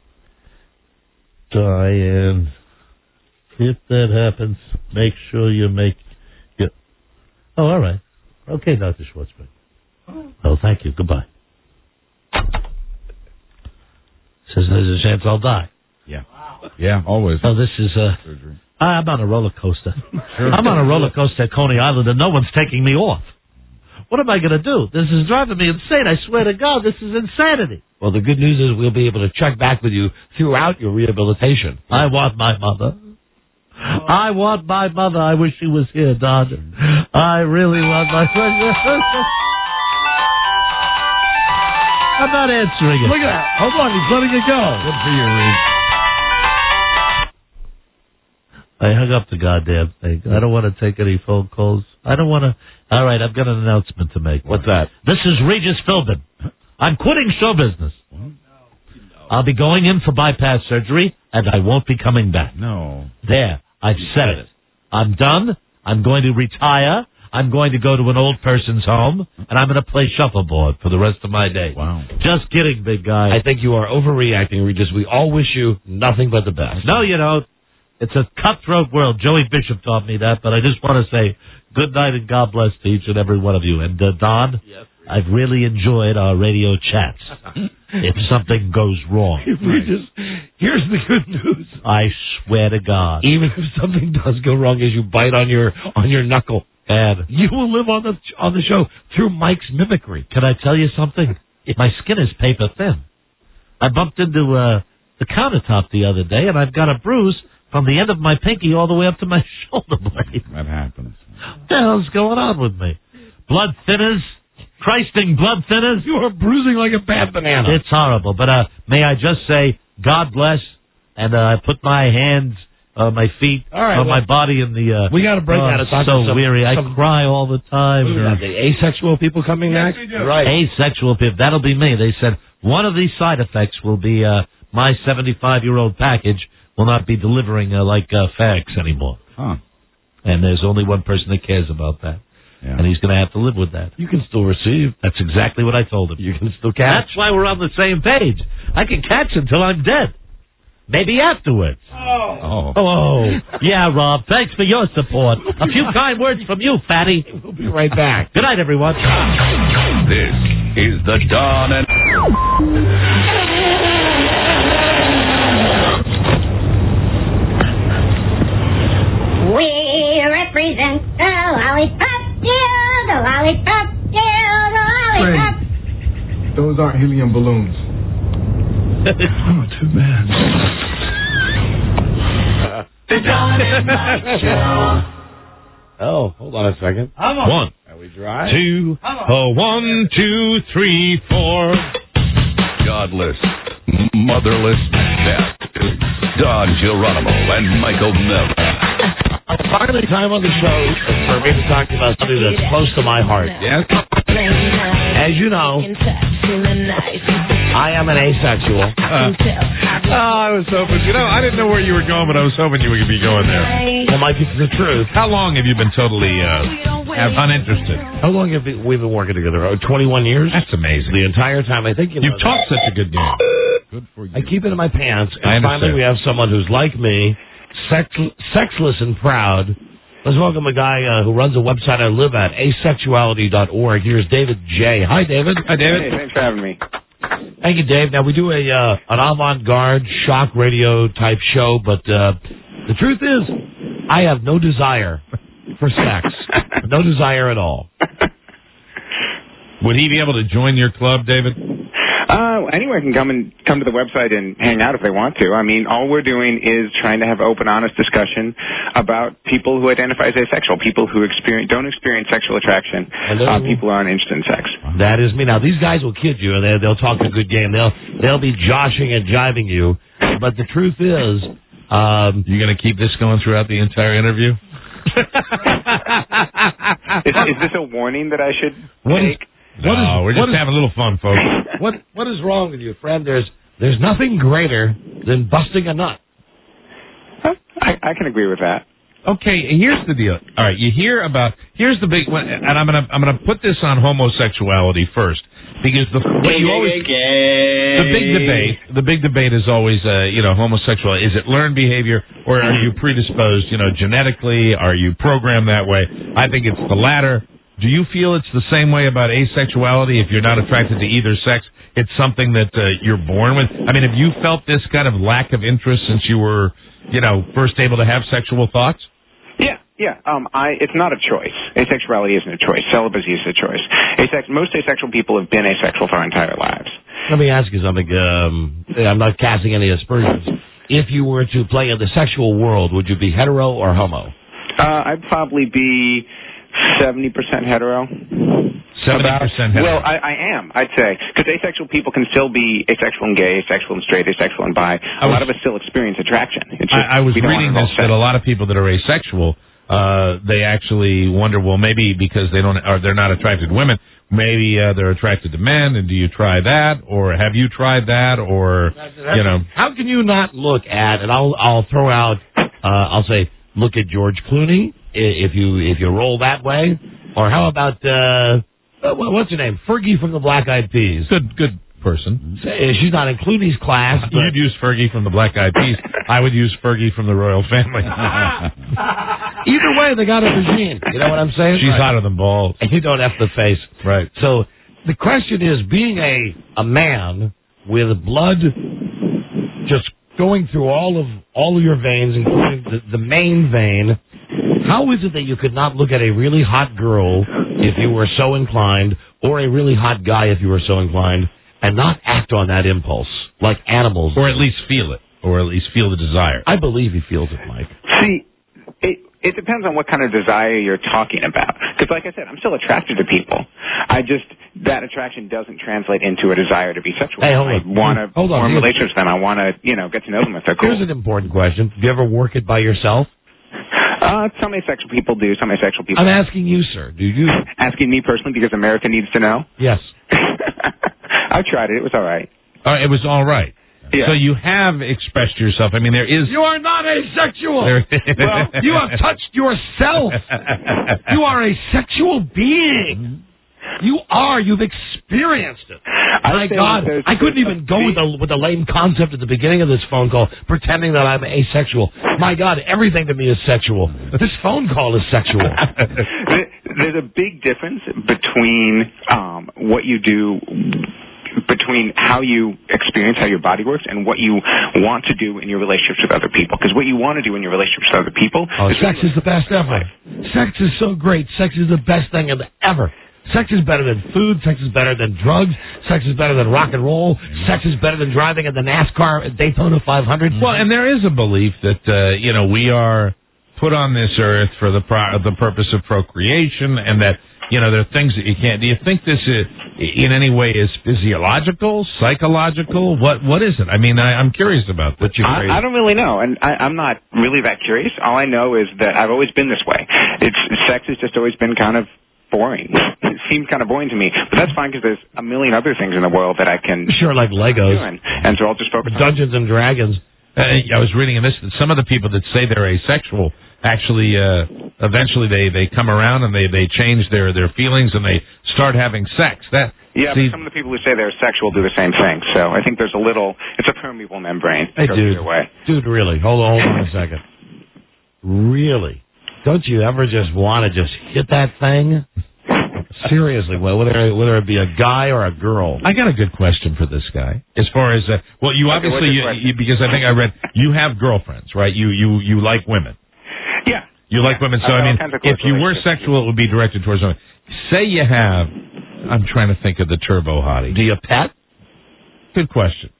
die, and if that happens, make sure you make. Yeah. Oh, all right. Okay, Doctor Schwartzberg. Oh, thank you. Goodbye. Says there's a chance I'll die. Yeah. Yeah, always. Oh, this is uh. Surgery. I'm on a roller coaster. Sure. I'm on a roller coaster at Coney Island, and no one's taking me off. What am I going to do? This is driving me insane. I swear to God, this is insanity. Well, the good news is we'll be able to check back with you throughout your rehabilitation. I want my mother. I want my mother. I wish she was here, Don. I really want my mother. I'm not answering it. Look at that. Hold on, he's letting it go. Good for you, Reed. I hung up the goddamn thing. I don't want to take any phone calls. I don't want to. All right, I've got an announcement to make. What's that? This is Regis Philbin. I'm quitting show business. I'll be going in for bypass surgery, and I won't be coming back. No. There, I've said it. I'm done. I'm going to retire. I'm going to go to an old person's home, and I'm going to play shuffleboard for the rest of my day. Wow. Just kidding, big guy. I think you are overreacting, Regis. We all wish you nothing but the best. No, you don't. It's a cutthroat world. Joey Bishop taught me that, but I just want to say good night and God bless to each and every one of you. And uh, Don, Yes. I've really enjoyed our radio chats. If something goes wrong, Regis, here's the good news. I swear to God, Even if something does go wrong as you bite on your on your knuckle, and you will live on the on the show through Mike's mimicry. can I tell you something? My skin is paper thin. I bumped into uh, the countertop the other day, and I've got a bruise from the end of my pinky all the way up to my shoulder blade. That happens. What the hell's going on with me? Blood thinners? Christing blood thinners? You are bruising like a bad banana. It's horrible. But uh, may I just say, God bless, and uh, I put my hands, uh, my feet, All right, on well, my body in the... Uh, we got to break oh, that. I'm It's not so some- weary. I some- cry all the time. What is that, the asexual people coming next? Right. Asexual people. That'll be me. They said one of these side effects will be uh, my seventy-five-year-old package will not be delivering uh, like uh, fax anymore. Huh. And there's only one person that cares about that. Yeah. And he's going to have to live with that. You can still receive. That's exactly what I told him. You can still catch. That's why we're on the same page. I can catch until I'm dead. Maybe afterwards. Oh. Oh, yeah, Rob. Thanks for your support. A few kind words from you, fatty. We'll be right back. Good night, everyone. This is the Don and... We represent the lollipop deal, the lollipop deal, the lollipop. Those aren't helium balloons. Oh, too bad. The Don and Mike Show. Oh, hold on a second. One, Are we dry? two, oh, one, two, three, four. Godless, motherless bastards. Don Geronimo and Michael Miller. Finally, time on the show for me to talk about something that's close to my heart. Yes? As you know, I am an asexual. Uh, oh, I was hoping, you know, I didn't know where you were going, but I was hoping you would be going there. Well, Mike, it's the truth. How long have you been totally uh, uninterested? How long have we we been working together? Oh, twenty-one years? That's amazing. The entire time. I think you know You've talked such a good game. Good for you. I keep it in my pants, I and finally understand. we have someone who's like me, sex, sexless and proud, Let's welcome a guy uh, who runs a website I live at, asexuality dot org. Here's David J. Hi, David. Hi, David. Hey, thanks for having me. Thank you, Dave. Now, we do a uh, an avant-garde shock radio type show, but uh, the truth is, I have no desire for sex. No desire at all. Would he be able to join your club, David? Uh, anyone can come and come to the website and hang out if they want to. I mean, all we're doing is trying to have open, honest discussion about people who identify as asexual, people who experience don't experience sexual attraction, uh, people who aren't interested in sex. That is me. Now, these guys will kid you, and they, they'll talk a good game. They'll they'll be joshing and jiving you, but the truth is, um, you're going to keep this going throughout the entire interview. is, is this a warning that I should what take? Is, What no, is, we're just having a little fun, folks. What What is wrong with you, friend? There's there's nothing greater than busting a nut. I, I can agree with that. Okay, here's the deal. All right, you hear about here's the big one, and I'm gonna I'm gonna put this on homosexuality first because the what you always the big debate the big debate is always uh, you know homosexual. Is it learned behavior or are you predisposed? You know, genetically, are you programmed that way? I think it's the latter. Do you feel it's the same way about asexuality? If you're not attracted to either sex, it's something that uh, you're born with? I mean, have you felt this kind of lack of interest since you were, you know, first able to have sexual thoughts? Yeah, yeah. Um, I it's not a choice. Asexuality isn't a choice. Celibacy is a choice. Asex- most asexual people have been asexual for their entire lives. Let me ask you something. Um, I'm not casting any aspersions. If you were to play in the sexual world, would you be hetero or homo? Uh, I'd probably be seventy percent hetero. seventy percent hetero. Well, I, I am, I'd say. Because asexual people can still be asexual and gay, asexual and straight, asexual and bi. A was, lot of us still experience attraction. It's just, I, I was we don't reading want this that a lot of people that are asexual, uh, they actually wonder, well, maybe because they don't, or they're not attracted to women, maybe uh, they're attracted to men, and do you try that? Or have you tried that? Or, you know. How can you not look at, and I'll, I'll throw out, uh, I'll say, look at George Clooney, if you if you roll that way, or how about uh, what's her name, Fergie from the Black Eyed Peas? Good good person. She's not in Clooney's class. But you'd use Fergie from the Black Eyed Peas. I would use Fergie from the Royal Family. Either way, they got a regime. You know what I'm saying? She's right. hotter than balls. And you don't have the face. Right. So the question is, being a a man with blood just going through all of all of your veins, including the, the main vein, how is it that you could not look at a really hot girl if you were so inclined, or a really hot guy if you were so inclined, and not act on that impulse like animals? Or at least feel it, or at least feel the desire. I believe he feels it, Mike. See, it, it depends on what kind of desire you're talking about. Because like I said, I'm still attracted to people. I just, that attraction doesn't translate into a desire to be sexual. Hey, hold I on. want to Hold on. form relationships with them. I want to, you know, get to know them if they're cool. Here's an important question. Do you ever work it by yourself? Uh, some asexual people do. Some asexual people I'm asking you, sir. Do you? Asking me personally because America needs to know? Yes. I tried it. It was all right. Uh, it was all right. Yeah. So you have expressed yourself. I mean, there is... You are not asexual. There, well, you have touched yourself. You are a sexual being. You are. You've experienced it. My God, I couldn't even go with the with the lame concept at the beginning of this phone call, pretending that I'm asexual. My God, everything to me is sexual. This phone call is sexual. There's a big difference between um, what you do, between how you experience how your body works and what you want to do in your relationships with other people. Because what you want to do in your relationships with other people oh, is sex is the best ever. Sex is so great. Sex is the best thing ever. Sex is better than food. Sex is better than drugs. Sex is better than rock and roll. Sex is better than driving in the NASCAR Daytona five hundred. Well, and there is a belief that, uh, you know, we are put on this earth for the pro- the purpose of procreation, and that, you know, there are things that you can't. Do you think this is, in any way is physiological, psychological? What What is it? I mean, I, I'm curious about that. I, I don't really know, and I, I'm not really that curious. All I know is that I've always been this way. It's sex has just always been kind of boring. It seems kind of boring to me, but that's fine because there's a million other things in the world that I can sure, like Legos, and, and so I'll just focus on Dungeons and Dragons. Uh, I was reading in this that some of the people that say they're asexual actually uh, eventually they, they come around and they, they change their, their feelings and they start having sex. That yeah, see, but some of the people who say they're sexual do the same thing. So I think there's a little, it's a permeable membrane. Hey, it goes dude, either way. dude, really? Hold on, hold on a second. Really? Don't you ever just want to just hit that thing? Seriously, well, whether whether it be a guy or a girl. I got a good question for this guy. As far as uh, well, you Okay, obviously what's you, your you, because I think I read you have girlfriends, right? You you you like women. Yeah. You like women, so I have I mean, all kinds of close if you were relationships. sexual, it would be directed towards women. Say you have. I'm trying to think of the turbo hottie. Do you pet? Good question.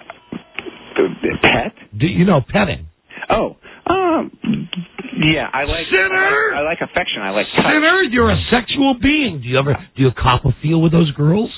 Pet? Do you know petting? Oh, um, yeah, I like, Sinner! I like, I like affection. I like touch. Sinner, you're a sexual being. Do you ever do you cop a feel with those girls?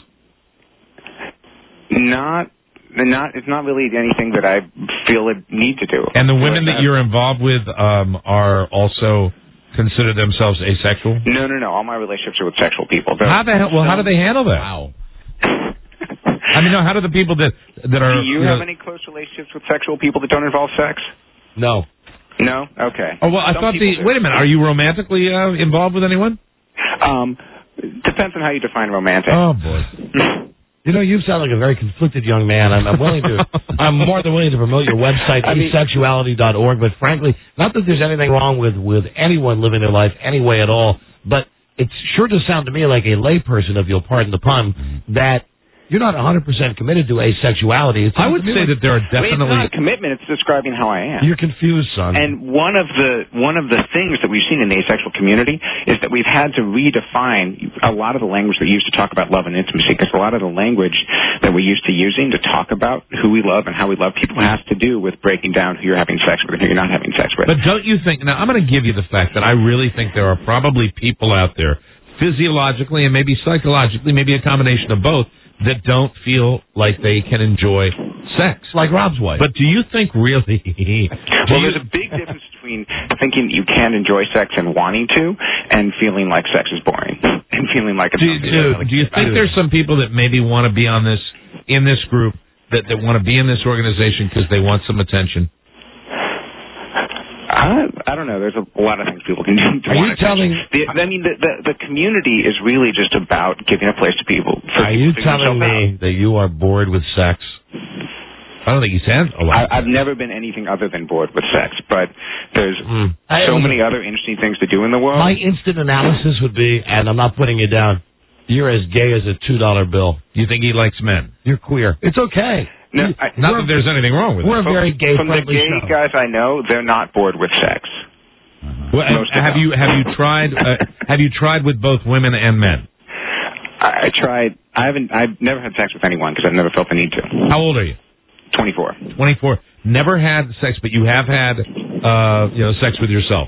Not, not. It's not really anything that I feel a need to do. And the women that you're involved with um, are also consider themselves asexual? No, no, no. All my relationships are with sexual people. They're, How the hell? Well, how do they handle that? Wow. I mean, no. How do the people that that are? Do you you have know, any close relationships with sexual people that don't involve sex? No. No. Okay. Oh well, I Some thought the. people do. Wait a minute. Are you romantically uh, involved with anyone? Um, depends on how you define romantic. Oh boy. You know, you sound like a very conflicted young man. I'm, I'm willing to. I'm more than willing to promote your website, I mean- asexuality dot org. But frankly, not that there's anything wrong with with anyone living their life any way at all. But it sure does sound to me like a layperson, if you'll pardon the pun, that you're not one hundred percent committed to asexuality. It I sounds would to me say like that there are I mean, it's definitely. not a commitment. It's describing how I am. you're confused, son. And one of the one of the things that we've seen in the asexual community is that we've had to redefine a lot of the language that we used to talk about love and intimacy, because a lot of the language that we're used to using to talk about who we love and how we love people has to do with breaking down who you're having sex with and who you're not having sex with. But don't you think? Now, I'm going to give you the fact that I really think there are probably people out there, physiologically and maybe psychologically, maybe a combination of both, that don't feel like they can enjoy sex. like Rob's wife. But do you think really? do Well, you- there's a big difference between thinking that you can enjoy sex and wanting to, and feeling like sex is boring, and feeling like it's do, something do, that- do you think there's some people that maybe want to be on this in this group that, that want to be in this organization because they want some attention? I, I don't know. There's a lot of things people can do. To Are you want attention. telling- The, I mean, the, the the community is really just about giving a place to people. For Are people you to figure telling themselves me that you are bored with sex? I don't think he's had a out. lot. I, I've never been anything other than bored with sex, but there's Mm. I- so many other interesting things to do in the world. My instant analysis would be, and I'm not putting you down, you're as gay as a two dollar bill. You think he likes men? You're queer. It's okay. No, I, Not that there's anything wrong with We're it. a very gay from the friendly gay show. guys I know, they're not bored with sex. Well, and Most of have them. you have you tried uh, have you tried with both women and men? I, I tried. I haven't. I've never had sex with anyone because I've never felt the need to. How old are you? twenty-four. twenty-four. Never had sex, but you have had uh, you know sex with yourself.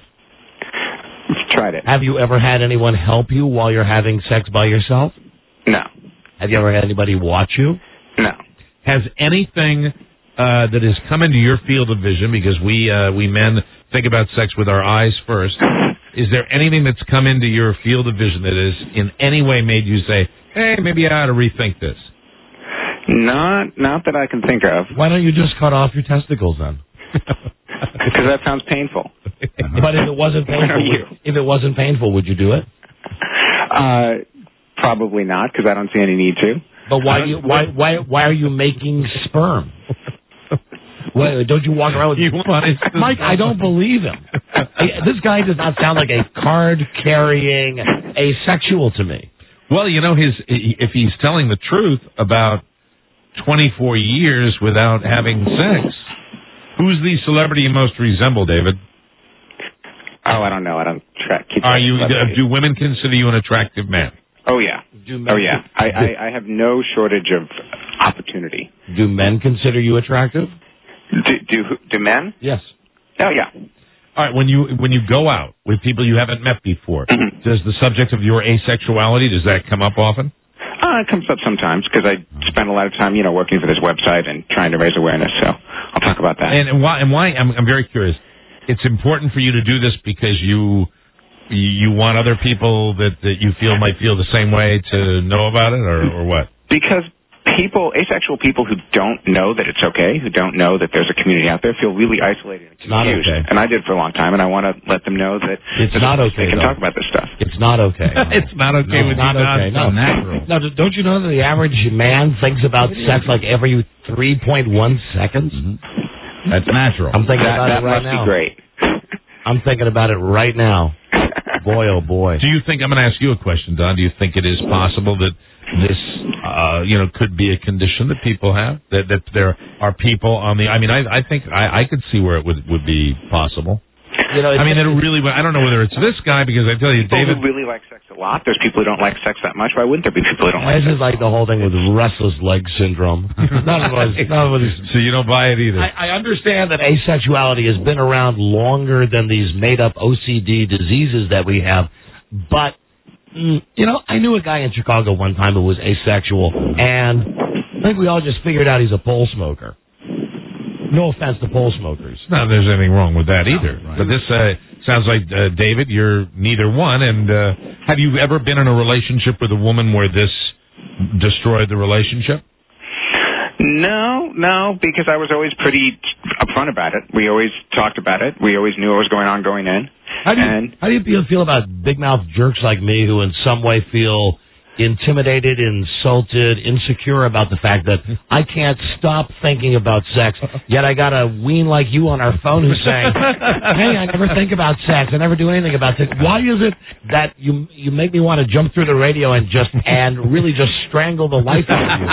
Tried it. Have you ever had anyone help you while you're having sex by yourself? No. Have you ever had anybody watch you? No. Has anything uh, that has come into your field of vision, because we uh, we men think about sex with our eyes first, is there anything that's come into your field of vision that has in any way made you say, hey, maybe I ought to rethink this? Not. Not that I can think of. Why don't you just cut off your testicles then? Because that sounds painful. But if it wasn't Where are painful, you? would, if it wasn't painful, would you do it? Uh, probably not, because I don't see any need to. But why you why why why are you making sperm? Why, don't you walk around with You want his- Mike? I don't believe him. This guy does not sound like a card-carrying asexual to me. Well, you know, his if he's telling the truth about twenty-four years without having sex, who's the celebrity you most resemble, David? Oh, I don't know. I don't track. Keep Are track you? of celebrities. Do women consider you an attractive man? Oh yeah. Do men, Oh yeah. I, I, I have no shortage of opportunity. Do men consider you attractive? Do do, do men? Yes. Oh yeah. All right. When you when you go out with people you haven't met before, Mhm. does the subject of your asexuality does that come up often? Uh, it comes up sometimes because I spend a lot of time, you know, working for this website and trying to raise awareness. So I'll talk about that. And, and why? And why? I'm, I'm very curious. It's important for you to do this because you you want other people that, that you feel might feel the same way to know about it, or, or what? Because people, asexual people who don't know that it's okay, who don't know that there's a community out there, feel really isolated and It's not confused. okay. And I did for a long time, and I want to let them know that It's there's not a place okay, they can though. talk about this stuff. It's not okay. It's not okay No, with not you, okay. Don? No, natural. No, don't you know that the average man thinks about sex like every three point one seconds? That's natural. I'm thinking That, about that it right must now. be great. I'm thinking about it right now. Boy, oh boy. Do you think, I'm going to ask you a question, Don, do you think it is possible that this, uh, you know, could be a condition that people have? That that there are people on the, I mean, I, I think I, I could see where it would, would be possible. You know, I mean, it really, I don't know whether it's this guy, because I tell you, People David. who really like sex a lot. There's people who don't like sex that much. Why wouldn't there be people who don't like This sex? is like the whole thing with restless leg syndrome. None of us, none of us. So you don't buy it either. I, I understand that asexuality has been around longer than these made-up O C D diseases that we have, but, mm, you know, I knew a guy in Chicago one time who was asexual, and I think we all just figured out he's a pole smoker. No offense to pole smokers. Not that there's anything wrong with that either. Right. But this uh, sounds like, uh, David, you're neither one. And uh, have you ever been in a relationship with a woman where this destroyed the relationship? No, no, because I was always pretty upfront about it. We always talked about it. We always knew what was going on going in. How do you, and how do you feel, feel about big mouth jerks like me who in some way feel intimidated, insulted, insecure about the fact that I can't stop thinking about sex, yet I got a ween like you on our phone who's saying, hey, I never think about sex. I never do anything about sex. Why is it that you you make me want to jump through the radio and just and really just strangle the life out of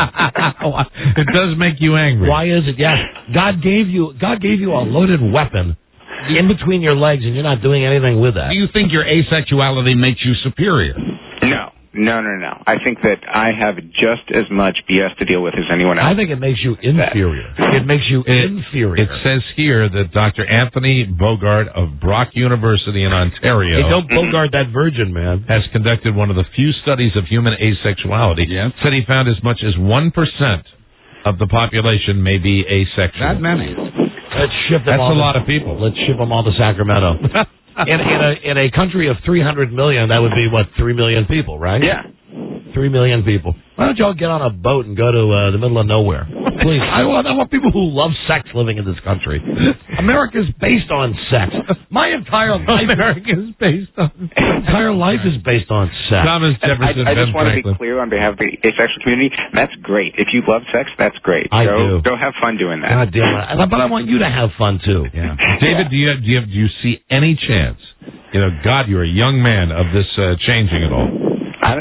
you? It does make you angry. Why is it? Yes. God gave you God gave you a loaded weapon in between your legs, and you're not doing anything with that. Do you think your asexuality makes you superior? no, no, no, no. I think that I have just as much B S to deal with as anyone else. I think it makes you inferior. It makes you It, inferior. it says here that Doctor Anthony Bogart of Brock University in Ontario Hey, don't Bogart that virgin, man. has conducted one of the few studies of human asexuality. Yes. Said he found as much as one percent of the population may be asexual. That many. Let's ship them That's all a to, lot of people. Let's ship them all to Sacramento. in, in a in a country of three hundred million, that would be what, three million people, right? Yeah. Three million people. Why don't y'all get on a boat and go to uh, the middle of nowhere? Please. I want, I want people who love sex living in this country. America's based on sex. My entire life. America's based on My entire life is based on sex. Thomas I, Jefferson, I Ben just want to be Franklin. clear on behalf of the asexual community. That's great. If you love sex, that's great. I go, do. Go have fun doing that. God damn it. But I want you to have fun, too. Yeah. David, do you, do you do you see any chance? You know, God, you're a young man, of this uh, changing at all. I,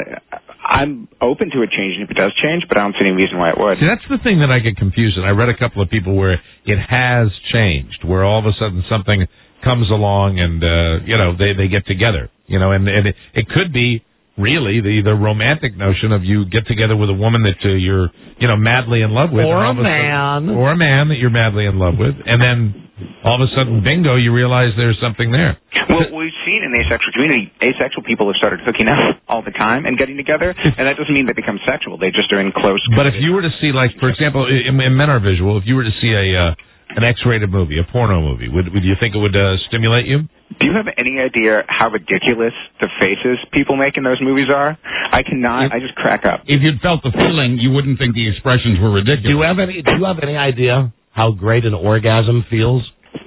I'm open to it changing if it does change, but I don't see any reason why it would. See, that's the thing that I get confused in. I read a couple of people where it has changed, where all of a sudden something comes along and, uh, you know, they, they get together, you know, and, and it, it could be really the, the romantic notion of you get together with a woman that uh, you're, you know, madly in love with. Or and all a of man. Sudden, or a man that you're madly in love with. And then all of a sudden, bingo, you realize there's something there. Well, we've seen in the asexual community, asexual people have started hooking up all the time and getting together, and that doesn't mean they become sexual. They just are in close. But if you were to see, like, for example, in, in Men Are Visual, if you were to see a uh, an X-rated movie, a porno movie, would, would you think it would uh, stimulate you? Do you have any idea how ridiculous the faces people make in those movies are? I cannot. I just crack up. If you'd felt the feeling, you wouldn't think the expressions were ridiculous. Do you have any, do you have any idea how great an orgasm feels?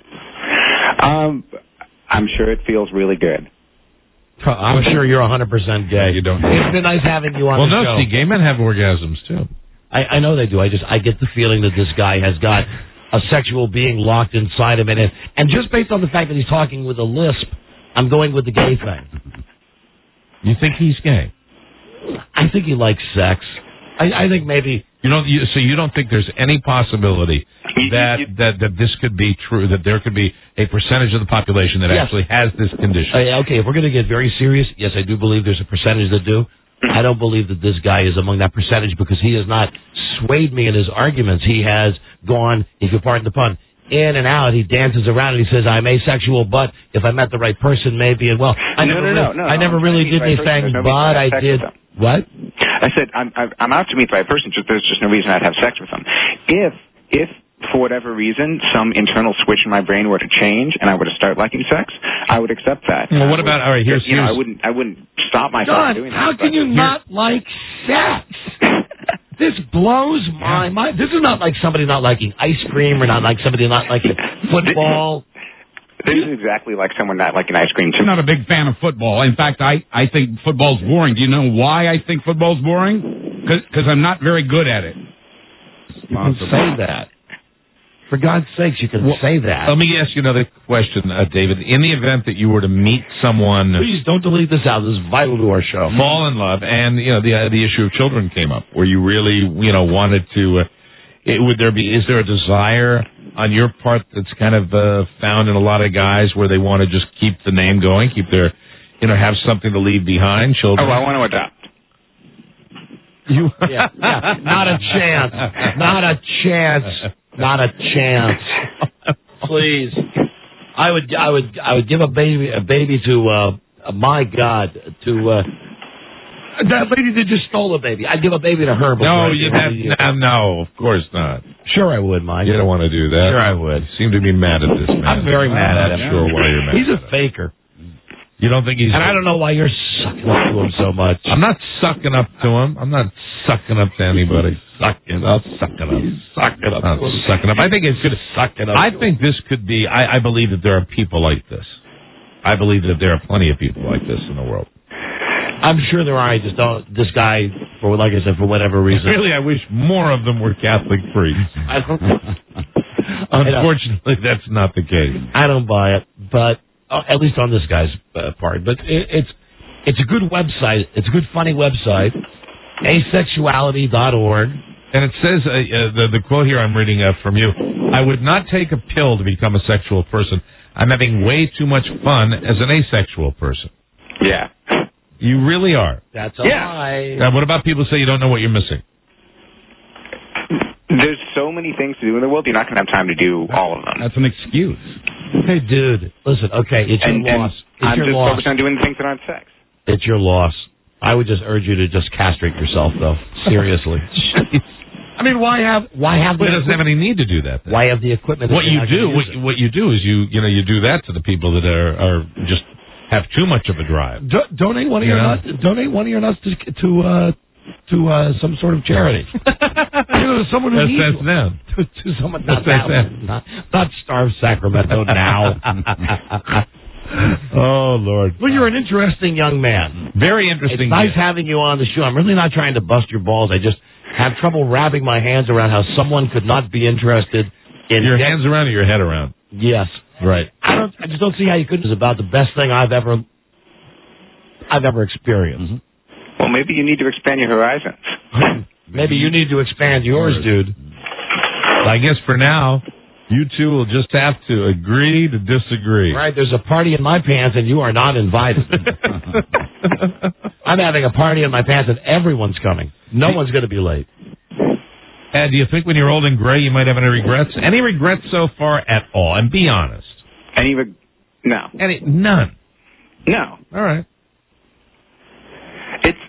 Um, I'm sure it feels really good. I'm sure you're one hundred percent gay. You don't. It's been nice having you on well, the no, show. see, gay men have orgasms, too. I, I know they do. I just I get the feeling that this guy has got a sexual being locked inside him, and it, and just based on the fact that he's talking with a lisp, I'm going with the gay thing. You think he's gay? I think he likes sex. I, I think maybe you don't. You, so you don't think there's any possibility that, that that this could be true? That there could be a percentage of the population that Yes. actually has this condition? Uh, okay, if we're going to get very serious, yes, I do believe there's a percentage that do. I don't believe that this guy is among that percentage because he has not swayed me in his arguments. He has gone, if you pardon the pun, in and out. He dances around and he says, I'm asexual, but if I met the right person, maybe. And well, I No, never no, no, really, no, I no, never I'm really trying to did meet the right anything, person. There's no reason but to I have sex did. with him. What? I said I'm I'm- I'm out to meet the right person. Just there's just no reason I'd have sex with them. If if for whatever reason some internal switch in my brain were to change and I were to start liking sex, I would accept that. Well, what I would- about- all right, here's- you know here's- I wouldn't I wouldn't stop myself John, from doing that. how can but- you not like sex? This blows my mind. This is not like somebody not liking ice cream or not like somebody not liking football. This is exactly like someone not liking ice cream too. I'm not a big fan of football. In fact, I, I think football's boring. Do you know why I think football's boring? Because I'm not very good at it. You can say that. For God's sakes, you can Well, say that. Let me ask you another question, uh, David. In the event that you were to meet someone, Please don't delete this out. This is vital to our show. fall in love, and you know the uh, the issue of children came up, where you really you know wanted to, uh, it, would there be is there a desire on your part that's kind of uh, found in a lot of guys where they want to just keep the name going, keep their you know have something to leave behind, children? Oh, I want to adopt. You, yeah, yeah, not a chance. Not a chance. Not a chance. Please, I would, I would, I would give a baby, a baby to, uh, my God, to uh, that lady that just stole a baby. I'd give a baby to her. No, you have, no, of course not. Sure, I would, Mike. You don't want to do that. Sure, I would. You seem to be mad at this man. I'm very mad at him. I'm not sure why you're mad. He's a at him. faker. You don't think he's? And I don't know why you're sucking up to him so much. I'm not sucking up to him. I'm not sucking up to anybody. Sucking up, sucking up, sucking up, sucking up. I think it's good. Sucking up. I think this could be. I, I believe that there are people like this. I believe that there are plenty of people like this in the world. I'm sure there are. I just don't. This guy, for like I said, for whatever reason. Really, I wish more of them were Catholic priests. I don't. Unfortunately, that's not the case. I don't buy it, but uh, at least on this guy's uh, part. But it, it's it's a good website. It's a good, funny website. asexuality dot org. And it says, uh, uh, the, the quote here I'm reading uh, from you, I would not take a pill to become a sexual person. I'm having way too much fun as an asexual person. Yeah. You really are. That's a Yeah. lie. Now, what about people who say you don't know what you're missing? There's so many things to do in the world, you're not going to have time to do all of them. That's an excuse. Hey, dude, listen, okay, it's your And, and loss. It's I'm your just loss. focused on doing things that aren't sex. It's your loss. I would just urge you to just castrate yourself, though. Seriously. I mean, why have why have Well, the it doesn't have any need to do that. Then. why have the equipment? if What you're you not do, gonna what, use it? what you do is you, you know, you do that to the people that are, are just have too much of a drive. Do, donate one of You your know? nuts. Donate one of your nuts to to uh, to uh, some sort of charity. you know, to someone who That's, needs that's one. them. To, to someone not That's that them. one. Not, not starve Sacramento now. Oh, Lord. Well, you're an interesting young man. Very interesting. It's nice guy. having you on the show. I'm really not trying to bust your balls. I just have trouble wrapping my hands around how someone could not be interested in Your get- hands around or your head around? Yes. Right. I don't. I just don't see how you could. It's about the best thing I've ever, I've ever experienced. Well, maybe you need to expand your horizons. Maybe you need to expand yours, dude. I guess for now, you two will just have to agree to disagree. Right? There's a party in my pants, and you are not invited. I'm having a party in my pants, and everyone's coming. No one's going to be late. Ed, do you think when you're old and gray you might have any regrets? Any regrets so far at all? And be honest. Any, reg- no. Any? None. No. All right. It's,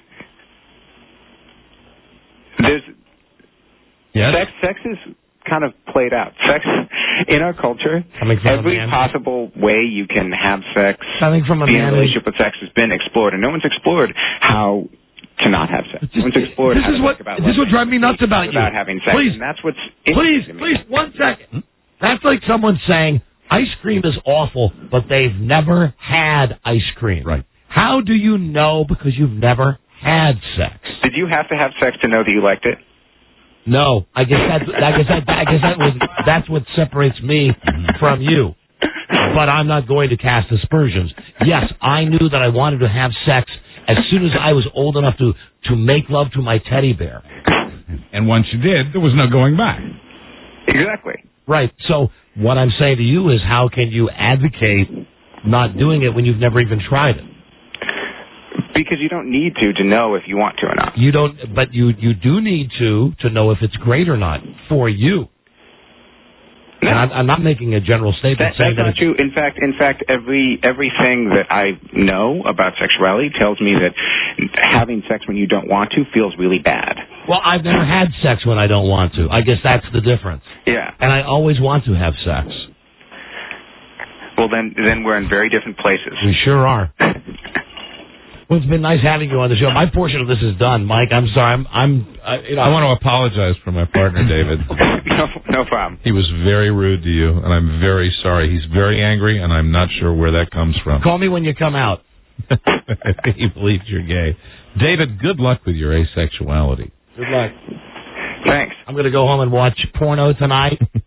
there's, Yes? sex, sex is kind of played out. Sex, in our culture, Coming from every a man. possible way you can have sex, Coming from a be in a man. who- relationship with sex has been explored, and no one's explored how to not have sex. No one's explored This how is to what. think about This is what loving drives me nuts about you. without having sex. Please, And that's what's please, interesting to me. please, one second. That's like someone saying ice cream is awful, but they've never had ice cream. Right. How do you know because you've never had sex? Did you have to have sex to know that you liked it? No, I guess that. I guess that. I guess that was. That's what separates me from you. But I'm not going to cast aspersions. Yes, I knew that I wanted to have sex as soon as I was old enough to to make love to my teddy bear. And once you did, there was no going back. Exactly. Right. So what I'm saying to you is, how can you advocate not doing it when you've never even tried it? Because you don't need to to know if you want to or not. You don't, but you you do need to to know if it's great or not for you. No. And I'm, I'm not making a general statement That, saying that's that not true. In fact, in fact, every everything that I know about sexuality tells me that having sex when you don't want to feels really bad. Well, I've never had sex when I don't want to. I guess that's the difference. Yeah. And I always want to have sex. Well, then, then we're in very different places. We sure are. Well, it's been nice having you on the show. My portion of this is done, Mike. I'm sorry. I'm. I'm. Uh, you know, I want to apologize for my partner, David. no, no problem. He was very rude to you, and I'm very sorry. He's very angry, and I'm not sure where that comes from. Call me when you come out. He believes you're gay. David, good luck with your asexuality. Good luck. Thanks. I'm going to go home and watch porno tonight.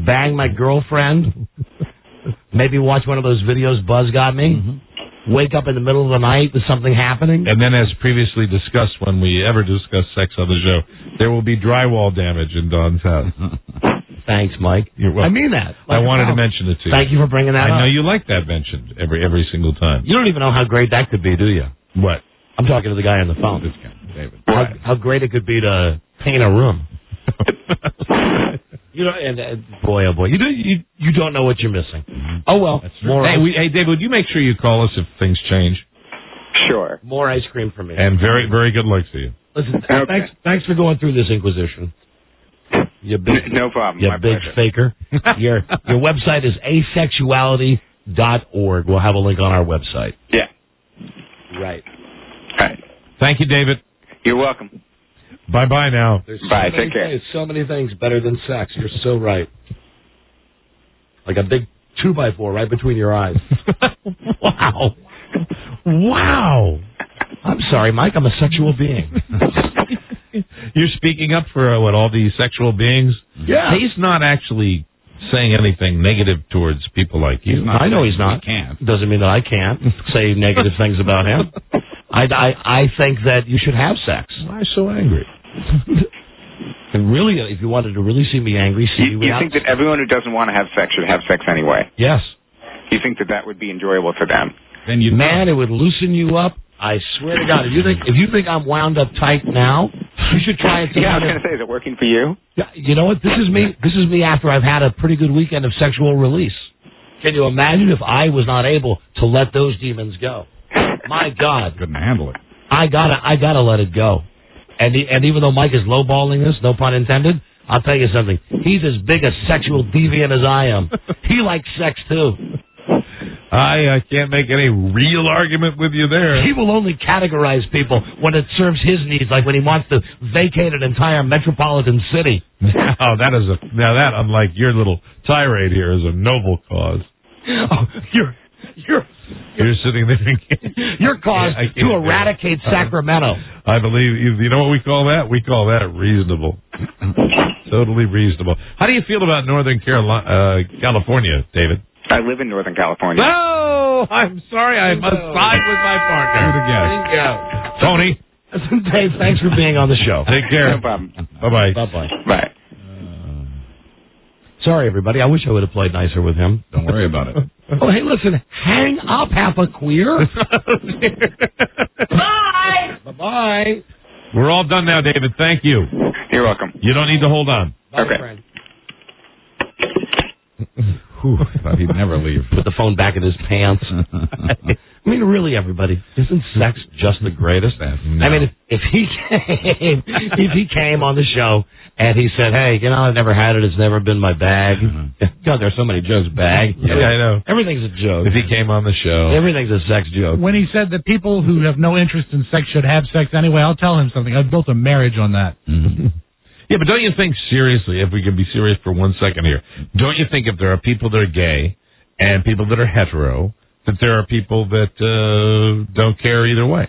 bang my girlfriend, maybe watch one of those videos Buzz got me, mm-hmm. wake up in the middle of the night with something happening. And then, as previously discussed when we ever discuss sex on the show, there will be drywall damage in Don's house. Thanks, Mike. You're welcome. I mean that. Like I wanted wow. to mention it to you. Thank you for bringing that I up. know you like that mentioned every every single time. You don't even know how great that could be, do you? What? I'm talking to the guy on the phone. This guy, David. How, how great it could be to paint a room. You know, and uh, boy, oh boy, you do you you don't know what you're missing. Mm-hmm. Oh well, more. Hey, we, hey, David, would you make sure you call us if things change? Sure. More ice cream for me. And very very good luck to you. Listen, okay. thanks thanks for going through this Inquisition. You big, no problem. You My big pleasure. faker. your your website is asexuality dot org. We'll have a link on our website. Yeah. Right. Right. Thank you, David. You're welcome. Bye bye now. There's so Bye. many Take care. Things, so many things better than sex. You're so right. Like a big two by four right between your eyes. Wow. Wow. I'm sorry, Mike. I'm a sexual being. You're speaking up for uh, what all these sexual beings. Yeah. He's not actually saying anything negative towards people like you. I know he's not. He can't. Doesn't mean that I can't say negative things about him. I, I, I think that you should have sex. Why so angry? And really, if you wanted to really see me angry, see You, me you out. think that everyone who doesn't want to have sex should have sex anyway? Yes. You think that that would be enjoyable for them? Then you Man, it would loosen you up. I swear to God, if you think if you think I'm wound up tight now, you should try it. Yeah, I was going to say, is it working for you? Yeah, you know what? This is me. This is me after I've had a pretty good weekend of sexual release. Can you imagine if I was not able to let those demons go? My God, couldn't handle it. I gotta, I gotta let it go. And the, and even though Mike is lowballing this, no pun intended, I'll tell you something. He's as big a sexual deviant as I am. He likes sex too. I uh, can't make any real argument with you there. He will only categorize people when it serves his needs, like when he wants to vacate an entire metropolitan city. Now that is a now that unlike your little tirade here is a noble cause. Oh, you're you're you're sitting there thinking your cause I can't to eradicate Sacramento. I believe you, you know what we call that? We call that reasonable. Totally reasonable. How do you feel about Northern Carolina, uh, California, David? I live in Northern California. No, I'm sorry. I must side with my partner. Thank you. Tony. Dave, thanks for being on the show. Take care. No problem. Bye-bye. Bye-bye. Bye. Sorry, everybody. I wish I would have played nicer with him. Don't worry about it. Oh, hey, listen. Hang up, half a queer. Bye. Bye-bye. We're all done now, David. Thank you. You're welcome. You don't need to hold on. Bye, okay. friend. Whew, thought he'd never leave. Put the phone back in his pants. I mean, really, everybody, isn't sex just the greatest? No. I mean, if, if he came, if he came on the show and he said, "Hey, you know, I've never had it. It's never been my bag." Uh-huh. God, there's so many jokes. Bag. Yeah, I know. Everything's a joke. If he came on the show. Everything's a sex joke. When he said that people who have no interest in sex should have sex anyway, I'll tell him something. I've built a marriage on that. Mm-hmm. Yeah, but don't you think seriously, if we can be serious for one second here, don't you think if there are people that are gay and people that are hetero, that there are people that uh, don't care either way?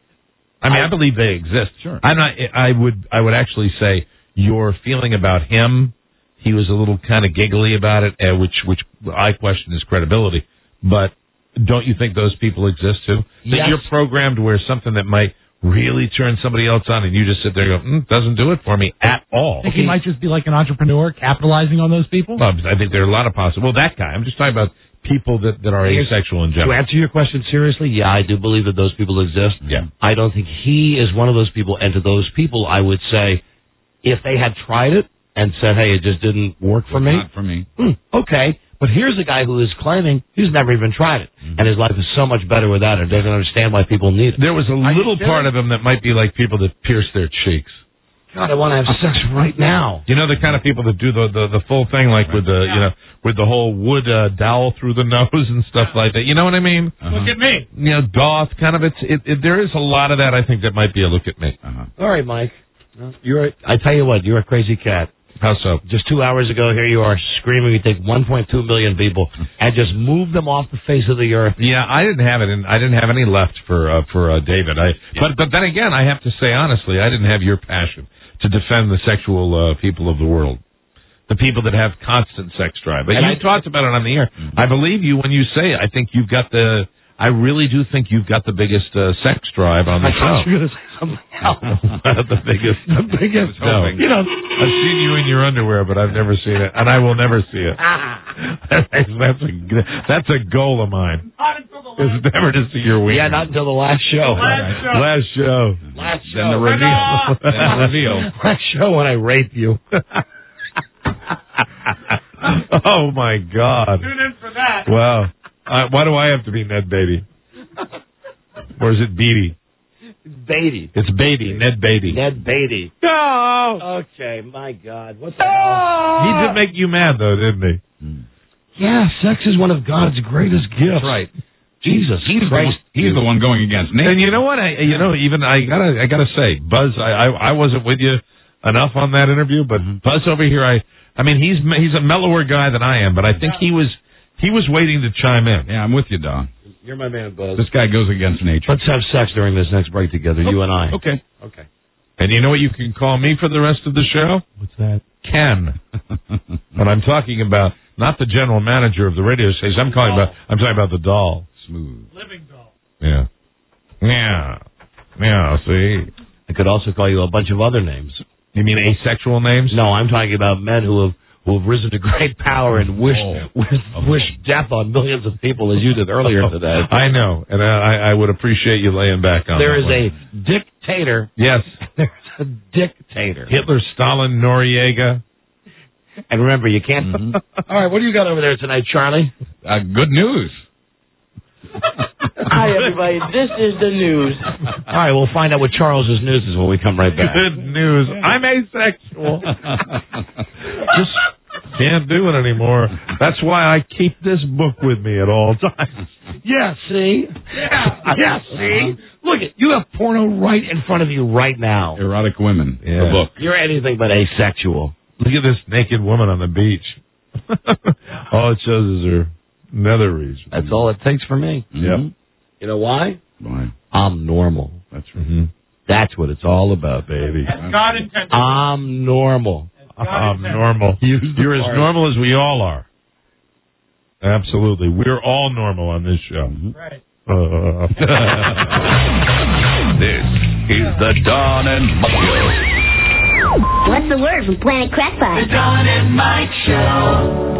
I mean, I, I believe they exist. Sure. I'm not. I would. I would actually say your feeling about him. He was a little kind of giggly about it, uh, which which I question his credibility. But don't you think those people exist too? That Yes. you're programmed where something that might really turn somebody else on, and you just sit there and go, mm, doesn't do it for me at all. I think he might just be like an entrepreneur capitalizing on those people. Well, I think there are a lot of possible. Well, that guy. I'm just talking about people that, that are asexual in To general. answer your question seriously, yeah, I do believe that those people exist. Yeah. I don't think he is one of those people, and to those people, I would say, if they had tried it and said, "Hey, it just didn't work for me," Not for me. hmm, okay. But here's a guy who is claiming he's never even tried it, Mm-hmm. and his life is so much better without it. Doesn't understand why people need it. There was a little part of him that might be like people that pierce their cheeks. God, I want to have sex right now. You know the kind of people that do the the, the full thing, like with the you know with the whole wood uh, dowel through the nose and stuff like that. You know what I mean? Uh-huh. Look at me. You know, goth kind of. It's it, it, there is a lot of that. I think that might be a look at me. Uh-huh. All right, Mike. You're. A, I tell you what, you're a crazy cat. How so? Just two hours ago, here you are screaming. You take one point two million people and just move them off the face of the earth. Yeah, I didn't have it, and I didn't have any left for uh, for uh, David. I but but then again, I have to say honestly, I didn't have your passion to defend the sexual uh, people of the world. the people that have constant sex drive. But And you I- talked about it on the air. I believe you when you say it. I think you've got the. I really do think you've got the biggest uh, sex drive on the I show. thought you were going to say something else. the biggest. The biggest. No. You know. I've seen you in your underwear, but I've never seen it, and I will never see it. that's a that's a goal of mine. Is never to see your wiener. Yeah, not until the last show. Last show. Last show. Last show. Then the reveal. Then the reveal. Last show when I rape you. Oh my God! Tune in for that. Wow. Uh, why do I have to be Ned Beatty? Or is it Beatty? Beatty. It's Beatty. Ned Beatty. Ned Beatty. No. Okay, my God. What the hell? He did make you mad, though, didn't he? Yeah, sex is one of God's greatest gifts. That's right. Jesus He's the, Christ. one, he's the one going against Nate. And you know what? I, you know, even I gotta, I gotta say, Buzz, I, I, I wasn't with you enough on that interview, but Buzz over here, I, I mean, he's, he's a mellower guy than I am, but I think he was, he was waiting to chime in. Yeah, I'm with you, Don. You're my man, Buzz. This guy goes against nature. Let's have sex during this next break together, you and I. Okay. Okay. And you know what you can call me for the rest of the show? What's that? Ken. But I'm talking about not the general manager of the radio station. I'm calling about. I'm talking about the doll. Smooth. Living doll. Yeah. Yeah. Yeah. See. I could also call you a bunch of other names. You mean asexual names? No, I'm talking about men who have who have risen to great power and wished Oh. wished, wished death on millions of people as you did earlier today. I know, and I, I would appreciate you laying back on There that is one. a dictator. Yes. There's a dictator. Hitler, Stalin, Noriega. And remember, you can't. Mm-hmm. All right, what do you got over there tonight, Charlie? Uh, good news. Hi, everybody. This is the news. All right, we'll find out what Charles's news is when we come right back. Good news. I'm asexual. Just can't do it anymore. That's why I keep this book with me at all times. Yeah, see? Yeah, yeah, see? Look, at you have porno right in front of you right now. Erotic Women, Yeah. the book. You're anything but asexual. Look at this naked woman on the beach. All it shows is her nether region. That's all it takes for me. Yep. You know why? Why? I'm normal. That's right. Mm-hmm. That's what it's all about, baby. God intended. I'm normal. I'm normal. You're as normal as we all are. Absolutely. We're all normal on this show. Right. Uh, This is the Don and Mike Show. What's the word from Planet Crackpot? Don and Mike Show.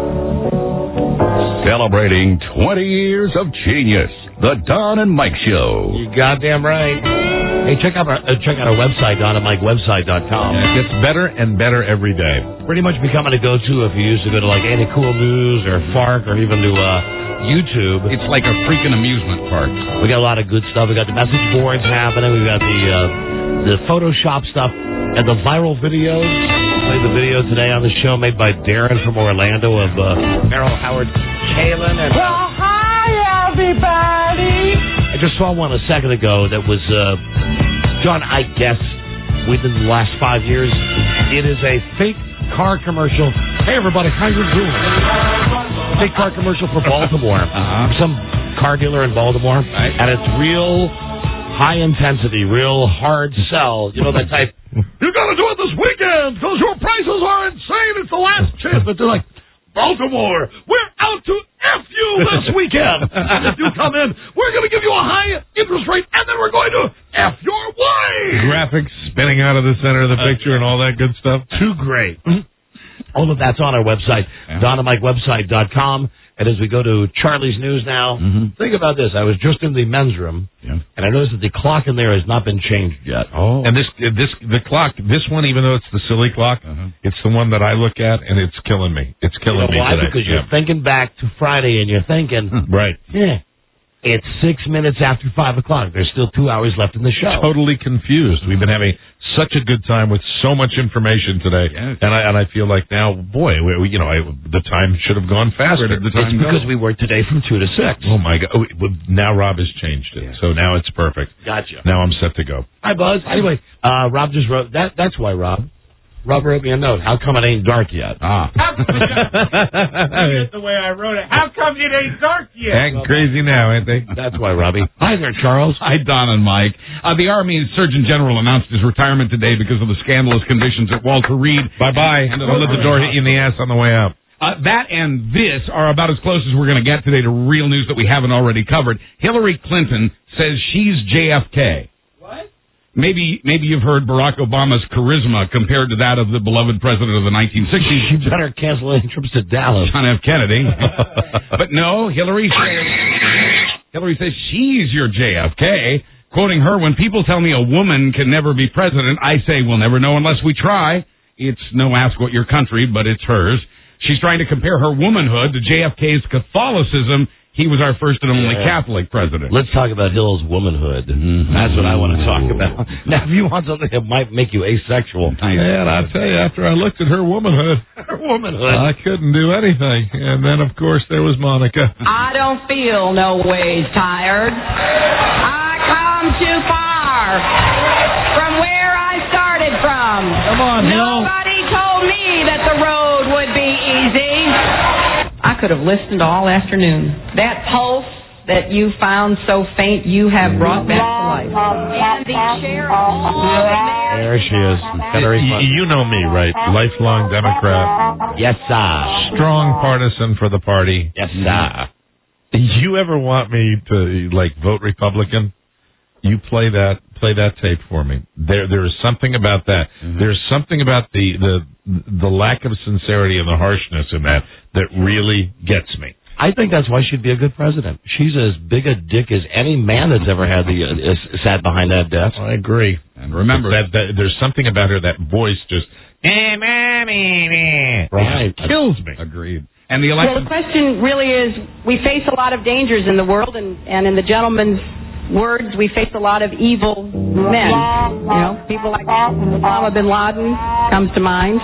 Celebrating twenty years of genius. The Don and Mike Show. You goddamn right. Hey, check out our uh, check out our website, don and mike website dot com. it gets better and better every day. Pretty much becoming a go-to if you used to go to like Ain't It Cool News or Fark or even to uh, YouTube. It's like a freaking amusement park. We got a lot of good stuff. We got the message boards happening. We got the uh, the Photoshop stuff and the viral videos. Played the video today on the show made by Darren from Orlando of uh, Merrill Howard Kalin. And Well, hi, everybody. I just saw one a second ago that was uh, done, I guess, within the last five years. It is a fake car commercial. Hey, everybody, how you doing? Fake car commercial for Baltimore. Uh-huh. Some car dealer in Baltimore. Right. And it's real high intensity, real hard sell. You know that type, you got to do it this weekend because your prices are insane. It's the last chance. But they're like, Baltimore, we're out to F you this weekend. And if you come in, we're going to give you a high interest rate, and then we're going to F your way. Graphics spinning out of the center of the picture and all that good stuff. Too great. All of that's on our website, Yeah. don and mike website dot com. And as we go to Charlie's News now, Mhm. think about this. I was just in the men's room, Yeah. and I noticed that the clock in there has not been changed yet. Oh. And this, this, the clock, this one, even though it's the silly clock, Uh-huh. it's the one that I look at, and it's killing me. It's You killing know me why? today. Because you're thinking back to Friday, and you're thinking, Right. yeah, it's six minutes after five o'clock. There's still two hours left in the show. Totally confused. We've been having such a good time with so much information today, Yes. and I and I feel like now, boy, we, we, you know, I, the time should have gone faster. Where did the It's time go? because we work today from two to six. Oh my God! Oh, well, now Rob has changed it, Yes. so now it's perfect. Gotcha. Now I'm set to go. Hi, Buzz. Anyway, uh, Rob just wrote that. That's why, Rob. Rob wrote me a note. How come it ain't dark yet? Ah. How come it ain't the way I wrote it? How come it ain't dark yet? Acting crazy now, ain't they? That's why, Robbie. Hi there, Charles. Hi, Don and Mike. Uh, the Army Surgeon General announced his retirement today because of the scandalous conditions at Walter Reed. Bye-bye. And Don't let the door hit you in the ass on the way out. Uh, that and this are about as close as we're going to get today to real news that we haven't already covered. Hillary Clinton says she's J F K. Maybe maybe you've heard Barack Obama's charisma compared to that of the beloved president of the nineteen sixties. You better cancel any trips to Dallas. John F. Kennedy. But no, Hillary says, Hillary says she's your J F K. Quoting her, when people tell me a woman can never be president, I say we'll never know unless we try. It's no ask what your country, but it's hers. She's trying to compare her womanhood to J F K's Catholicism. He was our first and only Yeah. Catholic president. Let's talk about Hill's womanhood. Mm-hmm. That's what I want to talk about. Now, if you want something that might make you asexual. Man, I tell you, after I looked at her womanhood, her womanhood, I couldn't do anything. And then, of course, there was Monica. I don't feel no ways tired. I come too far from where I started from. Come on, Hill. Nobody told me that the road would be easy. I could have listened all afternoon. That pulse that you found so faint, you have brought back to life. And the chair of There she is. Y- You know me, right? Lifelong Democrat. Yes, sir. Strong partisan for the party. Yes, sir. You ever want me to, like, vote Republican? You play that play that tape for me. There there is something about that. Mm-hmm. There's something about the, the the lack of sincerity and the harshness in that that really gets me. I think that's why she'd be a good president. She's as big a dick as any man that's ever had the uh, sat behind that desk. I agree. And remember, that, that there's something about her, that voice just, eh, mommy, meh. Right. It kills me. Agreed. And the Well, election. the question really is, we face a lot of dangers in the world, and, and in the gentleman's words, we face a lot of evil men. You know, people like Osama bin Laden comes to mind.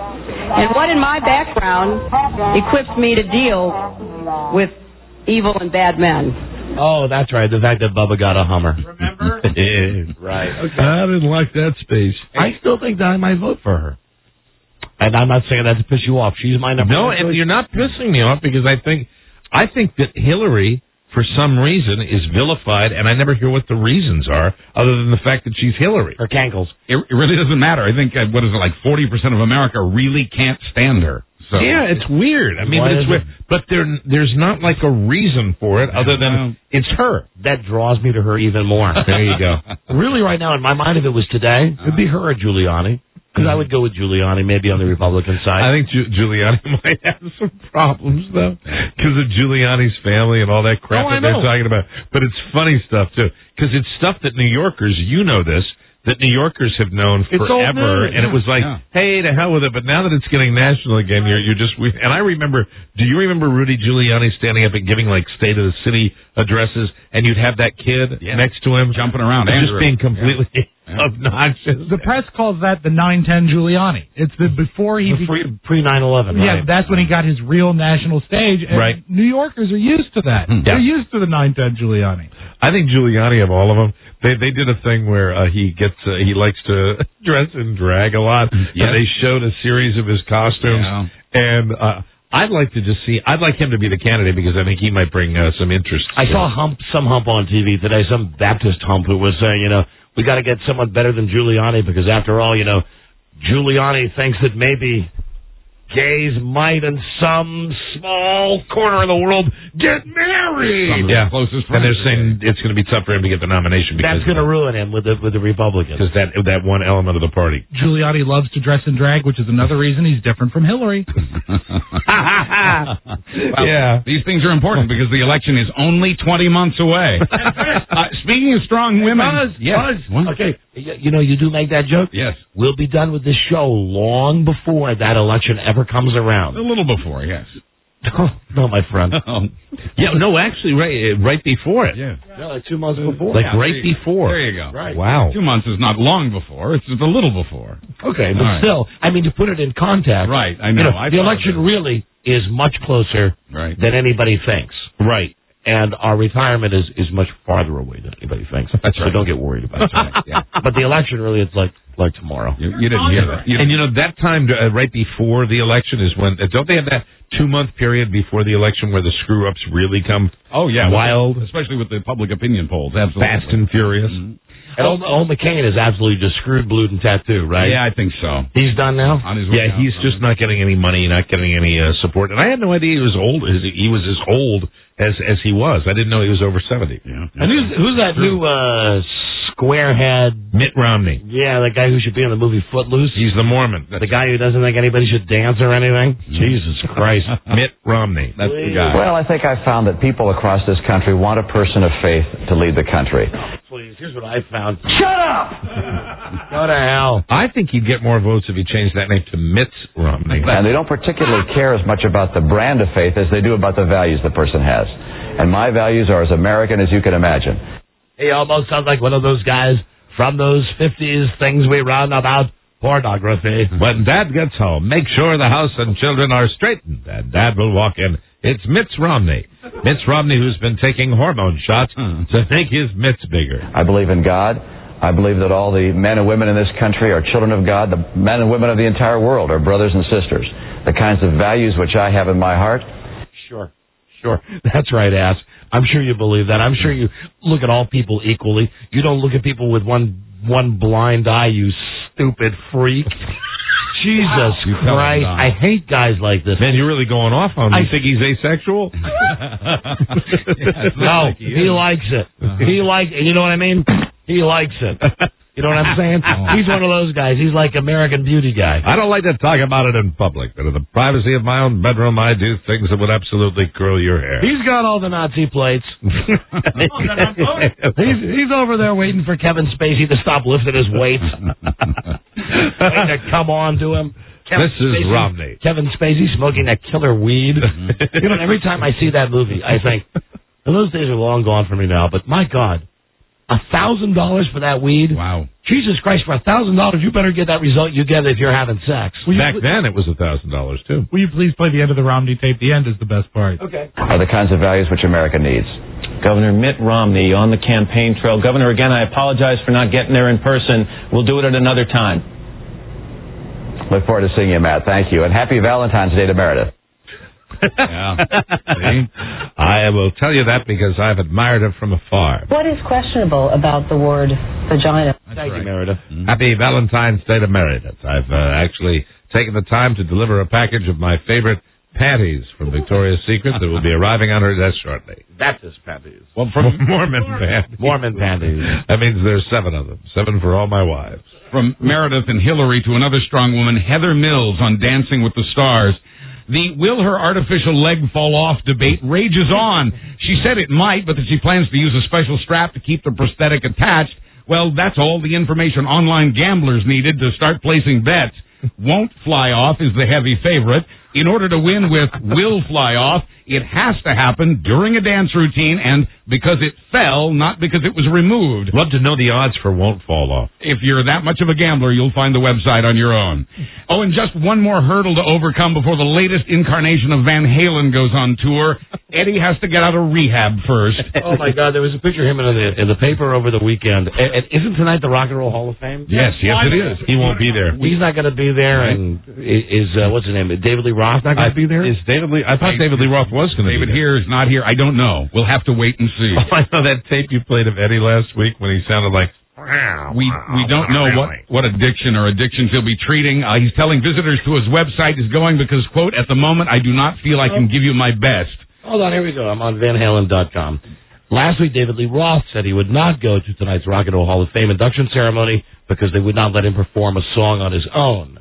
And what in my background equips me to deal with evil and bad men? Oh, that's right. The fact that Bubba got a Hummer. Remember? Right. Okay. I didn't like that space. I still think that I might vote for her. And I'm not saying that to piss you off. She's my number No, one and choice. you're not pissing me off because I think I think that Hillary, for some reason, is vilified, and I never hear what the reasons are, other than the fact that she's Hillary. Her cankles. It, it really doesn't matter. I think, uh, what is it, like forty percent of America really can't stand her. So Yeah, it's weird. I mean, Why but it's is weird. it? But there, there's not like a reason for it other than it's her. That draws me to her even more. There you go. Really, right now, in my mind, if it was today, it'd be her or Giuliani. Because I would go with Giuliani, maybe on the Republican side. I think Giu- Giuliani might have some problems, though, because of Giuliani's family and all that crap Oh, I that they're know. talking about. But it's funny stuff, too, because it's stuff that New Yorkers, you know this, that New Yorkers have known It's old forever, news, and it yeah, was like, yeah. hey, to hell with it. But now that it's getting national again, you're you're just. We, and I remember. Do you remember Rudy Giuliani standing up and giving like State of the City addresses, and you'd have that kid Yeah. next to him jumping around, just Andrew. being completely Yeah. obnoxious. The press calls that the nine ten Giuliani. It's the before he The pre- pre nine eleven, Yeah, right? that's when he got his real national stage. And Right. New Yorkers are used to that. Yeah. They're used to the nine ten Giuliani. I think Giuliani, of all of them, they they did a thing where uh, he gets uh, he likes to dress in drag a lot, Yes. and they showed a series of his costumes, Yeah. and uh, I'd like to just see. I'd like him to be the candidate because I think he might bring uh, some interest. I saw a hump, some hump on T V today, some Baptist hump who was saying, you know, we got to get someone better than Giuliani because after all, you know, Giuliani thinks that maybe gays might in some small corner of the world get married. Some of Yeah. the closest and they're friends. saying it's going to be tough for him to get the nomination because That's going to ruin him with the with the Republicans. because that that one element of the party. Giuliani loves to dress in drag, which is another reason he's different from Hillary. Well, Yeah. These things are important because the election is only twenty months away. uh, speaking of strong women. Buzz, yes. Buzz. What? Okay, you, you know, you do make that joke. Yes. We'll be done with this show long before that election ever comes around. A little before, yes. No, my friend. Oh. Yeah, no, actually, right, uh, right before it. Yeah. No, like two months before. Like Yeah, right there you- before. There you go. Right. Wow. Two months is not long before. It's just a little before. Okay, but All right. still, I mean, to put it in context. Right, I you know. know I the thought election of it. really is much closer Right. than anybody thinks. Right. And our retirement is, is much farther away than anybody thinks. That's so right. don't get worried about That's right, yeah. it. But the election really, it's like, like tomorrow. You, you didn't hear that. You And you know that time uh, right before the election is when uh, don't they have that two month period before the election where the screw ups really come? Oh yeah, wild, especially with the public opinion polls. Absolutely, fast and furious. Mm-hmm. And old, old McCain is absolutely just screwed, blued, and tattooed, right? Yeah, I think so. He's done now? On his way Yeah, out, he's just not getting any money, not getting any uh, support. And I had no idea he was old. He was as old as as he was. I didn't know he was over seventy. Yeah. And who's, who's that new uh, squarehead? Mitt Romney. Yeah, the guy who should be in the movie Footloose. He's the Mormon. That's the guy who doesn't think anybody should dance or anything. Mm-hmm. Jesus Christ. Mitt Romney. That's the guy. Well, I think I've found that people across this country want a person of faith to lead the country. Please, here's what I found. Shut up! Go to hell. I think he'd get more votes if he changed that name to Mitt Romney. And they don't particularly care as much about the brand of faith as they do about the values the person has. And my values are as American as you can imagine. He almost sounds like one of those guys from those fifties things we run about pornography. When Dad gets home, make sure the house and children are straightened, and Dad will walk in. It's Mitt Romney. Mitt Romney, who's been taking hormone shots to make his mitts bigger. I believe in God. I believe that all the men and women in this country are children of God. The men and women of the entire world are brothers and sisters. The kinds of values which I have in my heart. Sure, sure. That's right, ass. I'm sure you believe that. I'm sure you look at all people equally. You don't look at people with one one blind eye, you stupid freak. Jesus You Christ. I hate guys like this. Man, you're really going off on him. You think he's asexual? No, he, he likes it. He like, you know what I mean? He likes it. You know what I'm saying? He's one of those guys. He's like American Beauty guy. I don't like to talk about it in public, but in the privacy of my own bedroom, I do things that would absolutely curl your hair. He's got all the Nazi plates. he's, he's over there waiting for Kevin Spacey to stop lifting his weights. Waiting to come on to him. Kevin this is Spacey, Romney. Kevin Spacey smoking that killer weed. You know, every time I see that movie, I think, and those days are long gone for me now, but my God. A thousand dollars for that weed? Wow. Jesus Christ, for a thousand dollars, you better get that result you get if you're having sex. Back then, it was a thousand dollars, too. Will you please play the end of the Romney tape? The end is the best part. Okay. Are the kinds of values which America needs. Governor Mitt Romney on the campaign trail. Governor, again, I apologize for not getting there in person. We'll do it at another time. Look forward to seeing you, Matt. Thank you. And happy Valentine's Day to Meredith. Yeah. See? I will tell you that because I've admired her from afar. What is questionable about the word vagina? Thank you, Meredith. Mm-hmm. Happy Valentine's Day to Meredith. I've uh, actually taken the time to deliver a package of my favorite panties from Victoria's Secret that will be arriving on her desk shortly. Baptist panties. Well, from Mormon panties. Mormon panties. That means there's seven of them. Seven for all my wives. From Meredith and Hillary to another strong woman, Heather Mills on Dancing with the Stars. The will her artificial leg fall off debate rages on. She said it might, but that she plans to use a special strap to keep the prosthetic attached. Well, that's all the information online gamblers needed to start placing bets. Won't fly off is the heavy favorite. In order to win with will fly off, it has to happen during a dance routine and because it fell, not because it was removed. Love to know the odds for won't fall off. If you're that much of a gambler, you'll find the website on your own. Oh, and just one more hurdle to overcome before the latest incarnation of Van Halen goes on tour. Eddie has to get out of rehab first. Oh, my God, there was a picture of him in the, in the paper over the weekend. And, and isn't tonight the Rock and Roll Hall of Fame? Yes, yes, it is. He won't be there. He's not going to be there, right. And is, uh, what's his name, David Lee Roth not going to be there? Is David Lee, I thought I, David Lee Roth was going to be there. David here is not here. I don't know. We'll have to wait and see. Oh, I know that tape you played of Eddie last week when he sounded like... We we don't know what, what addiction or addictions he'll be treating. Uh, he's telling visitors to his website is going because, quote, at the moment I do not feel I can give you my best. Hold on, here we go. I'm on Van Halen dot com. Last week, David Lee Roth said he would not go to tonight's Rock and Roll Hall of Fame induction ceremony because they would not let him perform a song on his own.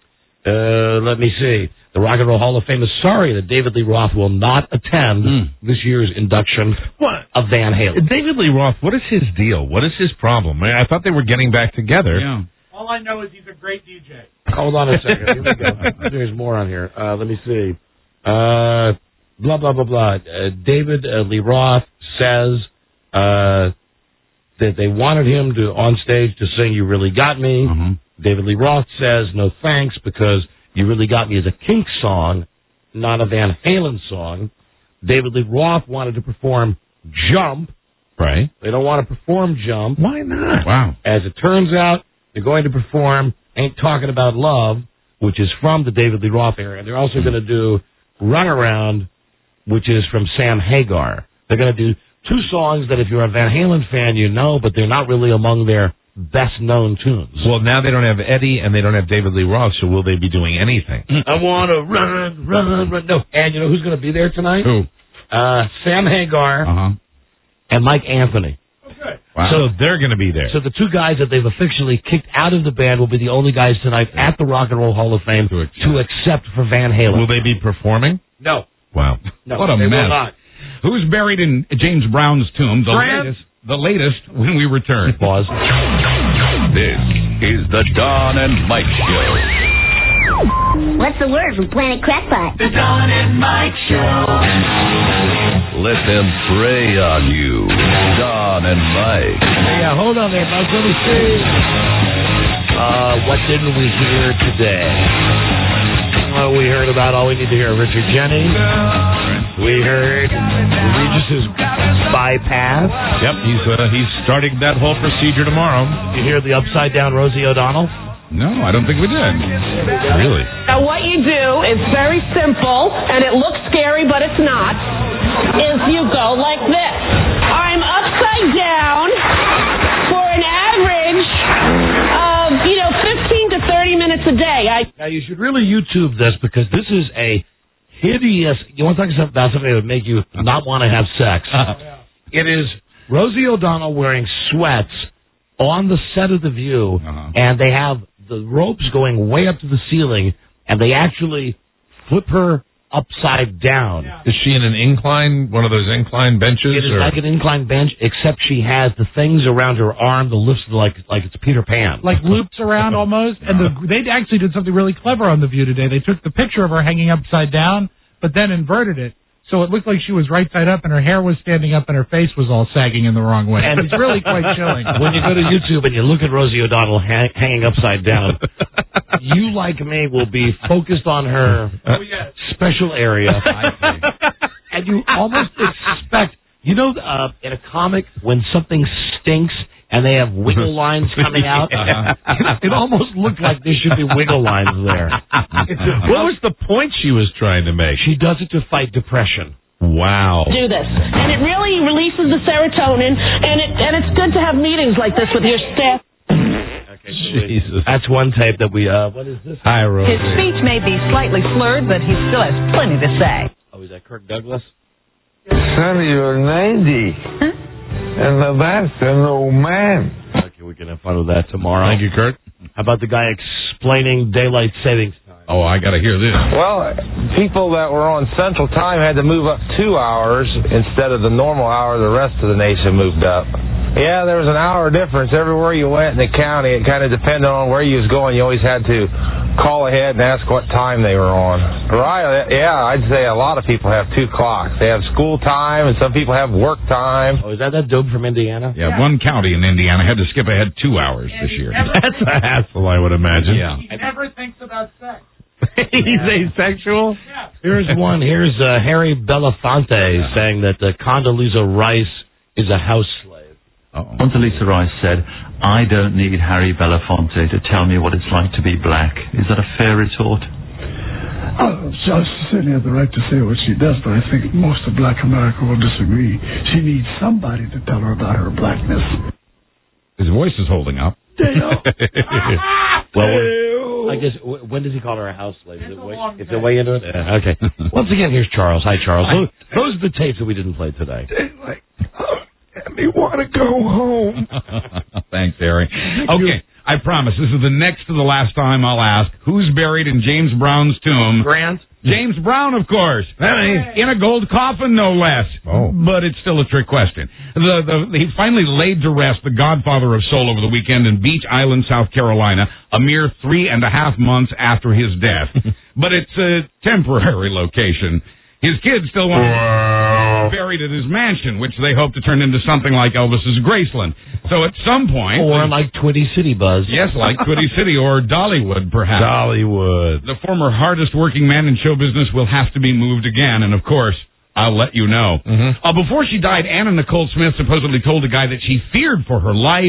Uh, let me see. The Rock and Roll Hall of Fame is sorry that David Lee Roth will not attend mm. this year's induction what? of Van Halen. David Lee Roth, what is his deal? What is his problem? I, I thought they were getting back together. Yeah. All I know is he's a great D J. Hold on a second. Here we go. There's more on here. Uh, let me see. Uh, blah, blah, blah, blah. Uh, David uh, Lee Roth says uh, that they wanted him to on stage to sing You Really Got Me. Mm-hmm. David Lee Roth says no thanks because You Really Got Me is a Kinks song, not a Van Halen song. David Lee Roth wanted to perform Jump. Right. They don't want to perform Jump. Why not? Wow. As it turns out, They're going to perform Ain't Talking About Love, which is from the David Lee Roth era. And they're also going to do Runaround, which is from Sam Hagar. They're going to do two songs that if you're a Van Halen fan, you know, but they're not really among their best-known tunes. Well, now they don't have Eddie and they don't have David Lee Roth, so will they be doing anything? I want to run, run, run. No. And you know who's going to be there tonight? Who? Uh, Sam Hagar Uh-huh. and Mike Anthony. Wow. So they're going to be there. So the two guys that they've officially kicked out of the band will be the only guys tonight at the Rock and Roll Hall of Fame to accept, to accept for Van Halen. Will they be performing? No. Wow. No, what a they mess. will not. Who's buried in James Brown's tomb? The Grant? latest, the latest when we return. Pause. This is the Don and Mike Show. What's the word from Planet Crackpot? The Don and Mike Show. Let them prey on you. Don and Mike. Yeah, hold on there, Mike. Let me see. Uh, what didn't we hear today? Well, we heard about All We Need to Hear of Richard Jennings. We heard Regis's bypass. Yep, he's uh, he's starting that whole procedure tomorrow. You hear the upside down Rosie O'Donnell? No, I don't think we did. Really? Now, what you do is very simple, and it looks scary, but it's not, is you go like this. I'm upside down for an average of, you know, fifteen to thirty minutes a day. I Now, you should really YouTube this because this is a hideous... You want to talk about something that would make you not want to have sex? It is Rosie O'Donnell wearing sweats on the set of The View, Uh-huh. and they have the ropes going way up to the ceiling, and they actually flip her upside down. Is she in an incline, one of those incline benches? It is or? like an incline bench, except she has the things around her arm, the lifts like like it's Peter Pan. Like loops around almost. And the, they actually did something really clever on The View today. They took the picture of her hanging upside down, but then inverted it. So it looked like she was right side up, and her hair was standing up, and her face was all sagging in the wrong way. And it's really quite chilling. When you go to YouTube and you look at Rosie O'Donnell hang, hanging upside down, you, like me, will be focused on her special area. And you almost expect, you know, uh, in a comic, when something stinks and they have wiggle lines coming out, Uh-huh. it almost looked like there should be wiggle lines there. It's a, What was the point she was trying to make? She does it to fight depression. Wow. do this, and it really releases the serotonin, and it and it's good to have meetings like this with your staff. Okay, Jesus. That's one tape that we, uh, what is this? Hi, Rosie. His speech may be slightly slurred, but he still has plenty to say. Oh, is that Kirk Douglas? Sonny, you're ninety. And that's an old man. Okay, we can have fun with that tomorrow. Thank you, Kurt. How about the guy explaining daylight savings time? Oh, I got to hear this. Well, people that were on Central Time had to move up two hours instead of the normal hour the rest of the nation moved up. Yeah, there was an hour difference everywhere you went in the county. It kind of depended on where you was going. You always had to call ahead and ask what time they were on. Right? Yeah, I'd say a lot of people have two clocks. They have school time, and some people have work time. Oh, is that that dope from Indiana? Yeah, one county in Indiana had to skip ahead two hours this year. That's a hassle, I would imagine. Yeah. He never thinks about sex. He's asexual? Here's one. Here's uh, Harry Belafonte saying that uh, Condoleezza Rice is a house slave. Uh-oh. Condoleezza Rice said, I don't need Harry Belafonte to tell me what it's like to be black. Is that a fair retort? Oh, she certainly has the right to say what she does, but I think most of black America will disagree. She needs somebody to tell her about her blackness. His voice is holding up. Well, I guess, w- when does he call her a house slave? Is it way, is it way into it? Yeah, okay. Once again, here's Charles. Hi, Charles. Those, those are the tapes that we didn't play today. Me want to go home. Thanks, Harry. Okay, I promise this is the next to the last time I'll ask who's buried in James Brown's tomb. Grant? James Brown, of course. In a gold coffin, no less. Oh. But it's still a trick question. The, the, he finally laid to rest the godfather of soul over the weekend in Beach Island, South Carolina, a mere three and a half months after his death. But it's a temporary location. His kids still want him buried at his mansion, which they hope to turn into something like Elvis's Graceland. So at some point... Or like Twitty City Buzz. Yes, like Twitty City or Dollywood, perhaps. Dollywood. The former hardest working man in show business will have to be moved again, and of course, I'll let you know. Mm-hmm. Uh, before she died, Anna Nicole Smith supposedly told a guy that she feared for her life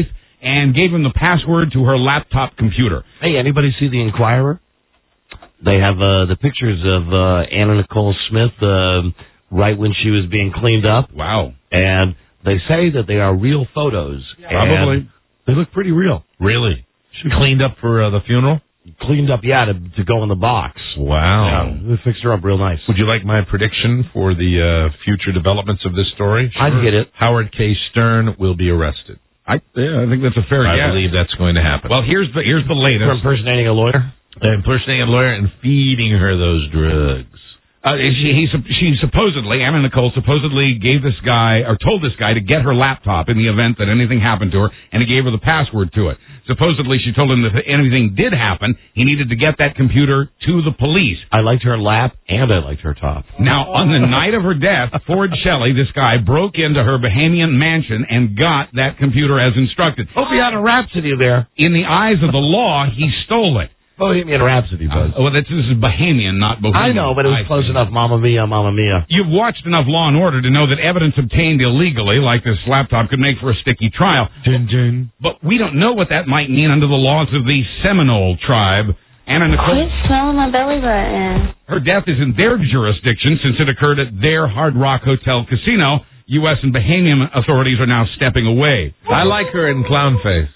and gave him the password to her laptop computer. Hey, anybody see the Inquirer? They have uh, the pictures of uh, Anna Nicole Smith uh, right when she was being cleaned up. Wow. And they say that they are real photos. Probably. They look pretty real. Really? She cleaned up for uh, the funeral? Cleaned up, yeah, to, to go in the box. Wow. Yeah, they fixed her up real nice. Would you like my prediction for the uh, future developments of this story? Sure. I'd get it. Howard K. Stern will be arrested. I, yeah, I think that's a fair I guess. believe that's going to happen. Well, here's the here's the latest. For impersonating a lawyer? They're impersonating a lawyer and feeding her those drugs. Uh, she, he, she supposedly, Anna Nicole supposedly gave this guy, or told this guy to get her laptop in the event that anything happened to her, and he gave her the password to it. Supposedly, she told him that if anything did happen, he needed to get that computer to the police. I liked her lap, and I liked her top. Now, on the night of her death, Ford Shelley, this guy, broke into her Bahamian mansion and got that computer as instructed. Hope he had a Rhapsody there. In the eyes of the law, he stole it. Bohemian Rhapsody, Buzz. Uh, well, this is Bahamian, not Bohemian. I know, but it was I close see. enough. Mamma mia, mamma mia. You've watched enough Law and Order to know that evidence obtained illegally, like this laptop, could make for a sticky trial. Dun, dun. But we don't know what that might mean under the laws of the Seminole tribe. Anna Nicole. Quit smelling my belly button. Her death is in their jurisdiction since it occurred at their Hard Rock Hotel casino. U S and Bahamian authorities are now stepping away. I like her in clown face.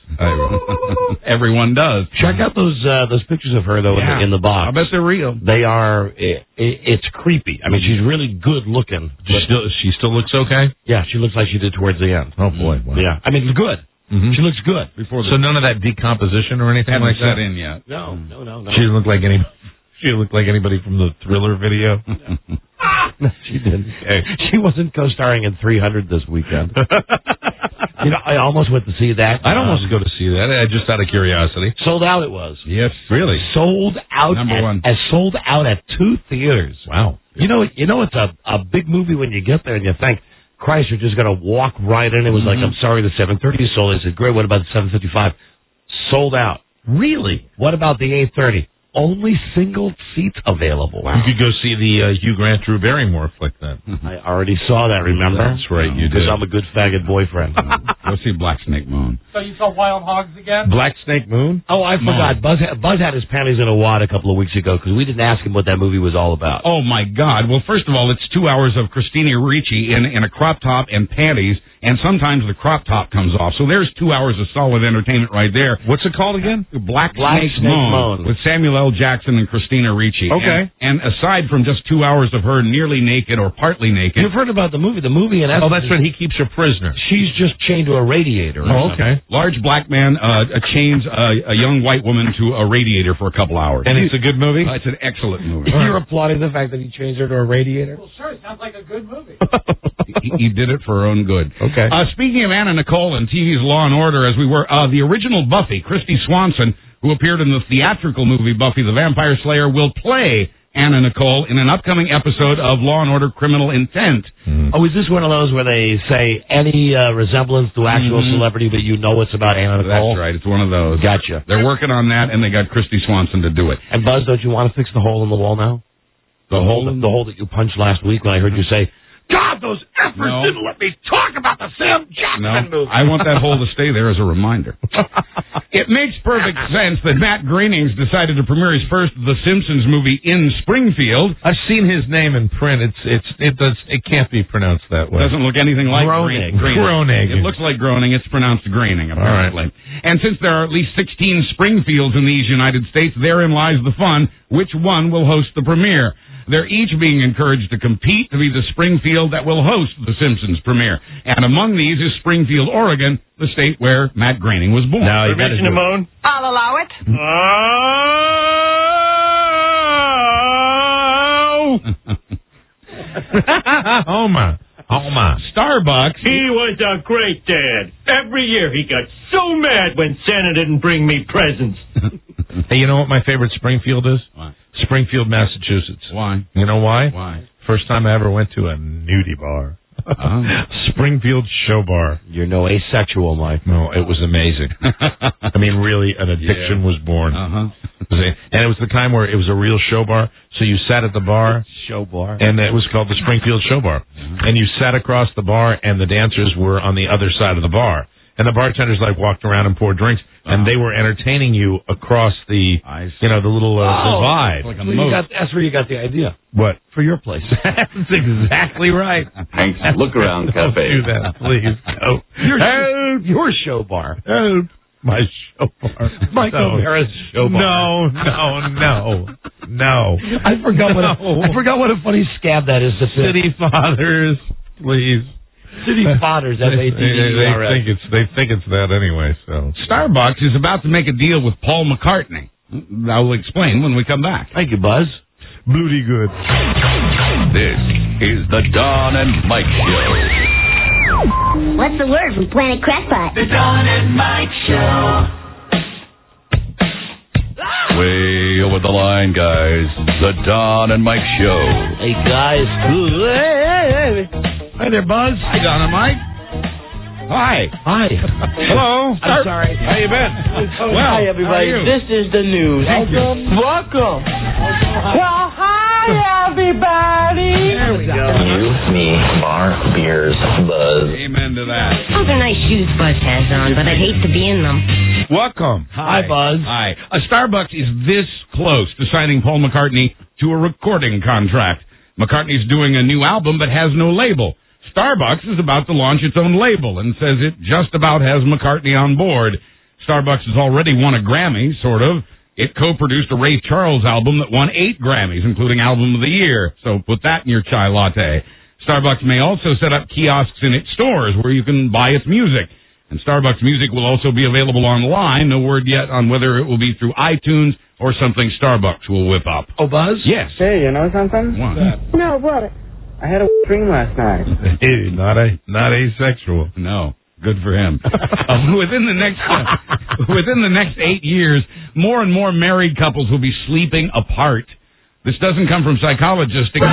Everyone does. Check out those uh, those pictures of her, though, Yeah. in, the, in the box. I bet they're real. They are, it, it's creepy. I mean, she's really good looking. She still, she still looks okay? Yeah, she looks like she did towards the end. Oh, boy. Wow. Yeah. I mean, good. Mm-hmm. She looks good. Before So none of that decomposition or anything haven't like set that? in yet. No, no, no, no. She didn't look like any. She didn't look like anybody from the Thriller video. No, she didn't. She wasn't co-starring in three hundred this weekend. You know, I almost went to see that. I'd um, almost go to see that, uh, just out of curiosity. Sold out it was. Yes. Really? Sold out Number at, one. as sold out at two theaters. Wow. You know, you know, it's a, a big movie when you get there and you think, Christ, you're just going to walk right in. It was like, I'm sorry, the seven thirty is sold. I said, great, what about the seven fifty-five? Sold out. Really? What about the eight thirty? Only single seats available. You could go see the uh, Hugh Grant Drew Barrymore flick then. I already saw that, remember? That's right, you Because did. I'm a good faggot boyfriend. Go see Black Snake Moon. So you saw Wild Hogs again? Black Snake Moon? Oh, I forgot. Buzz had, Buzz had his panties in a wad a couple of weeks ago because we didn't ask him what that movie was all about. Oh, my God. Well, first of all, it's two hours of Christina Ricci in, in a crop top and panties, and sometimes the crop top comes off. So there's two hours of solid entertainment right there. What's it called again? Black, Black Snake, Snake Moan, Moan. with Samuel L. Jackson and Christina Ricci. Okay. And, and aside from just two hours of her nearly naked or partly naked. You've heard about the movie. The movie, in Oh, essence, that's when he keeps her prisoner. she's just chained to a radiator. or Oh, something. okay. Large black man uh, chains a, a young white woman to a radiator for a couple hours. And it's a good movie? Uh, it's an excellent movie. You're applauding the fact that he changed her to a radiator? Well, sure, it sounds like a good movie. he, he did it for her own good. Okay. Uh, speaking of Anna Nicole and T V's Law and Order, as we were, uh, the original Buffy, Christy Swanson, who appeared in the theatrical movie Buffy the Vampire Slayer, will play Anna Nicole in an upcoming episode of Law and Order Criminal Intent. Mm. Oh, is this one of those where they say any uh, resemblance to actual Mhm. celebrity, but you know it's about Anna Nicole? That's right. It's one of those. Gotcha. They're working on that, and they got Christy Swanson to do it. And Buzz, don't you want to fix the hole in the wall now? The, hole, in- the hole that you punched last week when I heard you say, God, those effers No. didn't let me talk about the Sam Jackson No, movie. I want that hole to stay there as a reminder. It makes perfect sense that Matt Groening's decided to premiere his first The Simpsons movie in Springfield. I've seen his name in print. It's it's it does it can't be pronounced that way. Doesn't look anything like Groening. Groening. Groening. It looks like Groening. It's pronounced Groening, apparently. And since there are at least sixteen Springfields in these United States, therein lies the fun. Which one will host the premiere? They're each being encouraged to compete to be the Springfield that will host The Simpsons premiere. And among these is Springfield, Oregon, the state where Matt Groening was born. Now you got to do it. I'll allow it. Homa. Homa. Starbucks. He was a great dad. Every year he got so mad when Santa didn't bring me presents. Hey, you know what my favorite Springfield is? Why? Springfield, Massachusetts. Why? You know why? Why? First time I ever went to a nudie bar. Uh-huh. Springfield Show Bar. You're no asexual, Mike. No, it was amazing. I mean, really, an addiction Yeah. was born. Uh-huh. And it was the time where it was a real show bar. So you sat at the bar. Show bar. And it was called the Springfield Show Bar. And you sat across the bar, and the dancers were on the other side of the bar. and the bartenders like walked around and poured drinks, and they were entertaining you across the, you know, the little uh, Oh, divide. that's where you got- that's where you got the idea. What? For your place. That's exactly right. Hank's Look Around Don't Cafe. do that, please. Go. Your, Help! your show bar. Help. My show bar. Mike No. O'Hara's show bar. No, no, no, no. I forgot what a, No. I forgot what a funny scab that is. To City Fathers, please. City Fathers. They, F A T D E they R S. think it's they think it's that anyway. So Starbucks is about to make a deal with Paul McCartney. I will explain when we come back. Thank you, Buzz. Booty good. This is the Don and Mike Show. What's the word from Planet Crackpot? The Don and Mike Show. Way over the line, guys. The Don and Mike Show. Hey, guys. Hi there, Buzz. Hi, Don and Mike. Hi. Hi. Hello. I'm sorry. How you been? Oh, Well, hi, everybody. how are you? This is the news. Thank you. Welcome. Well, hi, everybody. There we go. You, me, bar, beers, Buzz. Amen to that. Those are nice shoes Buzz has on, but I'd hate to be in them. Welcome. Hi, Buzz. Hi. A Starbucks is this close to signing Paul McCartney to a recording contract. McCartney's doing a new album but has no label. Starbucks is about to launch its own label and says it just about has McCartney on board. Starbucks has already won a Grammy, sort of. It co-produced a Ray Charles album that won eight Grammys, including Album of the Year. So put that in your chai latte. Starbucks may also set up kiosks in its stores where you can buy its music. And Starbucks music will also be available online. No word yet on whether it will be through iTunes or something Starbucks will whip up. Oh, Buzz? Yes. Hey, you know something? What? No, what? I had a dream last night. Hey, not a not asexual. No. Good for him. uh, within the next uh, within the next eight years, more and more married couples will be sleeping apart. This doesn't come from psychologists. It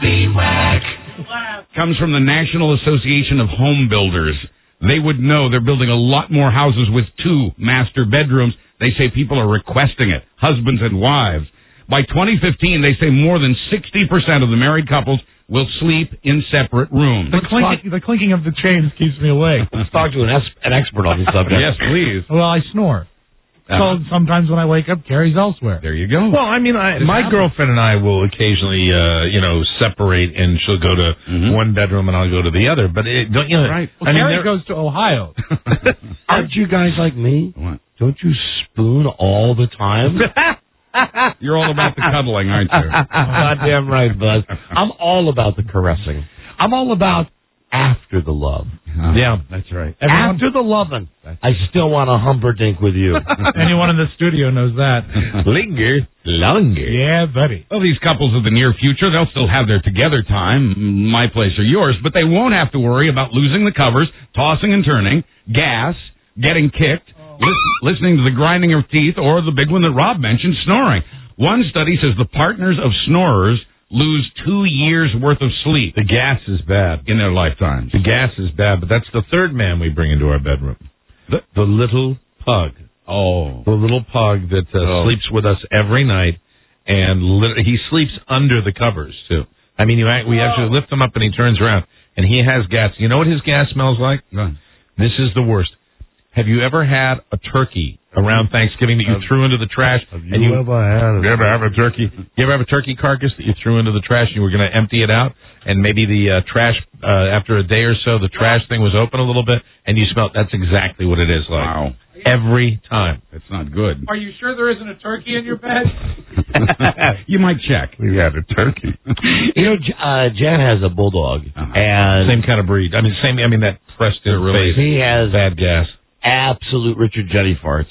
comes from the National Association of Home Builders. They would know they're building a lot more houses with two master bedrooms. They say people are requesting it, husbands and wives. By twenty fifteen, they say more than sixty percent of the married couples will sleep in separate rooms. The clinking, the clinking of the chains keeps me awake. Let's talk to an, es- an expert on the subject. Yes, please. Well, I snore. Uh-huh. So sometimes when I wake up, Carrie's elsewhere. There you go. Well, I mean, I, This my happens. girlfriend and I will occasionally, uh, you know, separate, and she'll go to Mhm. one bedroom and I'll go to the other. But it, don't you know? Right. Well, I mean, Carrie there- goes to Ohio. Aren't you guys like me? What? Don't you spoon all the time? You're all about the cuddling, aren't you? Goddamn right, Buzz. I'm all about the caressing. I'm all about after the love. Uh, yeah, that's right. Everyone, After the loving, I still want a humperdink with you. anyone in the studio knows that. Linger longer. Yeah, buddy. Well, these couples of the near future, they'll still have their together time, my place or yours, but they won't have to worry about losing the covers, tossing and turning, gas, getting kicked, lis- listening to the grinding of teeth, or the big one that Rob mentioned, snoring. One study says the partners of snorers lose two years worth of sleep the gas is bad. in their lifetimes. The gas is bad, but that's the third man we bring into our bedroom. The, the little pug. Oh. The little pug that uh, Oh. sleeps with us every night, and lit- he sleeps under the covers, too. I mean, you, act- we actually lift him up, and he turns around, and he has gas. You know what his gas smells like? Go. This is the worst. Have you ever had a turkey around Thanksgiving that you Have- threw into the trash? have and you ever had a- You ever have a turkey? You ever have a turkey carcass that you threw into the trash and you were going to empty it out? And maybe the uh, trash, uh, after a day or so, the trash thing was open a little bit, and you smelled. That's exactly what it is like. Wow. Every time. That's not good. Are you sure there isn't a turkey in your bed? You might check. We had a turkey. You know, J- uh, Jan has a bulldog, Uh-huh. and Same kind of breed. I mean, same. I mean, that pressed in really face. he has Bad gas. absolute Richard Jenny farts.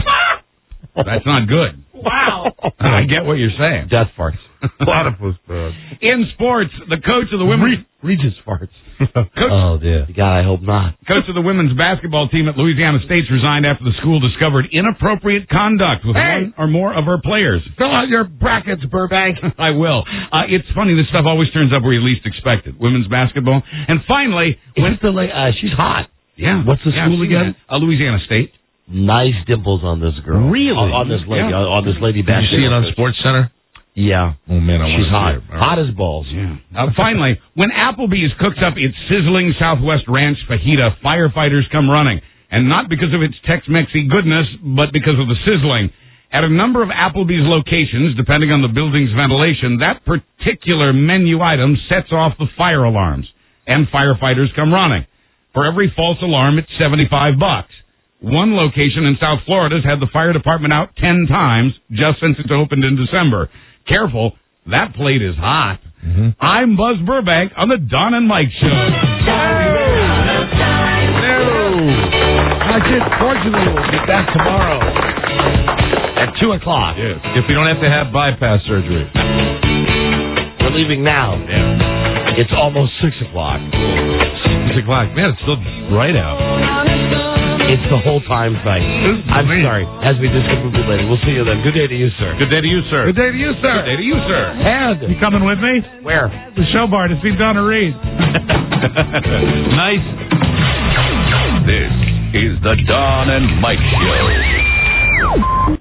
That's not good. Wow. I get what you're saying. Death farts. Platypus bad. In sports, the coach of the women's Regis farts. coach, Oh, dear. God, I hope not. coach of the women's basketball team at Louisiana State resigned after the school discovered inappropriate conduct with Hey! one or more of her players. Fill out your brackets, Burbank. I will. Uh, it's funny, this stuff always turns up where you least expect it. Women's basketball. And finally, When the la- uh, she's hot. yeah. What's the yeah, school I've seen again? that. Uh, Louisiana State. Nice dimples on this girl. Really? On, on this lady. Yeah. On, on this lady Did you see it on basketball. Sports Center? Yeah. Oh man, I want She's to hot. see it. All right. Hot as balls. Yeah. Uh, finally, when Applebee's cooks up its sizzling Southwest Ranch fajita, firefighters come running. and not because of its Tex-Mexy goodness, but because of the sizzling. At a number of Applebee's locations, depending on the building's ventilation, that particular menu item sets off the fire alarms, and firefighters come running. For every false alarm, it's seventy-five bucks. One location in South Florida has had the fire department out ten times just since it opened in December. Careful, that plate is hot. Mm-hmm. I'm Buzz Burbank on the Don and Mike Show. That's it. Fortunately, we'll be back tomorrow at two o'clock. Yes, if we don't have to have bypass surgery. We're leaving now. Yeah. It's almost six o'clock. Six o'clock. Man, it's still bright out. It's the whole time thing. I'm sorry. As we discuss a bit later. We'll see you then. Good day to you, sir. Good day to you, sir. Good day to you, sir. Good day to you, sir. And you coming with me? Where? The show bar to see Donna Reed. Nice. This is the Don and Mike Show.